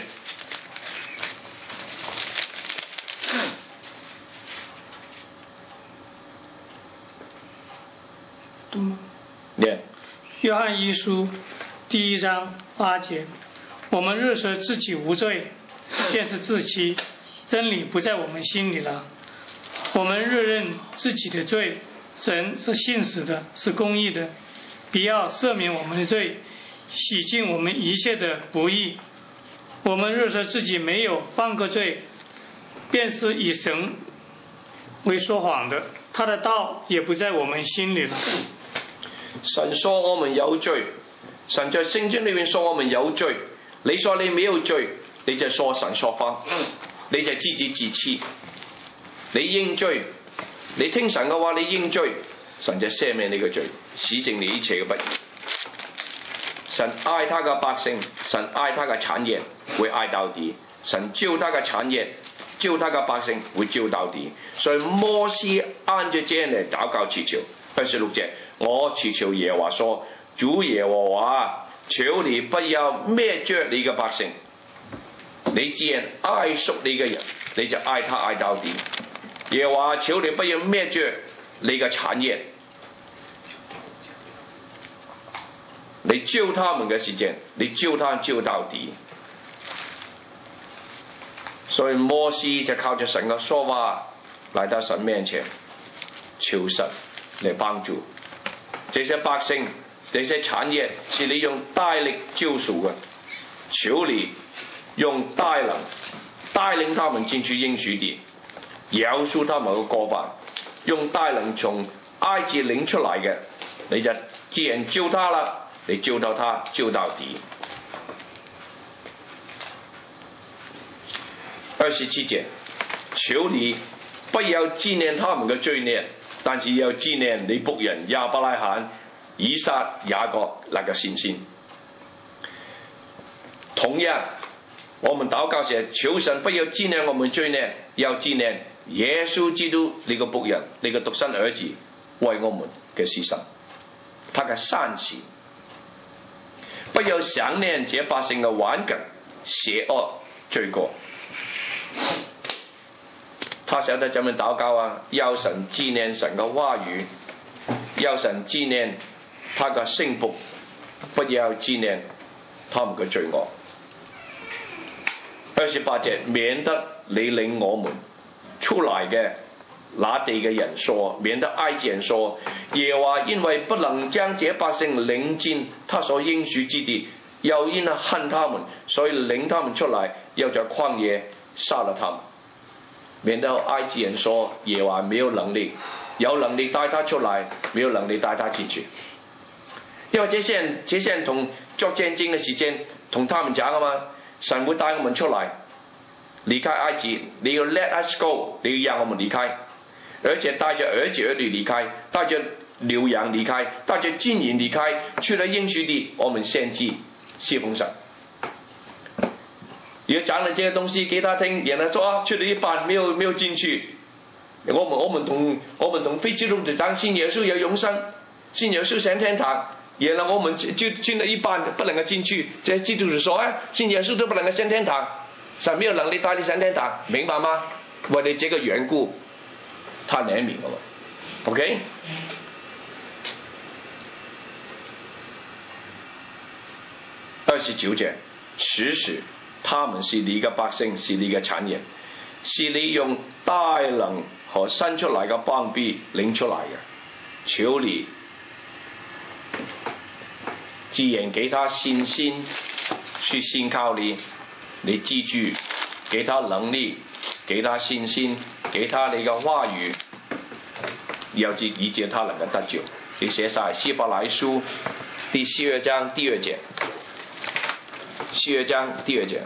懂嗎？ Yeah. 約翰一書第一章八節，我們若說自己無罪，便是自欺，真理不在我們心裡了。我們若認自己的罪，神是信實的，是公義的，必要赦免我們的罪，洗淨我們一切的不義。我們若說自己沒有犯過罪，便是以神為說謊的，他的道也不在我們心裡了。 神說我們有罪，神在聖經裏面說我們有罪，你說你沒有罪，你就說神說謊，你就自己自欺。你認罪，你聽神嘅話，你認罪，神就赦免你嘅罪，洗淨你一切嘅不義。神愛他嘅百姓，神愛他嘅產業，會愛到底。神救他嘅產業，救他嘅百姓，會救到底。所以摩西按着這樣嚟禱告祈求。二十六節，我祈求耶和華說：主耶和華，求你不要滅絕你嘅百姓。你既然愛屬你嘅人，你就愛他愛到底。耶和華，求你不要滅絕你嘅產業。你救他們嘅時間，你救他救到底。所以摩西就靠着神嘅說話來到神面前，求神嚟幫助這些百姓，這些產業是你用大力救贖嘅，求你用大能帶領他們進去應許地，饒恕他們嘅過犯，用大能從埃及領出來嘅，你就既然救他啦，你救到他救到底。二十七節，求你不要紀念他們嘅罪孽， 但是要纪念你僕人亞伯拉罕、以撒、雅各那個信心。同樣，我們禱告時，求神不要紀念我們罪孽，要紀念耶穌基督你個僕人、你個獨生兒子為我們嘅犧牲，他嘅善行。不要想念這百姓嘅頑梗、邪惡、罪過。他曉得怎麼禱告啊？要神紀念神嘅話語，要神紀念他嘅聖僕，不要紀念他們嘅罪惡。二十八節，免得你領我們出來嘅那地嘅人說，免得埃及人說，耶和華因為不能將這百姓領進他所應許之地，又因恨他們，所以領他們出來，又在曠野殺了他們。免得埃及人說耶和華沒有能力，有能力帶他出來，沒有能力帶他進去。因為這些人，這些人同作戰爭嘅時間同他們講啊嘛，神會帶我們出來，離開埃及，你要 let us go， 你要讓我們離開，而且帶着兒子兒女離開，帶着牛羊離開，帶着金銀離開，去了應許地，我們獻祭侍奉神。也講了這個東西給他聽，然後說啊，去了一半沒有沒有進去。我們我們同我們同非基督徒講信耶穌有永生，信耶穌上天堂，然後我們就進了一半不能夠進去。這基督徒說啊，信耶穌都不能夠上天堂，神沒有能力帶你上天堂，明白嗎？為了這個緣故，他憐憫我們。OK？二十九節，此時他們是你嘅百姓，是你嘅產業，是你用大能和伸出來嘅膀臂領出來嘅。求你自然給他信心去信靠你，你記住，給他能力，給他信心，給他你嘅話語，要以以致他能夠得救。你寫晒希伯來書第十二章第二節。十二章第二節，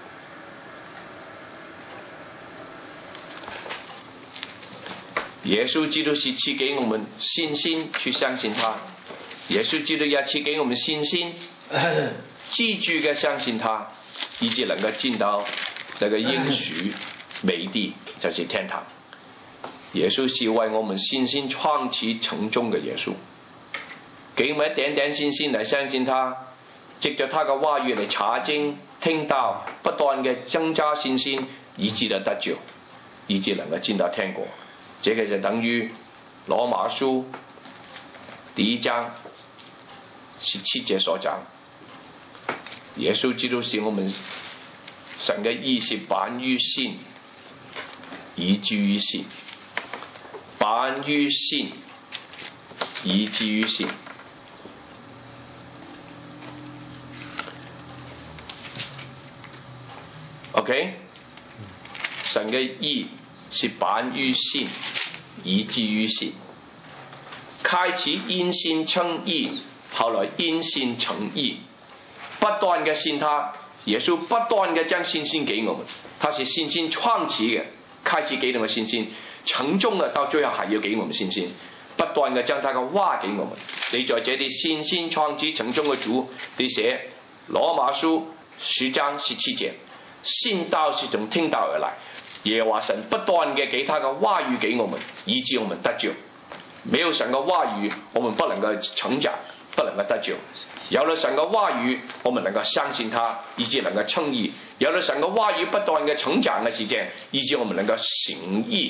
耶穌基督是賜給我們信心去相信他，耶穌基督也賜給我們信心，記住嘅相信他，以致能夠進到這個應許美地，就是天堂。耶穌是為我們信心創始成終嘅耶穌，給我們一點點信心來相信他。藉着他嘅話語嚟查經聽道，不斷嘅增加信心，以致到得救，以致能夠進到天國。這個就等於羅馬書第一章十七節所講，耶穌基督是我們神嘅義是本於信，以至於信，本於信，以至於信。OK， 神嘅義是本於信，以至於信。開始因信稱義，後來因信成義，不斷嘅信他，耶穌不斷嘅將信心給我們，他是信心創始嘅，開始給我們信心，成終嘅到最後還要給我們信心，不斷嘅將他嘅話給我們。你在這裏信心創始成終嘅主，你寫羅馬書十章十七節。信道是從聽道而來，耶和華神不斷嘅給他嘅話語給我們，以致我們得救。沒有神嘅話語，我們不能夠成長，不能夠得救。有了神嘅話語，我們能夠相信他，以致能夠稱義。有了神嘅話語不斷嘅成長嘅時間，以致我們能夠行義，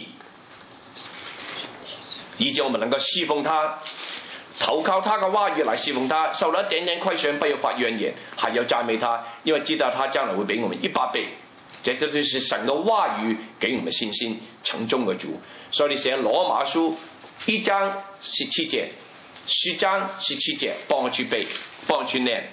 以致我們能夠侍奉他，投靠他嘅話語來侍奉他，受了一點點虧損，不要發怨言，還要讚美他，因為知道他將來會俾我們一百倍。這些都是神嘅話語給我們信心成終嘅主。所以你寫羅馬書一章十七節，十章十七節，幫我去背，幫我去念。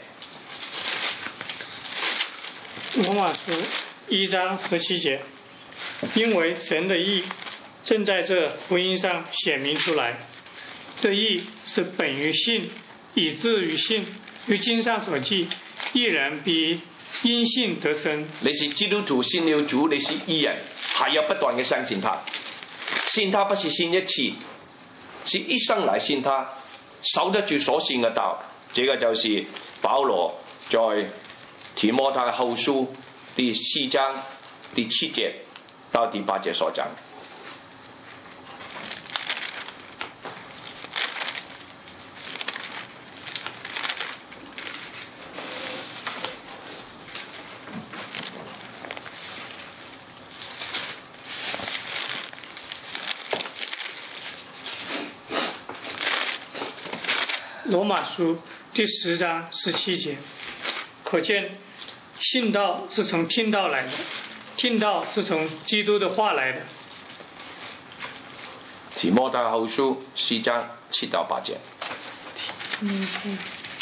羅馬書一章十七節，因為神的義正在這福音上顯明出來，這義是本於信，以至於信。如經上所記，義人必因信得生。 你是基督徒，信了主，你是義人，還要不斷嘅相信他。信他不是信一次， 是一生来信他，守得住所信嘅道。這個就是保羅在提摩太後書第四章第七節到第八節所講。 羅馬書第十章十七節，可見信道是從聽道來的，聽道是從基督的話來的。 提摩太後書四章七到八節。 嗯嗯、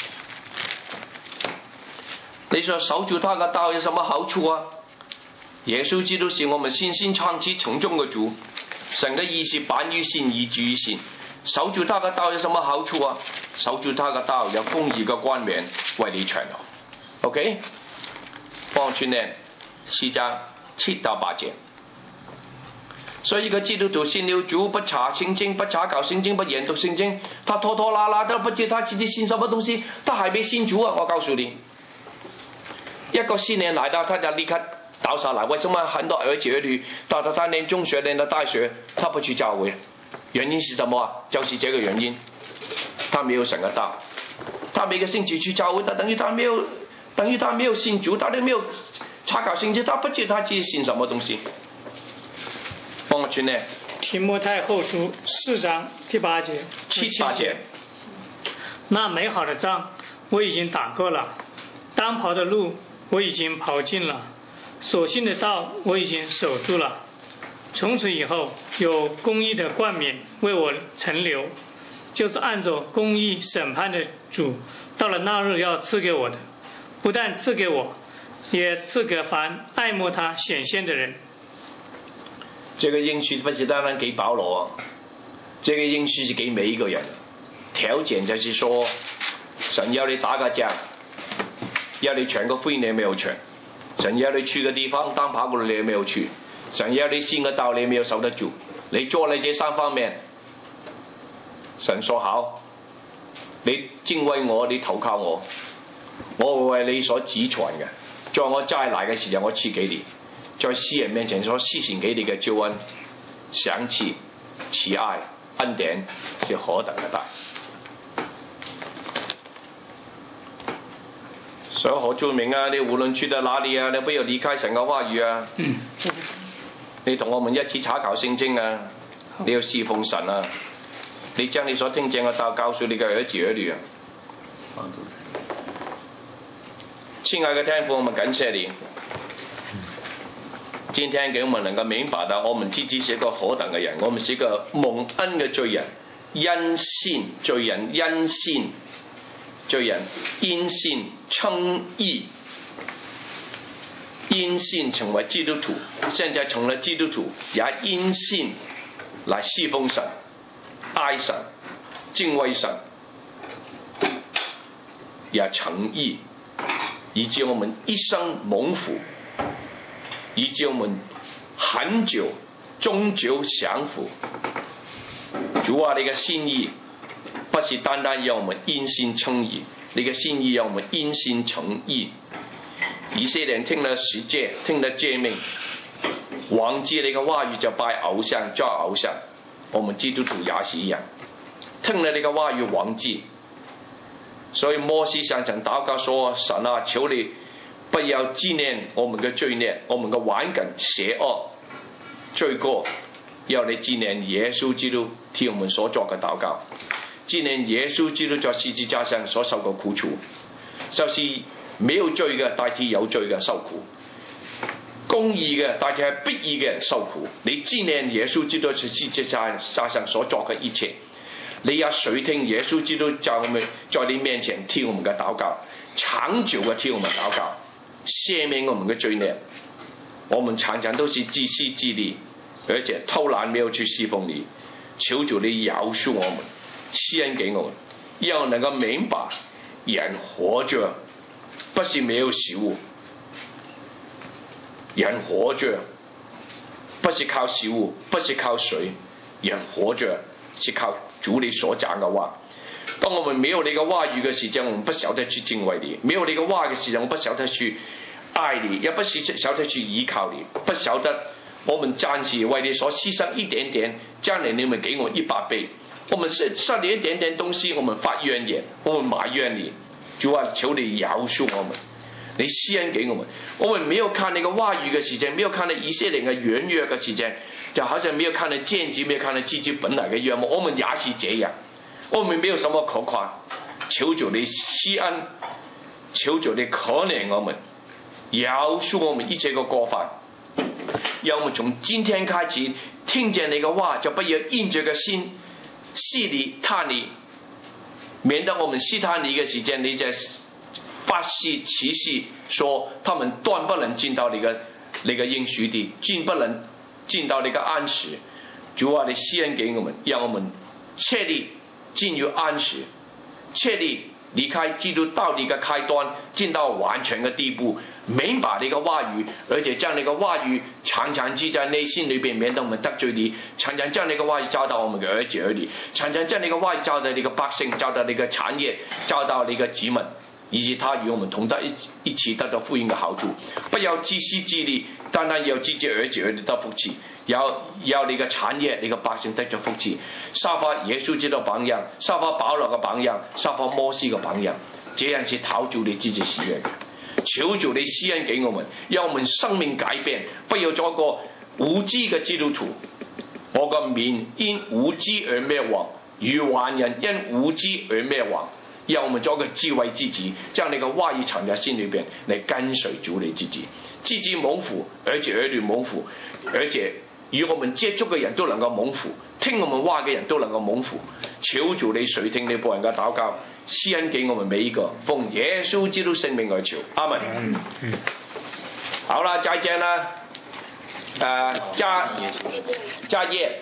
你說守住他的道有什麼好處啊？耶穌基督是我們信心長期成終的主，神的意是本於信，以至於信。守住他的道有什麼好處啊？守住他的道有公義的冠冕為你傳流。OK， 幫串呢四章七到八節。所以一個基督徒信了主，不查聖經，不查考聖經，不研讀聖經，他拖拖拉拉都不知他自己信什麼東西，他還沒信主啊！我告訴你，一個新年來到，他就立刻倒下來。為什麼很多兒子兒女到了他念中學、念到大學，他不去教會？原因是什麼啊？就是這個原因，他沒有神的道，他每個星期去教會，他等於他沒有，等於他沒有信主，他都沒有查考聖經，他不知道他自己信什麼東西。幫我轉呢？ 提摩太後書四章第八節， 七八節。 那美好的仗我已經打過了，當跑的路我已經跑盡了，所信的道我已經守住了。從此以後，有公義的冠冕為我存留，就是按着公義審判的主，到了那日要賜給我的，不但賜給我，也賜給凡愛慕他顯現的人。 這個應許不是單單給保羅，這個應許是給每一個人。條件就是說，神要你打個仗，要你傳個福音，你沒有傳；神要你去個地方當跑過，你沒有去。神要你信個道，你沒有守得住，你做了這三方面，神說好，你敬畏我，你投靠我，我會為你所指傳嘅，在我再來嘅時候，我賜給你，在世人面前所施行給你嘅救恩、賞賜、慈愛、恩典是何等嘅大。所以好著名啊！你無論去到哪裏啊，你不要離開神嘅話語啊。嗯你同我們一起查考聖經啊！你要侍奉神啊！你將你所聽見嘅道告訴你嘅兒子兒女啊！親愛嘅天父，我們感謝你，今天給我們能夠明白到，我們自己是一個何等嘅人，我們是一個蒙恩嘅罪人，因信罪人因信罪人因信稱義。因信成為基督徒，現在成了基督徒，也因信來侍奉神、愛神、敬畏神，也誠意，以致我們一生蒙福，以致我們很久終究享福。主啊，你嘅心意不是單單讓我們因信稱義，你嘅心意讓我們因信誠意。以色列人聽了十誡，聽了誡命，忘記你嘅話語就拜偶像，抓偶像。我們基督徒也是一樣，聽了你嘅話語忘記。所以摩西向神禱告說：神啊，求你不要紀念我們嘅罪孽，我們嘅頑梗邪惡罪過，要你紀念耶穌基督替我們所作嘅禱告，紀念耶穌基督在十字架上所受嘅苦楚，就是沒有罪嘅代替有罪嘅受苦，公義嘅代替係不義嘅人受苦。你紀念耶穌基督在十字架上所作嘅一切，你也垂聽耶穌基督在我們在你面前替我們嘅禱告，長久嘅替我們禱告，赦免我們嘅罪孽。我們常常都是自私自利，而且偷懶沒有去侍奉你，求主你饒恕我們，施恩給我們，讓我能夠明白人活着不是沒有食物，人活着不是靠食物，不是靠水，人活着是靠主你所講嘅話。當我們沒有你嘅話語嘅時間，我們不曉得去敬畏你；沒有你嘅話嘅時間，我不曉得去愛你，也不曉得去依靠你，不曉得我們暫時為你所犧牲一點點，將來你們給我一百倍。我們失失了一點點東西，我們發怨言，我們埋怨你。主啊，求你饒恕我們，你施恩給我們。我們沒有看你嘅話語嘅時間，沒有看到以色列嘅軟弱嘅時間，就好像沒有看到荊棘，沒有看到自己本來嘅樣貌。我們也是這樣。我們沒有什麼可誇，求主你施恩，求主你可憐我們，饒恕我們一切嘅過犯。讓我們從今天開始聽見你嘅話，就不要硬着個心試你探你，免得我們試探你嘅時間，你在發誓起誓說他們斷不能進到你嘅你嘅應許地，進不能進到你嘅安息。主啊，你施恩給我們，讓我們確立進入安息，確立離開基督道理嘅開端，進到完全嘅地步，明白你嘅話語，而且將你嘅話語常常記在內心裏邊，免得我們得罪你。常常將你嘅話語教導我們嘅兒子兒女，常常將你嘅話語教導你嘅百姓，教導你嘅產業，教導你嘅子民，以致他與我們同得一一起得到福音嘅好處。不要自私自利，單單要自己兒子兒女得福氣。要要你嘅產業，你嘅百姓得咗福氣，效法耶穌基督嘅榜樣，效法保羅嘅榜樣，效法摩西嘅榜樣，這樣是討主你自己喜悅嘅。求主你施恩給我們，讓我們生命改變，不要做一個無知嘅基督徒。我個民因無知而滅亡，愚頑人因無知而滅亡。讓我們做個智慧之子，將你嘅話語藏在心裏邊，嚟跟隨主你自己，自己蒙福，而且兒女蒙福，而且與我們接觸嘅人都能夠蒙福，聽我們話嘅人都能夠蒙福。求主你垂聽你僕人嘅禱告，施恩給我們每一個，奉耶穌基督聖名而求，阿門。嗯嗯、好啦，再見啦，誒、呃，家家業。